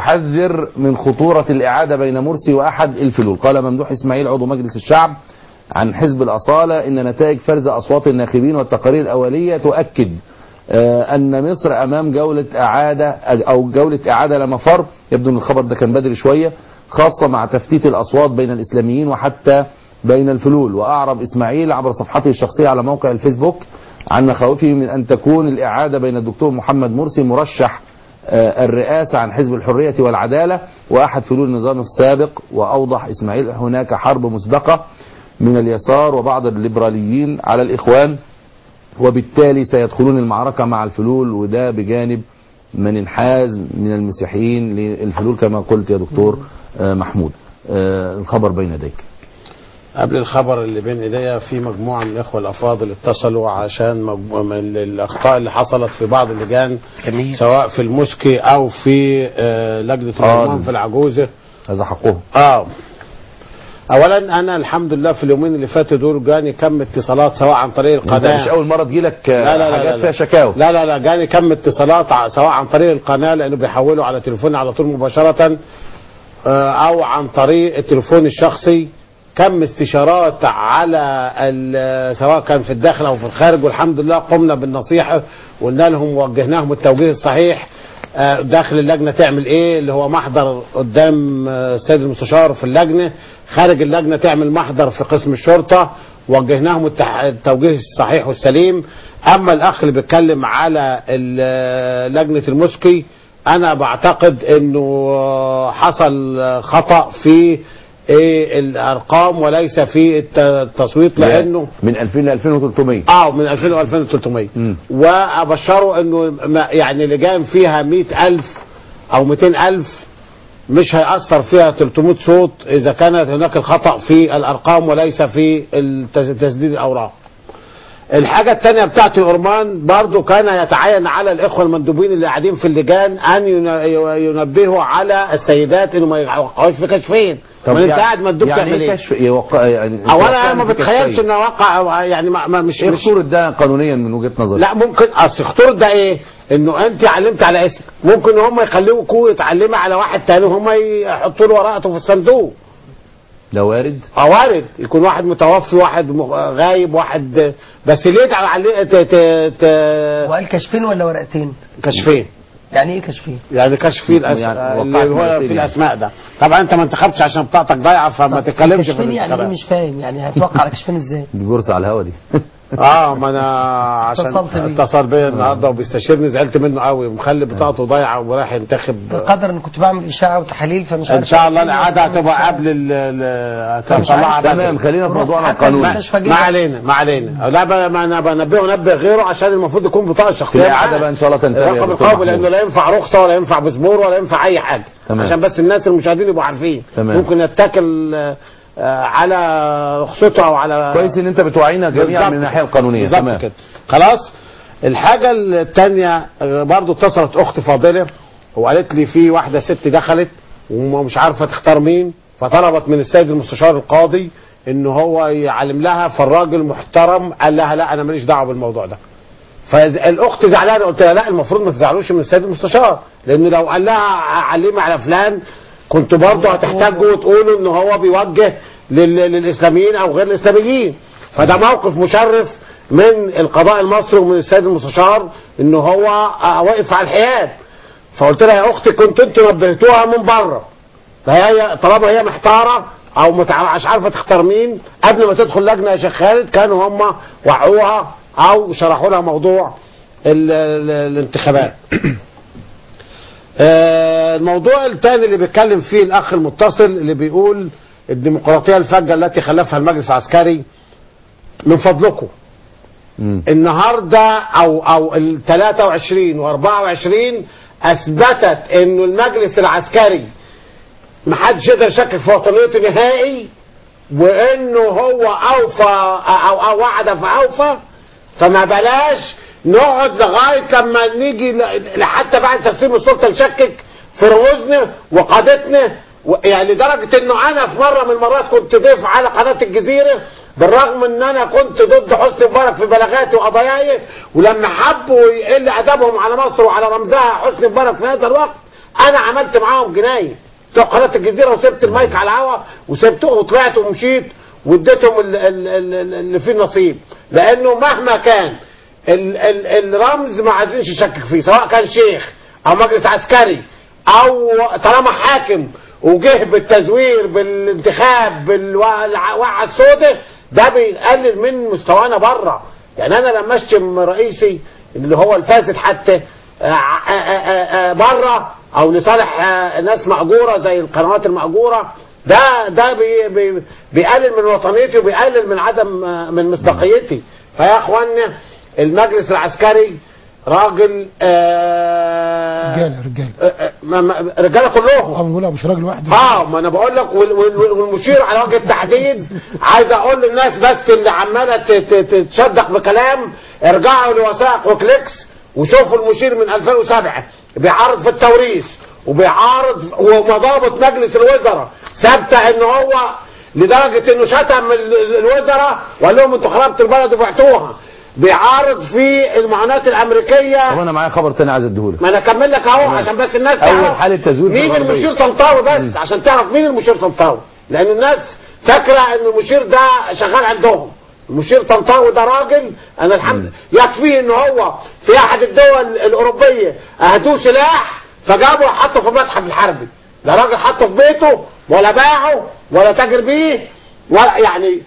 يحذر من خطورة الإعادة بين مرسي وأحد الفلول. قال ممدوح إسماعيل عضو مجلس الشعب: عن حزب الأصالة إن نتائج فرز أصوات الناخبين والتقارير الأولية تؤكد أن مصر أمام جولة إعادة لا مفر. يبدو أن الخبر ده كان بدري شوية، خاصة مع تفتيت الأصوات بين الإسلاميين وحتى بين الفلول. وأعرب إسماعيل عبر صفحته الشخصية على موقع الفيسبوك عن مخاوفه من أن تكون الإعادة بين الدكتور محمد مرسي مرشح الرئاسة عن حزب الحرية والعدالة وأحد فلول النظام السابق. وأوضح إسماعيل هناك حرب مسبقة من اليسار وبعض الليبراليين على الإخوان، وبالتالي سيدخلون المعركة مع الفلول، وده بجانب من انحاز من المسيحيين للفلول كما قلت يا دكتور محمود. الخبر بين يديك. قبل الخبر اللي بين ايديا، في مجموعه من الاخوه الافاضل اتصلوا عشان من الاخطاء اللي حصلت في بعض اللجان، سواء في المسكي او في لجنه الامم في العجوزه. هذا حقهم. اولا انا الحمد لله في اليومين اللي فاتوا دول جاني كم اتصالات، سواء عن طريق القناه. مش اول مره تجيلك حاجات فيها شكاوى. لا جاني كم اتصالات سواء عن طريق القناه لانه بيحولوا على تليفوني على طول مباشره، او عن طريق التليفون الشخصي. كم استشارات على سواء كان في الداخل او في الخارج، والحمد لله قمنا بالنصيحه وقلنا لهم ووجهناهم التوجيه الصحيح. داخل اللجنه تعمل ايه، اللي هو محضر قدام السيد المستشار في اللجنه، خارج اللجنه تعمل محضر في قسم الشرطه. وجهناهم التوجيه الصحيح والسليم. اما الاخ اللي بيتكلم على لجنه المسكي، انا بعتقد انه حصل خطأ في الارقام وليس في التصويت، لانه من 2000 ل 2300 من 2000 ل 2300. وابشروا انه يعني لجان فيها 100,000 او 200,000 مش هيأثر فيها 300 صوت اذا كانت هناك الخطأ في الارقام وليس في تسديد الاوراق. الحاجة الثانية بتاعت الأورمان برضو كان يتعين على الإخوة المندوبين اللي قاعدين في اللجان أن ينبهوا على السيدات إنه ما يوقعوش في كشفين. طب انت قاعد مندوب يعني ايه كشف يعني اولا انا ما بتخيلش انه وقع يعني مش ايه خطورة ده قانونيا من وجهة نظرك؟ لا ممكن اصل خطورة ده ايه؟ انه انت علمت على اسم، ممكن هم يخلوكوا يتعلمي على واحد تاني وهم يحطوا له ورقته في الصندوق. ده وارد؟ وارد يكون واحد متوفي، واحد غايب، واحد بس ليه عليه وقال كشفين ولا ورقتين؟ كشفين. يعني ايه كشفين؟ يعني كشف فيه اللي هو في الاسماء ده. طبعا انت ما انتخبتش عشان بطاقتك ضايعه فما تتكلمش في كشفين. يعني ايه مش فاهم؟ يعني هتوقع على كشفين ازاي؟ دي بورصه على الهوا دي. ما انا عشان اتصل بيا النهارده وبيستشيرني، زعلت منه قوي، ومخلي بطاقته ضايعه ورايح ينتخب. بقدر ان كنت بعمل اشاعه وتحاليل فمش عارف. ان شاء الله الاعاده هتبقى قبل هتطلعها. تمام، خلينا في موضوعنا القانوني. ما علينا لا ما انا بنبه غيره عشان المفروض يكون بطاقه شخصيه. الاعاده بقى ان شاء الله تنتهي رقم القومي، لانه لا ينفع رخصه ولا ينفع بزبور ولا ينفع اي حاجه. تمام. عشان بس الناس المشاهدين يبقوا عارفين. تمام. ممكن يتكل على رخصته او على كويس ان انت بتوعينا جميعا من الناحيه القانونيه. تمام كده. خلاص. الحاجه الثانيه برضو اتصلت اخت فاضله وقالت لي في واحده ست دخلت ومش عارفه تختار مين، فطلبت من السيد المستشار القاضي ان هو يعلم لها، فالراجل محترم قال لها لا انا ماليش دعوه بالموضوع ده. فالاخت زعلانه، قلت لها لا المفروض ما تزعلوش من السيد المستشار، لانه لو قال لها علمي على فلان كنتوا برضه هتحتاجوا وتقولوا ان هو بيوجه للاسلاميين او غير الاسلاميين. فده موقف مشرف من القضاء المصري ومن السيد المستشار ان هو واقف على الحياد. فقلت لها يا اختي كنتوا انتوا نبهتوها من بره، فهي طالما هي محتاره او مش عارفه تختار مين قبل ما تدخل لجنه يا شيخ خالد، كانوا هم وعوها او شرحوا لها موضوع الانتخابات. الموضوع الثاني اللي بيتكلم فيه الاخ المتصل اللي بيقول الديمقراطيه الفجه التي خلفها المجلس العسكري، من فضلكم النهارده او ال 23 و 24 اثبتت انه المجلس العسكري ما حدش يقدر يشكك في وطنيته نهائي، وانه هو اوفى او وعد فاوفى. فما بلاش نقعد لغايه لما نيجي حتى بعد تسليم السلطه نشكك في رموزنا وقادتنا. يعني لدرجه انه انا في مره من المرات كنت ضيف على قناه الجزيره، بالرغم ان انا كنت ضد حسني مبارك في بلاغاتي وقضاياي، ولما حبوا يقل ادبهم على مصر وعلى رمزها حسني مبارك في هذا الوقت انا عملت معاهم جنايه بتوع قناه الجزيره، وسبت المايك على الهوا وسبته وطلعت ومشيت واديتهم اللي فيه نصيب، لانه مهما كان الرمز ما عايزينش يشكك فيه، سواء كان شيخ او مجلس عسكري او طالما حاكم وجه بالتزوير بالانتخاب بالوعى السوداء، ده بيقلل من مستوانا بره. يعني انا لما اشتم رئيسي اللي هو الفاسد حتى بره او لصالح ناس مأجورة زي القنوات المأجورة، ده بيقلل من وطنيتي وبيقلل من عدم من مصداقيتي. فيا اخوانا المجلس العسكري راجل رجاله كلهم مش راجل واحد. ما انا بقول لك، والمشير على وجه التحديد عايز اقول للناس بس اللي عماله تتشدق بكلام، ارجعوا لوثائق وكليكس وشوفوا المشير من 2007 بيعارض في التوريث وبيعارض، ومضابط مجلس الوزراء ثابته ان هو لدرجه انه شتم الوزراء وقال لهم انتوا خربتوا البلد وبعتوها. بيعارض في المعونات الامريكيه. طب انا معايا خبر تاني عايز اديهولك. ما انا اكمل لك اهو عشان بس الناس تعرف اول حاله تزوير مين المشير طنطاوي، بس عشان تعرف مين المشير طنطاوي، لان الناس فاكره ان المشير ده شغال عندهم. المشير طنطاوي ده راجل انا الحمد يكفيه ان هو في احد الدول الاوروبيه اهدوه سلاح فجابوا حطه في المتحف الحربي. ده راجل حطه في بيته ولا باعه ولا تاجر بيه ولا يعني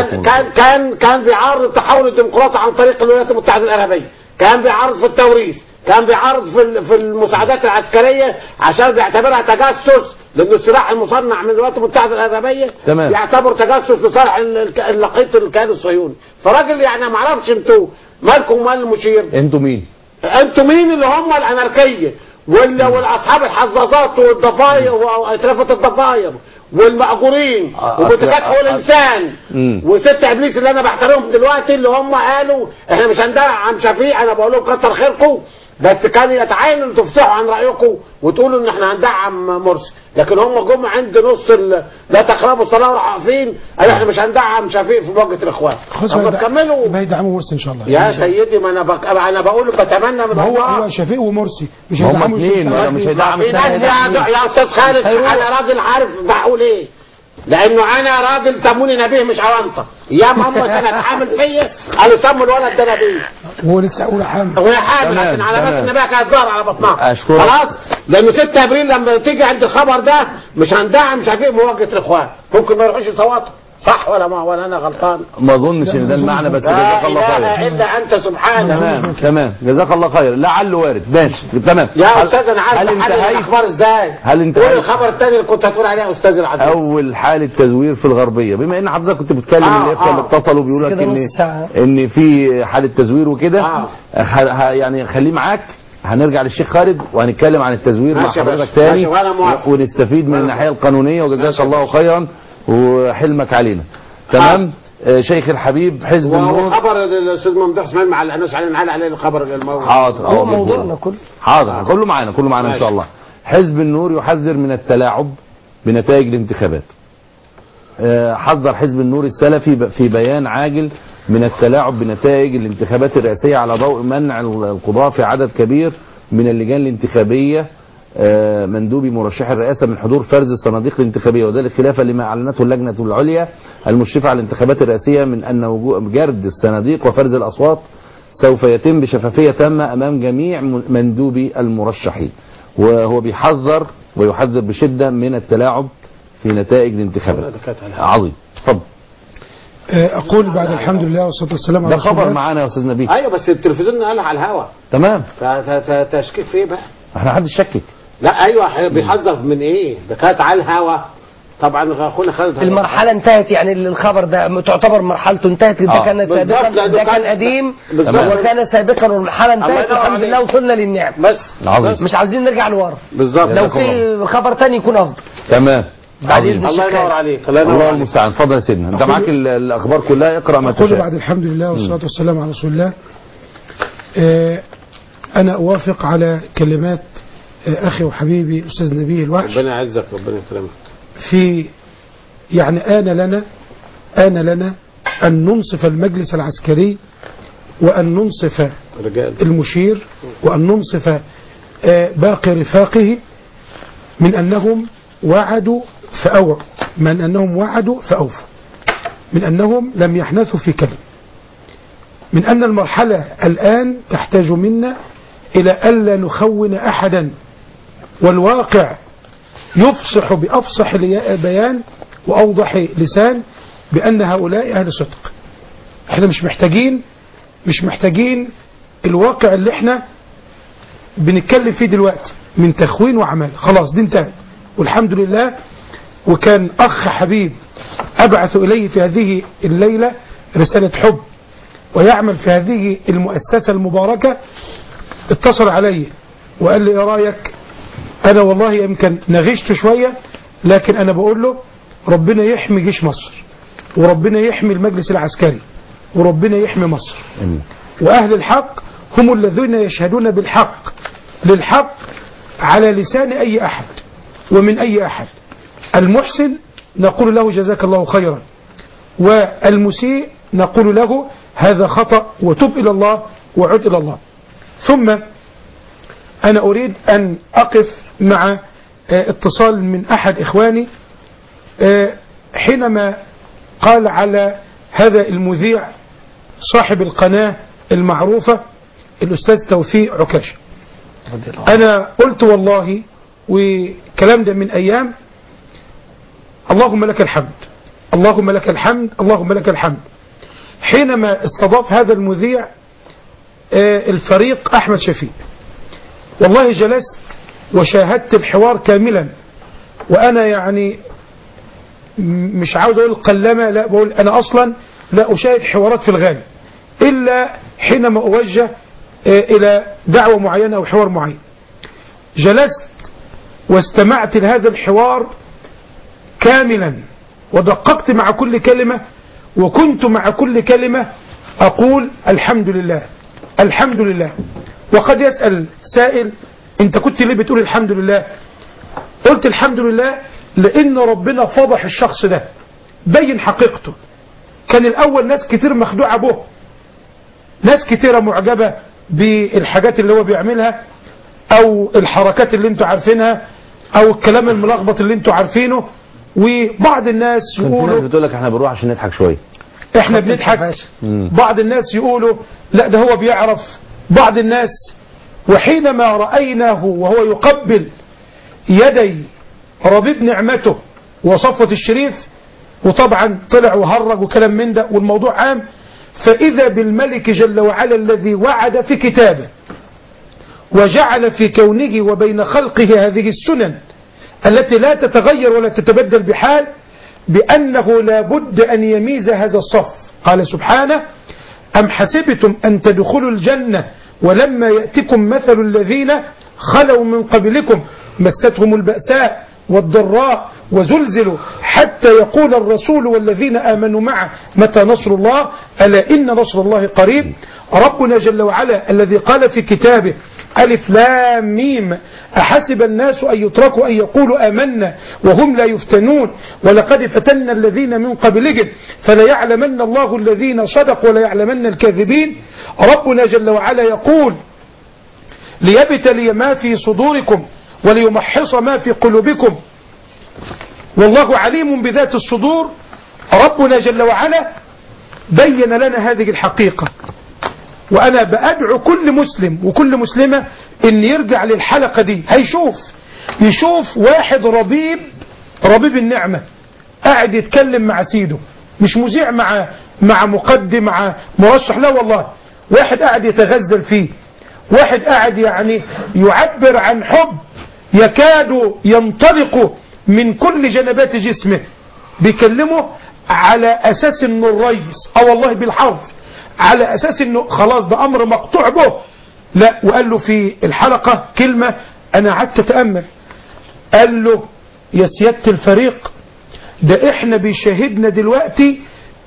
كان بيعارض التحول الديمقراطي عن طريق الولايات المتحده العربيه، كان بيعارض في التوريث، كان بيعارض في المساعدات العسكريه عشان بيعتبرها تجسس، لأن السلاح المصنع من الولايات المتحده العربيه بيعتبر تجسس لصالح اللقيط الكيان الصهيوني. فراجل يعني ما اعرفش انتوا مالكم ومال المشير؟ انتوا مين؟ انتوا مين اللي هم الاناركيه والاصحاب الحظاظات والضفاير واترافه الضفاير والمأجورين ومنتجات حقوق الانسان وست ابليس اللي انا بحترمهم دلوقتي، اللي هم قالوا احنا مش هندعم شفيق. انا بقول لهم كتر خيركم، بس كان يتعين ان تفصحوا عن رايكم وتقولوا ان احنا هندعم مرسي، لكن هم جم عند نص لا تقربوا الصلاه واقفين قالوا احنا مش هندعم شفيق في مواجهه الاخوان. طب تكملوا يبقى يدعموا مرسي ان شاء الله يا سيدي. ما انا بقول بتمنى من الله. هو شفيق ومرسي مش هيدعموا الاثنين، مش هيدعموا يا استاذ خالد. انا راجل عارف بقول ايه، لانه انا راجل سموني نبيه مش عوانطه. ايام امي كانت حامل فيا قالوا سموا الولد ده نبيه، وهو لسه اولى حامل وهي حامل عشان علامات النبيه كانت ظاهره على بطنها. خلاص، لانه 6 ابريل لما تيجي عند الخبر ده مش هندعم شفيق مواجهه الاخوان، ممكن ما يروحوش يصوتوا، صح ولا انا غلطان؟ ما اظنش ان ده المعنى، بس جزاك الله خير. لا اله الا انت سبحانك. تمام جزاك الله خير، لعله وارد. ماشي تمام. يا استاذ انا عارف الاخبار ازاي. هل انت قول الخبر الثاني اللي كنت هتقول عليه يا استاذ العزيز. اول حاله تزوير في الغربيه، بما ان حضرتك كنت بتتكلم الاخوه اللي اتصلوا بيقولوا لك ان في حاله تزوير وكده، يعني خليه معاك. هنرجع للشيخ خالد وهنتكلم عن التزوير مع حضرتك تاني ونستفيد من الناحيه القانونيه، وجزاك الله خيرا وحلمك علينا. تمام. شيخ الحبيب حزب النور. خبر الاستاذ ممدوح اسماعيل ما علقناش عليه الخبر الموضوع. حاضر. هو موضوعنا كله. حاضر. كله معانا ان شاء الله. حزب النور يحذر من التلاعب بنتائج الانتخابات. حذر حزب النور السلفي في بيان عاجل من التلاعب بنتائج الانتخابات الرئاسيه على ضوء منع القضاء في عدد كبير من اللجان الانتخابيه مندوبي مرشح الرئاسة من حضور فرز الصناديق الانتخابية، وذلك خلافا لما أعلنته اللجنة العليا المشرفة على الانتخابات الرئاسية من أن جرد الصناديق وفرز الأصوات سوف يتم بشفافية تامة أمام جميع مندوبي المرشحين. وهو بيحذر ويحذر بشدة من التلاعب في نتائج الانتخابات. عظيم. اتفضل. أقول بعد الحمد لله والصلاة والسلام على رسول الله. ده خبر معانا يا أستاذ نبيل. أيوة بس التلفزيون قالها على الهوا. تمام. تشكيك في إيه بقى؟ احنا حد شكك. لا ايوه بيحذر من ايه؟ ده كانت على الهوا طبعا. اخونا خالد المرحله انتهت، يعني الخبر ده تعتبر مرحلته انتهت. ده كان سابقا، ده كان قديم وكان سابقا والمرحله انتهت الحمد لله وصلنا للنعم. بس مش عاوزين نرجع لورا. بالظبط. لو في خبر تاني يكون افضل. تمام. الله ينور عليك. الله المستعان. اتفضل يا سيدنا، انت معاك الاخبار كلها، اقرا ما تشاء. أقول بعد الحمد لله والصلاه والسلام على رسول الله. انا اوافق على كلمات أخي وحبيبي أستاذ نبيه الوحش. ربنا يعزك ربنا يكرمك. في يعني آن لنا أن ننصف المجلس العسكري وأن ننصف المشير وأن ننصف باقي رفاقه من أنهم وعدوا فأوفوا. من أنهم لم يحنثوا في كلمة، من أن المرحلة الآن تحتاج منا إلى ألا نخون أحدا، والواقع يفصح بأفصح بيان وأوضح لسان بأن هؤلاء أهل صدق. احنا مش محتاجين الواقع اللي احنا بنتكلم فيه دلوقتي من تخوين وعمال، خلاص دي انتهت والحمد لله. وكان أخ حبيب أبعث إليه في هذه الليلة رسالة حب ويعمل في هذه المؤسسة المباركة، اتصل علي وقال لي ايه رأيك؟ أنا والله يمكن نغشت شوية، لكن أنا بقول له ربنا يحمي جيش مصر، وربنا يحمي المجلس العسكري، وربنا يحمي مصر. وأهل الحق هم الذين يشهدون بالحق للحق على لسان أي أحد ومن أي أحد. المحسن نقول له جزاك الله خيرا، والمسيء نقول له هذا خطأ وتب إلى الله وعد إلى الله. ثم أنا أريد أن أقف مع اتصال من أحد إخواني حينما قال على هذا المذيع صاحب القناة المعروفة الأستاذ توفيق عكاشة. أنا قلت والله وكلام ده من أيام، اللهم لك الحمد، اللهم لك الحمد، اللهم لك الحمد. حينما استضاف هذا المذيع الفريق أحمد شفيق، والله جلست وشاهدت الحوار كاملا، وأنا يعني مش عاوز أقول قلما، لا بقول أنا أصلا لا أشاهد حوارات في الغالب إلا حينما أوجه إلى دعوة معينة أو حوار معين. جلست واستمعت لهذا الحوار كاملا ودققت مع كل كلمة، وكنت مع كل كلمة أقول الحمد لله الحمد لله. وقد يسأل سائل أنت كنت ليه بتقول الحمد لله؟ قلت الحمد لله لأن ربنا فضح الشخص ده، بين حقيقته. كان الأول ناس كتير مخدوعة به، ناس كتيرة معجبة بالحاجات اللي هو بيعملها أو الحركات اللي انتوا عارفينها أو الكلام الملخبط اللي انتوا عارفينه. وبعض الناس يقولوا بتقول لك احنا بنروح عشان نضحك شوية، احنا بنضحك. بعض الناس يقولوا لا ده هو بيعرف. بعض الناس، وحينما رأيناه وهو يقبل يدي ربيب نعمته وصفوة الشريف، وطبعا طلع وهرج وكلام من ده والموضوع عام، فإذا بالملك جل وعلا الذي وعد في كتابه وجعل في كونه وبين خلقه هذه السنن التي لا تتغير ولا تتبدل بحال، بأنه لا بد أن يميز هذا الصف. قال سبحانه أم حسبتم أن تدخلوا الجنة ولما يأتكم مثل الذين خلوا من قبلكم مستهم البأساء والضراء وزلزلوا حتى يقول الرسول والذين آمنوا معه متى نصر الله ألا إن نصر الله قريب. ربنا جل وعلا الذي قال في كتابه ألف لام ميم أحسب الناس أن يتركوا أن يقولوا آمنا وهم لا يفتنون ولقد فتنا الذين من قبلهم فليعلمن الله الذين صدقوا وليعلمن الكاذبين. ربنا جل وعلا يقول ليبتلي ما في صدوركم وليمحص ما في قلوبكم والله عليم بذات الصدور. ربنا جل وعلا بين لنا هذه الحقيقة، وأنا بأدعو كل مسلم وكل مسلمة إن يرجع للحلقة دي، يشوف واحد ربيب النعمة قاعد يتكلم مع سيده، مش مذيع مع مقدم مع مرشح، لا والله، واحد قاعد يتغزل فيه، واحد قاعد يعني يعبر عن حب يكاد ينطلق من كل جنبات جسمه، بيكلمه على أساس إنه الرئيس، والله بالحرف، على أساس إنه خلاص ده أمر مقطوع به. لا، وقال له في الحلقة كلمة أنا قعدت أتأمل، قال له يا سيادة الفريق ده إحنا بيشاهدنا دلوقتي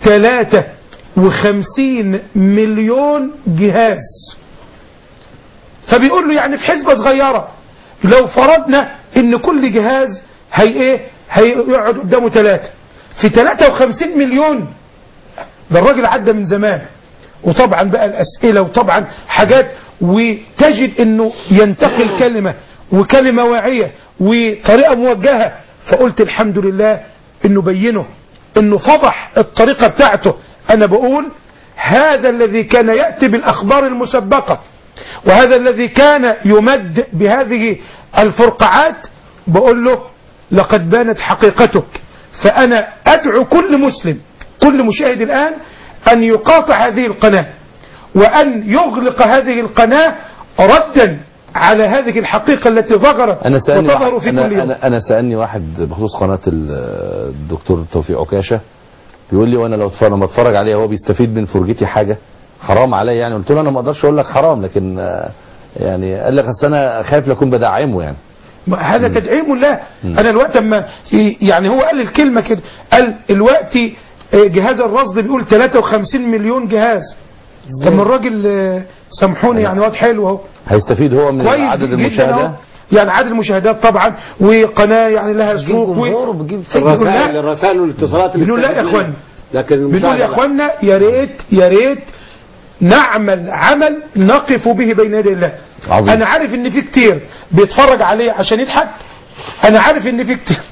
53 مليون جهاز. فبيقول له يعني في حسبة صغيرة لو فرضنا إن كل جهاز هيقعد قدامه 3 في 53 مليون، ده الراجل عدى من زمان. وطبعا بقى الأسئلة وطبعا حاجات، وتجد انه ينتقل كلمة وكلمة واعية وطريقة موجهة. فقلت الحمد لله انه بينه انه فضح الطريقة بتاعته. انا بقول هذا الذي كان يأتي بالأخبار المسبقة وهذا الذي كان يمد بهذه الفرقعات، بقول له لقد بانت حقيقتك. فأنا أدعو كل مسلم، كل مشاهد الآن، أن يقاطع هذه القناة وأن يغلق هذه القناة ردا على هذه الحقيقة التي ظهرت وتظهر في كل يوم. أنا سألني واحد بخصوص قناة الدكتور توفيق عكاشة، بيقول لي وانا لما اتفرج عليه هو بيستفيد من فرجتي حاجه حرام عليا يعني. قلت له انا ما اقدرش اقول لك حرام، لكن يعني قال لك اصل انا خايف لاكون بدعمه يعني. هذا تدعيم له. انا الوقت اما يعني هو قال الكلمه كده، قال الوقت جهاز الرصد بيقول 53 مليون جهاز. طب الراجل سامحوني يعني واد حلو اهو، هيستفيد هو من عدد المشاهده يعني عدد المشاهدات طبعا، وقناه يعني لها سوق الرسائل والاتصالات بنقول لا يا اخوانا، لكن بنقول يا اخوانا يا ريت نعمل عمل نقف به بين يدي الله. عظيم. انا عارف ان في كتير بيتفرج عليه عشان يضحك، انا عارف ان في كتير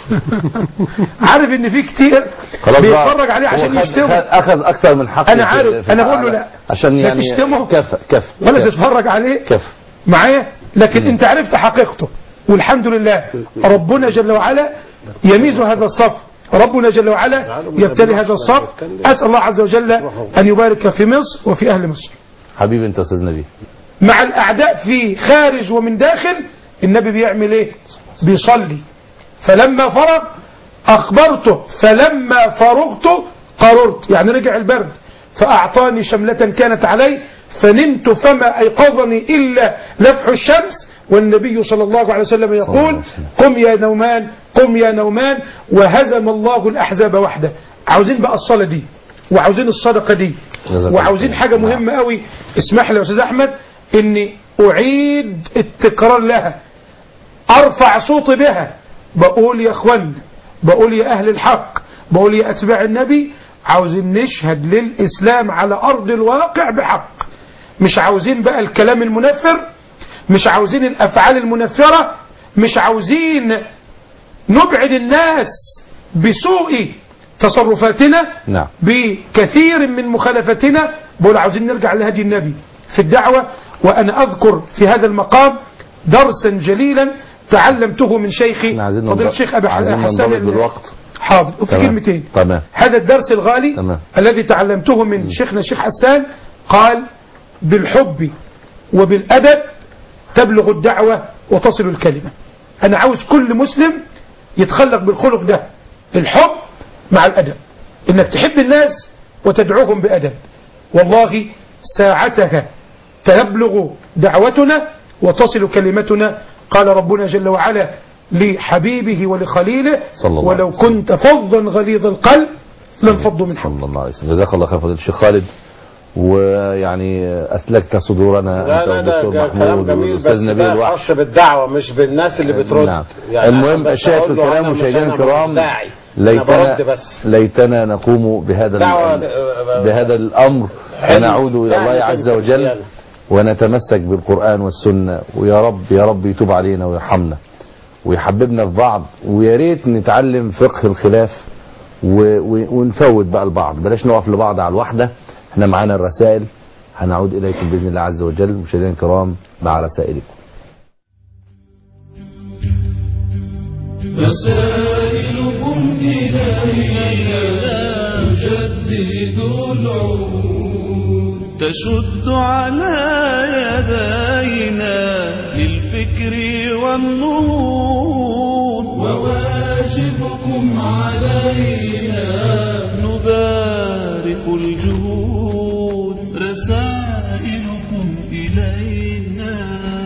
عارف ان في كتير بيتفرج عليه عشان يشتمه، اخذ اكثر من حقه. انا عارف، انا بقول له لا عشان يعني تشتمه كفى ولا تتفرج عليه معايا، لكن انت عرفت حقيقته والحمد لله. ربنا جل وعلا يميز هذا الصف، ربنا جل وعلا يبتلي هذا الصف. اسال الله عز وجل ان يبارك في مصر وفي اهل مصر. حبيبي انت استاذ نبي. مع الاعداء في خارج ومن داخل، النبي بيعمل ايه؟ بيصلي. فلما فرغ اخبرته، فلما فرغت قررت، يعني رجع البرد، فاعطاني شملة كانت علي فنمت فما ايقظني الا لفح الشمس. والنبي صلى الله عليه وسلم يقول قم يا نومان قم يا نومان وهزم الله الاحزاب وحده. عاوزين بقى الصلاة دي، وعاوزين الصدقة دي، وعاوزين حاجة مهمة قوي. اسمح لي يا استاذ احمد اني اعيد التكرار لها، ارفع صوتي بها، بقول يا اخوان، بقول يا اهل الحق، بقول يا اتباع النبي، عاوزين نشهد للاسلام على ارض الواقع بحق. مش عاوزين بقى الكلام المنفر، مش عاوزين الافعال المنفرة، مش عاوزين نبعد الناس بسوء تصرفاتنا، نعم، بكثير من مخالفتنا. بقول عاوزين نرجع لهدي النبي في الدعوة. وانا اذكر في هذا المقام درسا جليلا تعلمته من شيخي فضيلة الشيخ ابي حسان بالوقت. حاضر، وفي كلمتين. تمام. هذا الدرس الغالي الذي تعلمته من شيخنا الشيخ حسان، قال بالحب وبالأدب تبلغ الدعوة وتصل الكلمة. أنا عاوز كل مسلم يتخلق بالخلق ده، الحب مع الأدب، إنك تحب الناس وتدعوهم بأدب. والله ساعتها تبلغ دعوتنا وتصل كلمتنا. قال ربنا جل وعلا لحبيبه ولخليله ولو كنت فظا غليظ القلب لانفضوا من حولك. صلى الله عليه وسلم. جزاك الله خير فضيلة الشيخ خالد، ويعني أثلجت صدورنا أنت والدكتور محمود والأستاذ نبيل الوحش. خاص بالدعوة مش بالناس اللي بترد. نعم. يعني المهم الشاهد في الكلام مشاهدينا الكرام، ليتنا نقوم بهذا الأمر ونعود إلى الله عز وجل ونتمسك بالقرآن والسنة، ويا رب يا رب يتوب علينا ويرحمنا ويحببنا في بعض. ويا ريت نتعلم فقه الخلاف ونفوت بقى البعض، بلاش نقف لبعض على الوحدة. احنا معانا الرسائل، هنعود إليكم بإذن الله عز وجل. مشاهدينا الكرام مع رسائلكم. رسائلكم إلينا تجدد العهود، تشد على يدينا للفكر والنهوض، وواجبكم علينا نبارك الجهود. رسائلكم إلينا.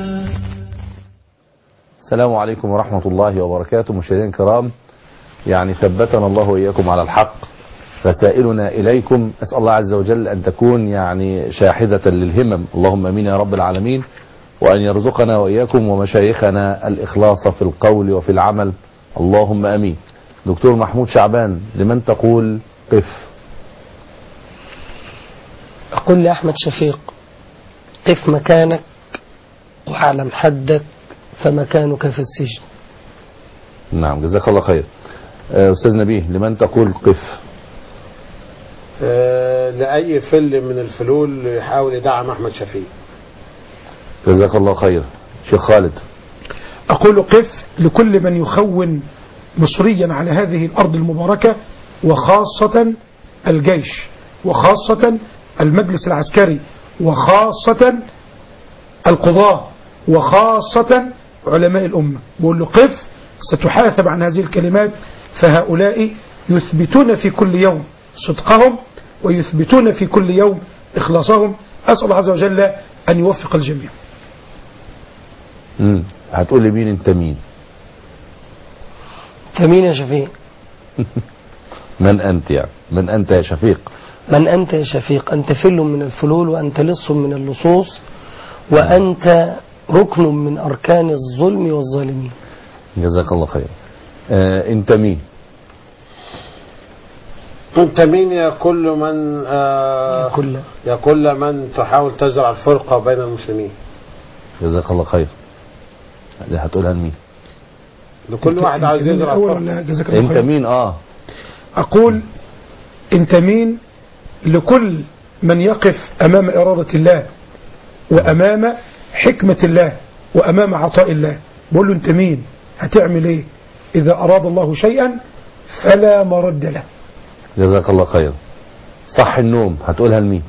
السلام عليكم ورحمة الله وبركاته. مشاهدينا الكرام، يعني ثبتنا الله وإياكم على الحق. رسائلنا إليكم أسأل الله عز وجل أن تكون يعني شاحذة للهمم، اللهم أمين يا رب العالمين، وأن يرزقنا وإياكم ومشايخنا الإخلاص في القول وفي العمل، اللهم أمين. دكتور محمود شعبان، لمن تقول قف؟ أقول لأحمد شفيق قف مكانك واعلم حدك فمكانك في السجن. نعم، جزاك الله خير. أستاذ نبيه لمن تقول قف؟ لأي فل من الفلول يحاول يدعم أحمد شفيق. جزاك الله خير. شيخ خالد. أقول قف لكل من يخون مصريا على هذه الأرض المباركة، وخاصة الجيش، وخاصة المجلس العسكري، وخاصة القضاة، وخاصة علماء الأمة. بقول له قف، ستحاسب عن هذه الكلمات، فهؤلاء يثبتون في كل يوم صدقهم، ويثبتون في كل يوم إخلاصهم. أسأل الله عز وجل أن يوفق الجميع. هتقول لي مين انت؟ مين يا شفيق؟ من أنت يعني؟ من أنت يا شفيق؟ من أنت يا شفيق؟ أنت فل من الفلول، وأنت لص من اللصوص، وأنت ركن من أركان الظلم والظالمين. جزاك الله خير. أنت مين؟ أنت مين يا كل من يا كل من تحاول تزرع الفرقة بين المسلمين. جزاك الله خير. هتقولها لمين؟ لكل واحد عايز يزرع الفرقة. أنت مين؟ أقول أنت مين لكل من يقف أمام إرادة الله، وأمام حكمة الله، وأمام عطاء الله. بقول له أنت مين؟ هتعمل إيه إذا أراد الله شيئا فلا مرد له. جزاك الله خير. صح النوم هتقولها لمين؟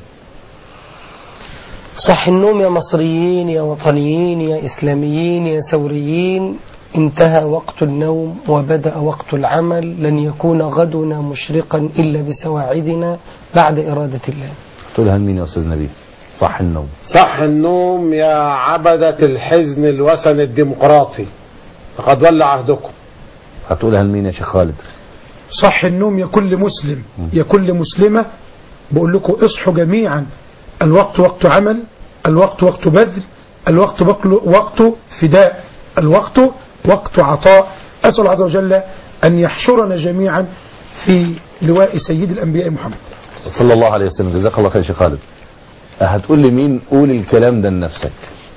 صح النوم يا مصريين، يا وطنيين، يا إسلاميين، يا ثوريين. انتهى وقت النوم وبدأ وقت العمل. لن يكون غدنا مشرقا إلا بسواعدنا بعد إرادة الله. تقولها لمين يا أستاذ نبيل؟ صح النوم. صح النوم يا عبدة الحزن الوثني الديمقراطي، لقد ولى عهدكم. هتقولها لمين يا شيخ خالد؟ صح النوم يا كل مسلم، يا كل مسلمة. بقول لكم اصحوا جميعا. الوقت وقت عمل، الوقت وقت بذل، الوقت وقت فداء، الوقت وقت عطاء. أسأل الله عز وجل أن يحشرنا جميعا في لواء سيد الأنبياء محمد صلى الله عليه وسلم. جزاك الله خير شيخ خالد. هتقول لي مين قول الكلام ده لنفسك؟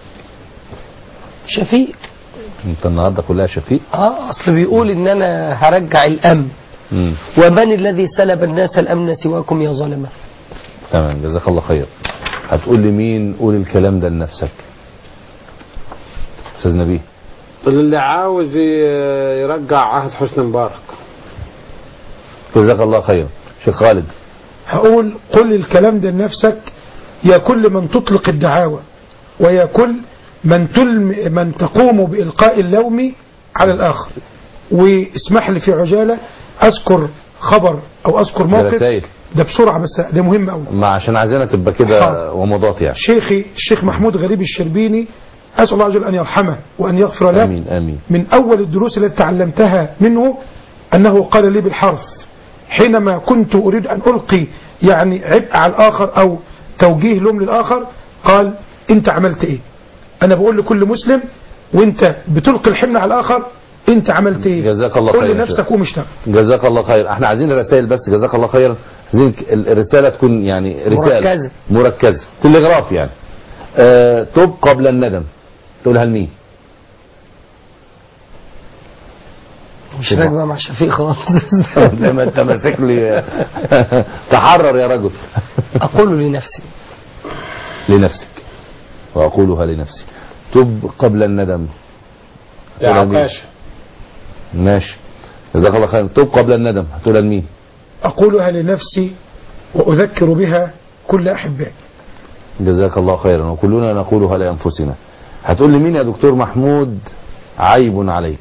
شفيق. انت النهارده كلها شفيق؟ اصل بيقول ان انا هرجع الامن. ومن الذي سلب الناس الامن سواكم يا ظالمه؟ تمام. جزاك الله خير. هتقول لي مين قول الكلام ده لنفسك؟ استاذ نبيه. اللي عاوز يرجع عهد حسني مبارك. جزاك الله خير. شيخ خالد. هقول قل الكلام ده لنفسك يا كل من تطلق الدعاوى، ويا كل من تقوم بإلقاء اللوم على الآخر. واسمح لي في عجالة أذكر خبر أو أذكر موقف ده بسرعة، بس ده مهم قوي ما عشان عايزينها تبقى كده ومضات يعني. شيخي الشيخ محمود غريب الشربيني، أسأل الله عز وجل أن يرحمه وأن يغفر له. آمين آمين. من أول الدروس التي تعلمتها منه أنه قال لي بالحرف حينما كنت أريد أن ألقي يعني عبء على الآخر أو توجيه لوم للآخر، قال أنت عملت إيه؟ أنا بقول لكل مسلم وأنت بتلقي الحمل على الآخر أنت عملت إيه؟ جزاك الله خير. قل لنفسك ومشتغل. جزاك الله خير. احنا عايزين الرسائل بس. جزاك الله خير. عايزين الرسالة تكون يعني رسالة مركزة تلغراف يعني. توب قبل الندم تقولها لمين؟ مش راجع مع شفيق خالص. لما انت ماسك لي تحرر يا رجل. اقول لنفسي. لنفسك. واقولها لنفسي. توب قبل الندم يا عكاشة. ماشي. جزاك الله خير. توب قبل الندم هتقولها لمين؟ اقولها لنفسي واذكر بها كل احبائي. جزاك الله خيرا. وكلنا نقولها لانفسنا. هتقول لي مين يا دكتور محمود عيب عليك؟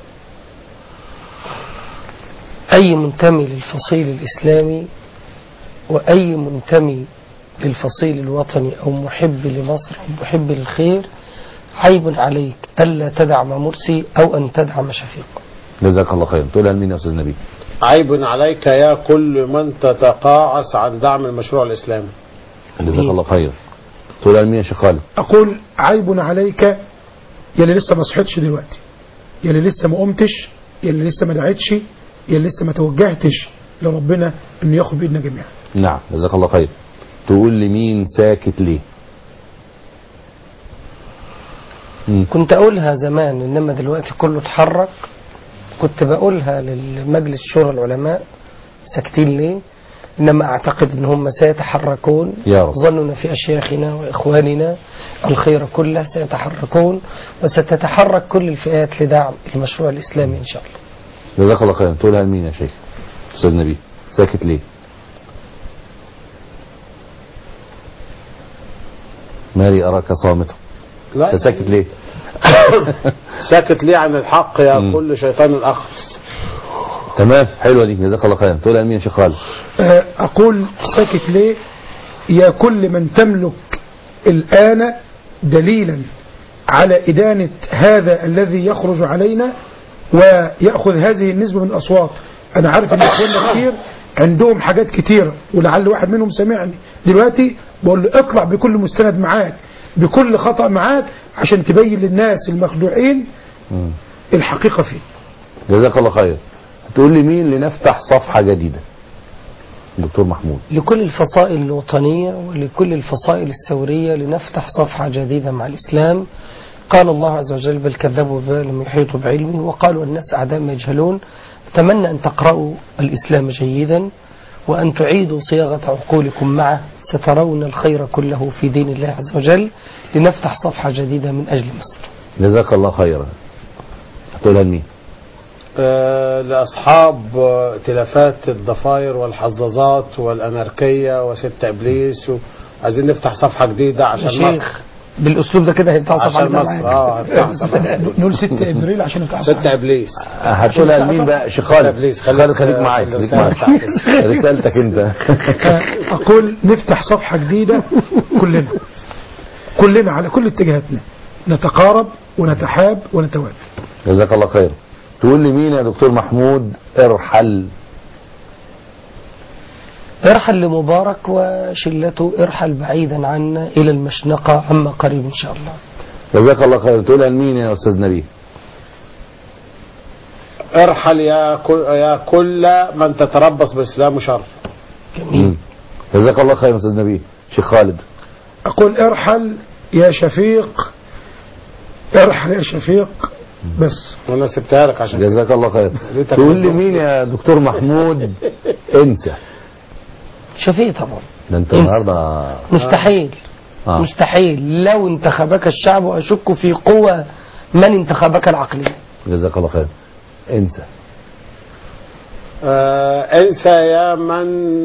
أي منتمي للفصيل الإسلامي وأي منتمي للفصيل الوطني أو محب لمصر أو محب للخير، عيب عليك ألا تدعم مرسي أو أن تدعم شفيق. جزاك الله خير. تقولها لمين يا أستاذ نبيل؟ عيب عليك يا كل من تتقاعس عن دعم المشروع الإسلامي. جزاك الله خير. تقولها لمين يا شيخ خالد؟ أقول عيب عليك يلي لسه ما صحتش دلوقتي، يلي لسه ما قمتش، يلي لسه ما دعتش، يلي لسه ما توجهتش لربنا انه ياخد بايدنا جميعا. نعم. جزاك الله خير. تقول لي مين ساكت ليه؟ كنت اقولها زمان انما دلوقتي كله اتحرك كنت بقولها للمجلس شورى العلماء ساكتين ليه؟ إنما أعتقد أن هم سيتحركون. يا رب. ظننا في أشياخنا وإخواننا الخير كله سيتحركون، وستتحرك كل الفئات لدعم المشروع الإسلامي إن شاء الله. جزاك الله خيرا. تقولها لمين يا شيخ؟ أستاذ نبيل ساكت ليه؟ مالي أراك صامتا. لا أنت ساكت ليه؟ ساكت ليه عن الحق يا كل شيطان الأخرس. تمام، حلوة دي، جزاك الله خيرا. تقولها لمين يا شيخ خالد؟ أقول ساكت ليه يا كل من تملك الآن دليلا على إدانة هذا الذي يخرج علينا ويأخذ هذه النسبة من الأصوات. أنا عارف أن إخواننا كتير عندهم حاجات كتيرة، ولعل واحد منهم سمعني دلوقتي بقول له اطلع بكل مستند معاك، بكل خطأ معاك، عشان تبين للناس المخدوعين الحقيقة فيه. جزاك الله خير. تقول لي مين لنفتح صفحة جديدة؟ دكتور محمود. لكل الفصائل الوطنية ولكل الفصائل الثورية لنفتح صفحة جديدة مع الإسلام. قال الله عز وجل بل كذبوا بما لم يحيطوا بعلمه وقالوا الناس أعداء ما يجهلون. أتمنى أن تقرأوا الإسلام جيدا وأن تعيدوا صياغة عقولكم معه، سترون الخير كله في دين الله عز وجل، لنفتح صفحة جديدة من أجل مصر. جزاك الله خيرا. هتقولها لمين؟ لأصحاب تلفات الضفاير والحظاظات والأناركية وست إبليس، عايزين نفتح صفحة جديدة عشان شيخ بالأسلوب ده كده هيفتح صفحة جديدة عشان مصر. هيفتح صفحة نقول 6 إبريل عشان نفتح صفحة. 6 إبليس. هتقولها لمين بقى؟ شيخ خالد. خليك معاك. رسالتك أنت. أقول نفتح صفحة جديدة كلنا على كل اتجاهاتنا، نتقارب ونتحاب ونتوالى. جزاك الله خير. تقول لي مين يا دكتور محمود ارحل لمبارك وشلته، ارحل بعيدا عنا إلى المشنقة عما قريب إن شاء الله. جزاك الله خير. تقولها لمين يا أستاذ نبيل؟ ارحل يا كل من تتربص بالإسلام شر. جميل. جزاك الله خير أستاذ نبيل. شيخ خالد. أقول ارحل يا شفيق، ارحل يا شفيق بس. وانا سبتها لك عشان جزاك الله خير. تقول لي مين يا دكتور محمود انت؟ شفيق طبعا. ده انت النهارده مستحيل. مستحيل. لو انتخبك الشعب واشك في قوة من انتخبك العقلية. جزاك الله خير. انسى. انسى يا من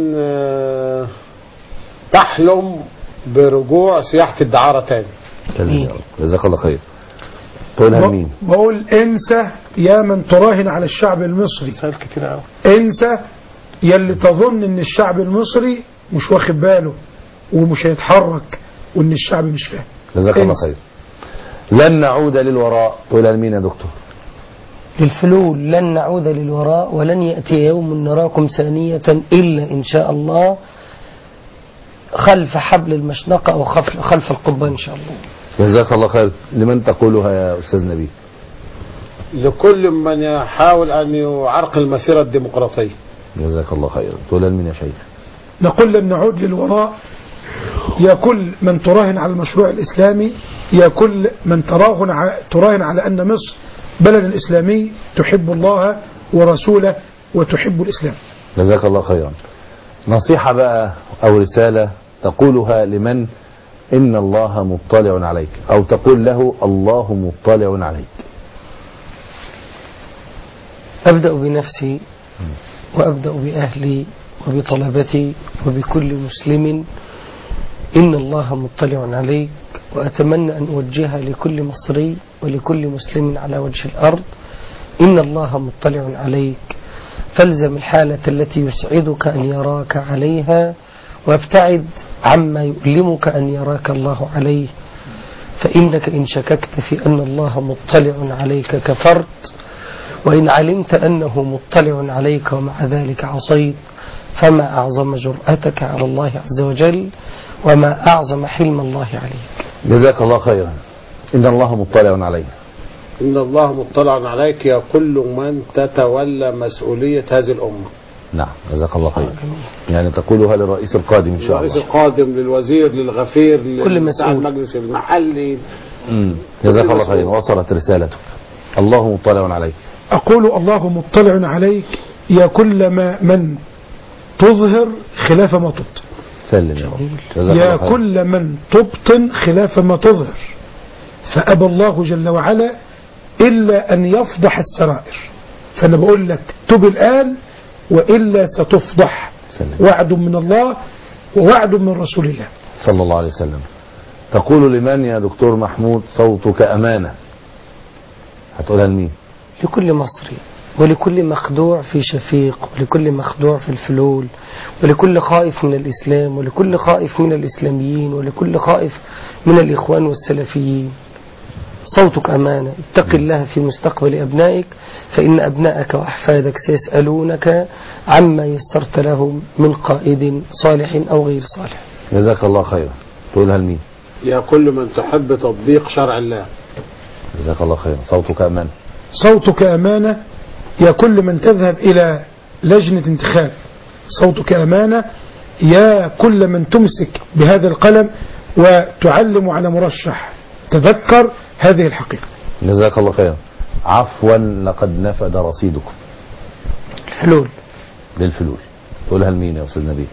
تحلم برجوع سياحة الدعارة تاني. جزاك الله خير. تقولها لمين؟ بقول انسى يا من تراهن على الشعب المصري. كتير قوي. انسى يا اللي تظن ان الشعب المصري مش واخد باله ومش هيتحرك وان الشعب مش فاهم. جزاك الله خير. لن نعود للوراء. تقولها لمين يا دكتور؟ للفلول. لن نعود للوراء ولن يأتي يوم نراكم ثانية إلا إن شاء الله خلف حبل المشنقة أو خلف القبة إن شاء الله. جزاك الله خير. لمن تقولها يا أستاذ نبيل؟ لكل من يحاول أن يعرقل المسيرة الديمقراطية. جزاك الله خير. تقولها لمين يا شيخ؟ نقول لن نعود للوراء يا كل من تراهن على المشروع الإسلامي، يا كل من تراهن على أن مصر بلد إسلامي تحب الله ورسوله وتحب الإسلام. جزاك الله خيرا. نصيحة بقى أو رسالة تقولها لمن إن الله مطلع عليك، أو تقول له الله مطلع عليك. أبدأ بنفسي وأبدأ بأهلي وبطلبتي وبكل مسلم. إن الله مطلع عليك، وأتمنى أن أوجهها لكل مصري ولكل مسلم على وجه الأرض. إن الله مطلع عليك، فالزم الحالة التي يسعدك أن يراك عليها، وابتعد عما يؤلمك أن يراك الله عليه، فإنك إن شككت في أن الله مطلع عليك كفرت، وإن علمت أنه مطلع عليك ومع ذلك عصيت، فما أعظم جرأتك على الله عز وجل، وما أعظم حلم الله عليك. جزاك الله خيرا. إن الله مطلع عليك. إن الله مطلع عليك يا كل من تتولى مسؤولية هذه الأمة. نعم، جزاك الله خير. يعني تقولها للرئيس القادم إن شاء الله. الرئيس القادم، للوزير، للغفير، كل مسؤول، المجلس المحلي. جزاك الله خير. وصلت رسالته. الله مطلع عليك. أقول الله مطلع عليك يا كل من تظهر خلاف ما تبطن. سلم يا رب. يا كل من تبطن خلاف ما تظهر، فأبى الله جل وعلا إلا أن يفضح السرائر. فأنا بقول لك تب الآن وإلا ستفضح. وعد من الله ووعد من رسول الله صلى الله عليه وسلم. تقول لمن يا دكتور محمود صوتك أمانة؟ هتقولها لمين؟ لكل مصري، ولكل مخدوع في شفيق، ولكل مخدوع في الفلول، ولكل خائف من الإسلام، ولكل خائف من الإسلاميين، ولكل خائف من الإخوان والسلفيين. صوتك أمانة، اتق الله في مستقبل أبنائك، فإن أبنائك وأحفادك سيسألونك عما يسرت لهم من قائد صالح أو غير صالح. جزاك الله خيرا. تقولها لمين؟ يا كل من تحب تطبيق شرع الله. جزاك الله خيرا. صوتك أمانة. صوتك أمانة يا كل من تذهب إلى لجنة انتخاب. صوتك أمانة يا كل من تمسك بهذا القلم وتعلم على مرشح. تذكر هذه الحقيقة. جزاك الله خيرا. عفوا لقد نفد رصيدكم. الفلول. للفلول. تقولها لمين يا أستاذ نبيل؟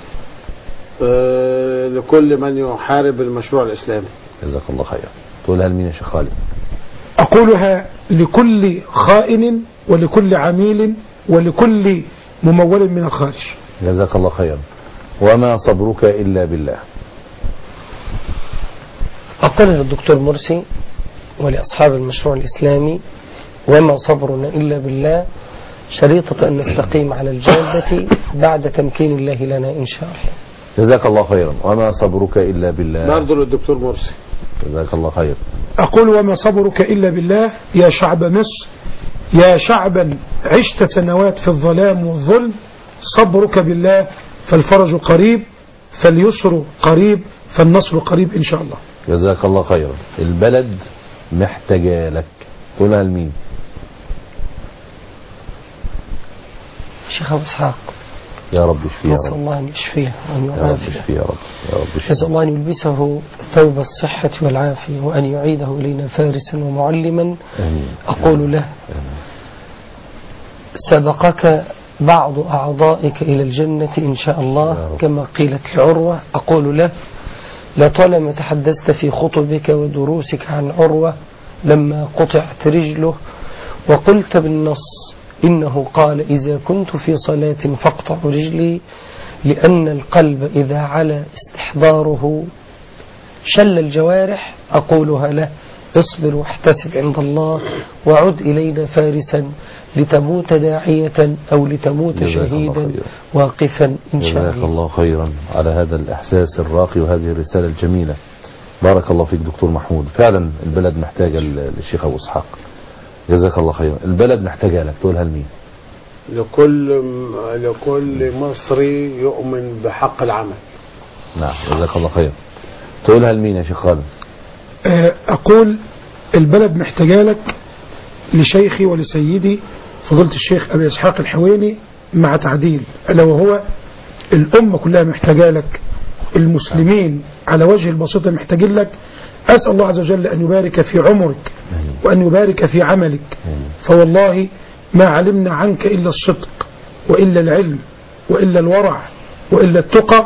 لكل من يحارب المشروع الإسلامي. جزاك الله خيرا. تقولها لمين يا شيخ خالد؟ أقولها لكل خائن ولكل عميل ولكل ممول من الخارج. جزاك الله خيرا. وما صبرك إلا بالله. أقول للدكتور مرسي ولأصحاب المشروع الإسلامي وما صبرنا إلا بالله، شريطة أن نستقيم على الجادة بعد تمكين الله لنا إن شاء الله. جزاك الله خيرا. وما صبرك إلا بالله. برضو للدكتور مرسي. جزاك الله خير. أقول وما صبرك إلا بالله يا شعب مصر، يا شعبا عشت سنوات في الظلام والظلم، صبرك بالله فالفرج قريب، فاليسر قريب، فالنصر قريب إن شاء الله. جزاك الله خيرا. البلد محتاجة لك. قولها لمين؟ شيخ أبو إسحاق. يا رب اشفيه يا نسأل رب. الله أن يشفيه وأن يا رب يعافيه. اشفيه يا رب. يا رب اشفيه. نسأل الله أن يلبسه ثوب الصحة والعافية وأن يعيده إلينا فارسا ومعلما. آمين. أقول له سبقك بعض أعضائك إلى الجنة إن شاء الله كما قيلت لعروة. أقول له لطالما تحدثت في خطبك ودروسك عن عروة لما قطعت رجله وقلت بالنص إنه قال إذا كنت في صلاة فاقطع رجلي، لأن القلب إذا علا استحضاره شل الجوارح. أقولها له اصبر واحتسب عند الله وعد إلينا فارسا لتموت داعية أو لتموت شهيدا واقفا إن شاء الله. جزاك الله خيرا على هذا الإحساس الراقي وهذه الرسالة الجميلة. بارك الله فيك دكتور محمود. فعلا البلد محتاجة للشيخ أبو إسحاق. جزاك الله خيرا. البلد محتاجة لك. تقولها لمين؟ لكل مصري يؤمن بحق العمل. نعم. جزاك الله خيرا. تقولها لمين يا شيخ خالد؟ أقول البلد محتاجة لك لشيخي ولسيدي فضيلة الشيخ أبي إسحاق الحويني مع تعديل، ألا وهو الأمة كلها محتاجة لك، المسلمين على وجه البسيطة محتاجين لك. أسأل الله عز وجل أن يبارك في عمرك وأن يبارك في عملك، فوالله ما علمنا عنك إلا الصدق وإلا العلم وإلا الورع وإلا التقى،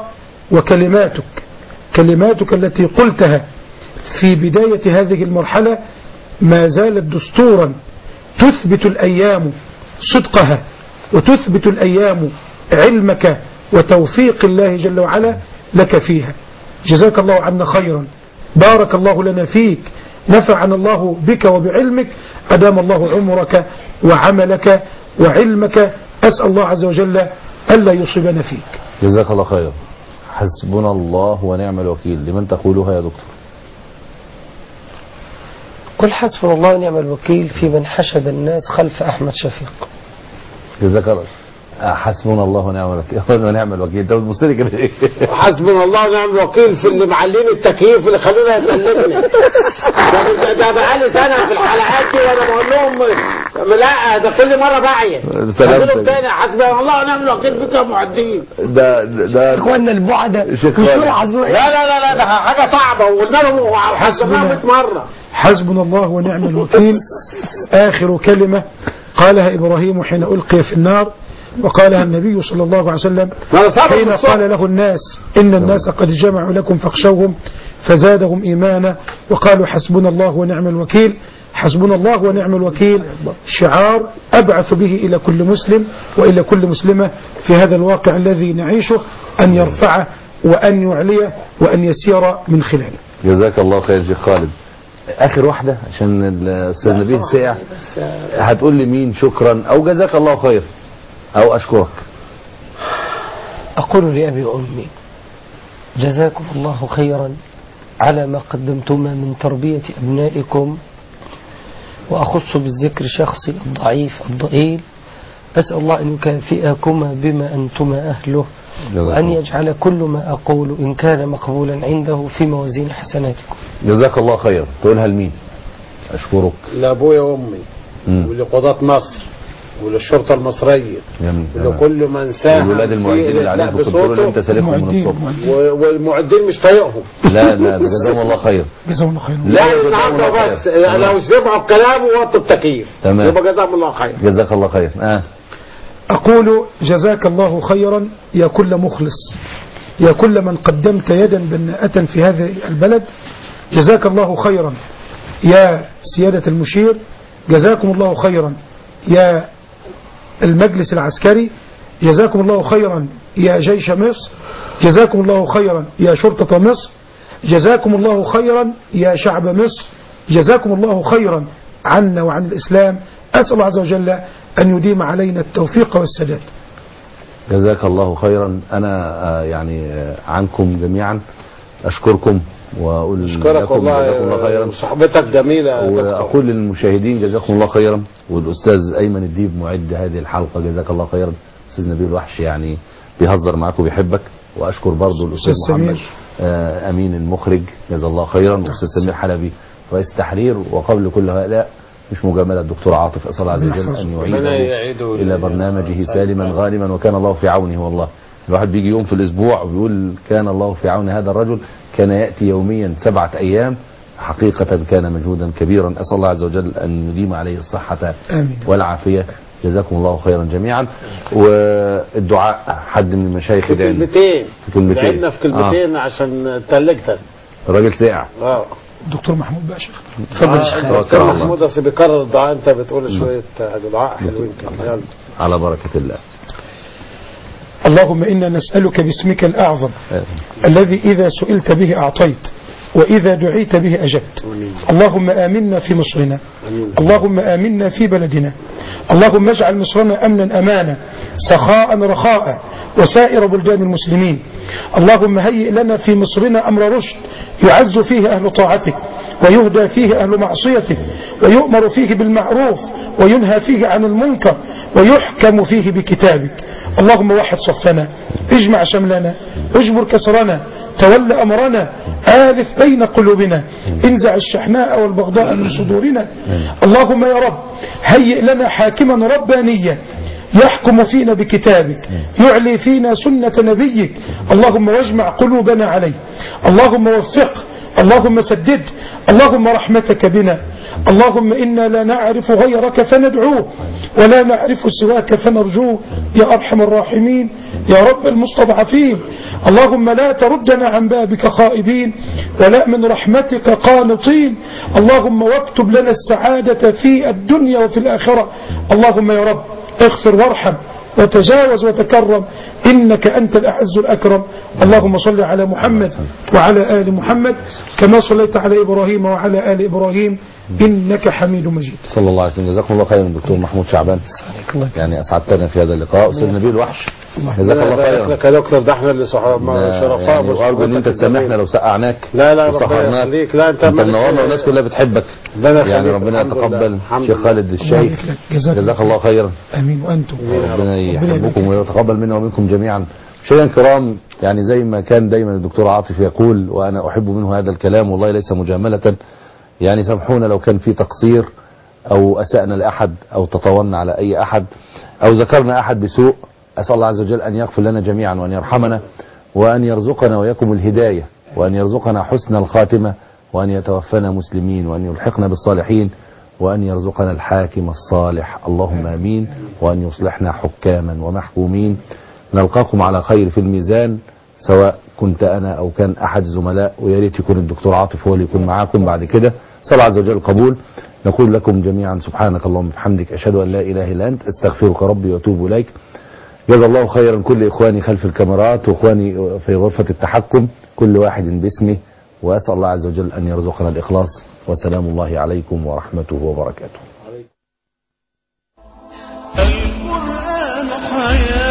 كلماتك التي قلتها في بداية هذه المرحلة ما زالت دستورا تثبت الأيام صدقها وتثبت الأيام علمك وتوفيق الله جل وعلا لك فيها. جزاك الله عنا خيرا، بارك الله لنا فيك، نفعنا الله بك وبعلمك، أدام الله عمرك وعملك وعلمك. أسأل الله عز وجل ألا يصيبنا فيك. جزاك الله خيرا. حسبنا الله ونعم الوكيل. لمن تقولها يا دكتور؟ قل حسبنا الله ونعم الوكيل في من حشد الناس خلف أحمد شفيق. جزاك الله. حسبنا الله ونعم الوكيل. انت بتبص لي كده ايه؟ حسبنا الله ونعم الوكيل في اللي معلين التكييف اللي خلونا يتكلمنا. ده بقالي سنه في الحلقات دي وانا بقول لهم لا ده كل مره بعين. قلت لهم تاني حسبنا الله ونعم الوكيل فيك يا معدين. ده اخواننا البعدة لا ده حاجه صعبه وقلنا لهم حسبنا 100 مره. حسبنا الله ونعم الوكيل. آخر كلمة قالها إبراهيم حين ألقي في النار، وقالها النبي صلى الله عليه وسلم حين قال له الناس إن الناس قد جمعوا لكم فاخشوهم فزادهم إيمانا وقالوا حسبنا الله ونعم الوكيل. حسبنا الله ونعم الوكيل شعار أبعث به إلى كل مسلم وإلى كل مسلمة في هذا الواقع الذي نعيشه، أن يرفعه وأن يعليه وأن يسير من خلاله. جزاك الله خير شيخ خالد. آخر واحدة عشان الأستاذ نبيل ساعة، هتقول لي مين شكرا أو جزاك الله خير أو أشكرك؟ أقول لأبي وأمي جزاكم الله خيرا على ما قدمتما من تربية أبنائكم، وأخص بالذكر شخصي الضعيف الضئيل، أسأل الله أن يكافئكما بما أنتما أهله، وأن يجعل كل ما أقول إن كان مقبولا عنده في موازين حسناتكم. جزاك الله خير. تقولها لمين؟ أشكرك. لأبويا وأمي ولقضاة مصر وللشرطة المصرية ولكل من ساهم والولاد المعدين اللي عليك بالكنترول اللي انت سالكهم من الصبح، والمعدين مش طايقهم. لا جزاهم الله خير. جزاهم الله خير. لا النهارده بس لو سمعوا بكلامه وطوا التكييف يبقى جزاهم الله خير. جزاك الله خير. أقول جزاك الله خيرا يا كل مخلص، يا كل من قدمت يدا بناءة في هذا البلد. جزاك الله خيرا يا سيادة المشير، جزاكم الله خيرا يا المجلس العسكري، جزاكم الله خيرا يا جيش مصر، جزاكم الله خيرا يا شرطة مصر، جزاكم الله خيرا يا شعب مصر، جزاكم الله خيرا عنا وعن الإسلام. أسأل الله عز وجل أن يديم علينا التوفيق والسداد. جزاك الله خيرا. أنا يعني عنكم جميعا أشكركم وأقول لكم جزاكم الله خيرا. صحبتك جميلة. وأقول للمشاهدين جزاكم الله خيرا، والأستاذ أيمن الديب معد هذه الحلقة جزاك الله خيرا. أستاذ نبيل وحش يعني بيهزر معاك وبيحبك. وأشكر برضو الأستاذ محمد أمين المخرج جزا الله خيرا، والأستاذ سمير حلبي رئيس التحرير. وقبل كل هؤلاء مش مجاملة الدكتور عاطف، أسأل الله عز وجل أن يعيده إلى برنامجه سالما غانما، وكان الله في عونه. والله الواحد بيجي يوم في الأسبوع وبيقول كان الله في عون هذا الرجل، كان يأتي يوميا 7 أيام، حقيقة كان مجهودا كبيرا. أسأل الله عز وجل أن يديم عليه الصحة والعافية. جزاكم الله خيرا جميعا. والدعاء حد من المشايخ في كلمتين لعبنا في كلمتين عشان تلجتك الراجل ساعة. دكتور محمود باشا اتفضل يا شيخ. دكتور محمود اصل بيكرر الدعاء، انت بتقول شويه دعاء حلوين كده. يلا على بركه الله. اللهم انا نسالك باسمك الاعظم الذي اذا سئلت به اعطيت واذا دعيت به اجبت. اللهم امنا في مصرنا، اللهم امنا في بلدنا، اللهم اجعل مصرنا امنا امانا سخاء رخاء وسائر بلدان المسلمين. اللهم هيئ لنا في مصرنا أمر رشد يعز فيه أهل طاعتك ويهدى فيه أهل معصيتك ويؤمر فيه بالمعروف وينهى فيه عن المنكر ويحكم فيه بكتابك. اللهم وحد صفنا، اجمع شملنا، اجبر كسرنا، تول أمرنا، آلف بين قلوبنا، انزع الشحناء والبغضاء من صدورنا. اللهم يا رب هيئ لنا حاكما ربانيا يحكم فينا بكتابك، يعلي فينا سنة نبيك. اللهم واجمع قلوبنا عليه، اللهم وفقه، اللهم سدد، اللهم رحمتك بنا. اللهم إنا لا نعرف غيرك فندعوه ولا نعرف سواك فنرجوه يا أرحم الراحمين يا رب المستضعفين. اللهم لا تردنا عن بابك خائبين ولا من رحمتك قانطين. اللهم واكتب لنا السعادة في الدنيا وفي الآخرة. اللهم يا رب اغفر وارحم وتجاوز وتكرم إنك أنت الأعز الأكرم. اللهم صل على محمد وعلى آل محمد كما صليت على إبراهيم وعلى آل إبراهيم إنك حميد مجيد. صلى الله عليه وسلم. جزاكم الله خيرا دكتور محمود شعبان، يعني أسعدتنا في هذا اللقاء. أستاذ نبيل وحش جزاك الله خيرا. لك يا دكتور، ده احنا اللي شرفاء يعني وأرجو إن أنت تسامحنا لو سقعناك. لا ربنا يخليك. لا أنت منورنا والناس كلها بتحبك، يعني ربنا يتقبل. شيخ خالد الشيخ جزاك الله خيرا. آمين. وأنتم ربنا يحبكم ويتقبل منا ومنكم جميعا. مشاهدينا الكرام، يعني زي ما كان دايما الدكتور عاطف يقول وأنا أحب منه هذا الكلام، والله ليس مجاملة، يعني سامحونا لو كان في تقصير أو أسأنا لأحد أو تطاولنا على أي أحد أو ذكرنا أحد بسوء. أسأل الله عز وجل أن يغفر لنا جميعا وأن يرحمنا وأن يرزقنا وإياكم الهداية وأن يرزقنا حسن الخاتمة وأن يتوفنا مسلمين وأن يلحقنا بالصالحين وأن يرزقنا الحاكم الصالح، اللهم آمين، وأن يصلحنا حكاما ومحكومين. نلقاكم على خير في الميزان، سواء كنت أنا أو كان أحد الزملاء، ويا ريت يكون الدكتور عاطف هو اللي يكون معاكم بعد كده. صلى عز وجل القبول. نقول لكم جميعا سبحانك اللهم وبحمدك، أشهد أن لا إله إلا أنت، أستغفرك ربي وأتوب إليك. جزا الله خيرا كل إخواني خلف الكاميرات وإخواني في غرفة التحكم، كل واحد باسمه، وأسأل الله عز وجل أن يرزقنا الإخلاص. وسلام الله عليكم ورحمته وبركاته. القرآن حياة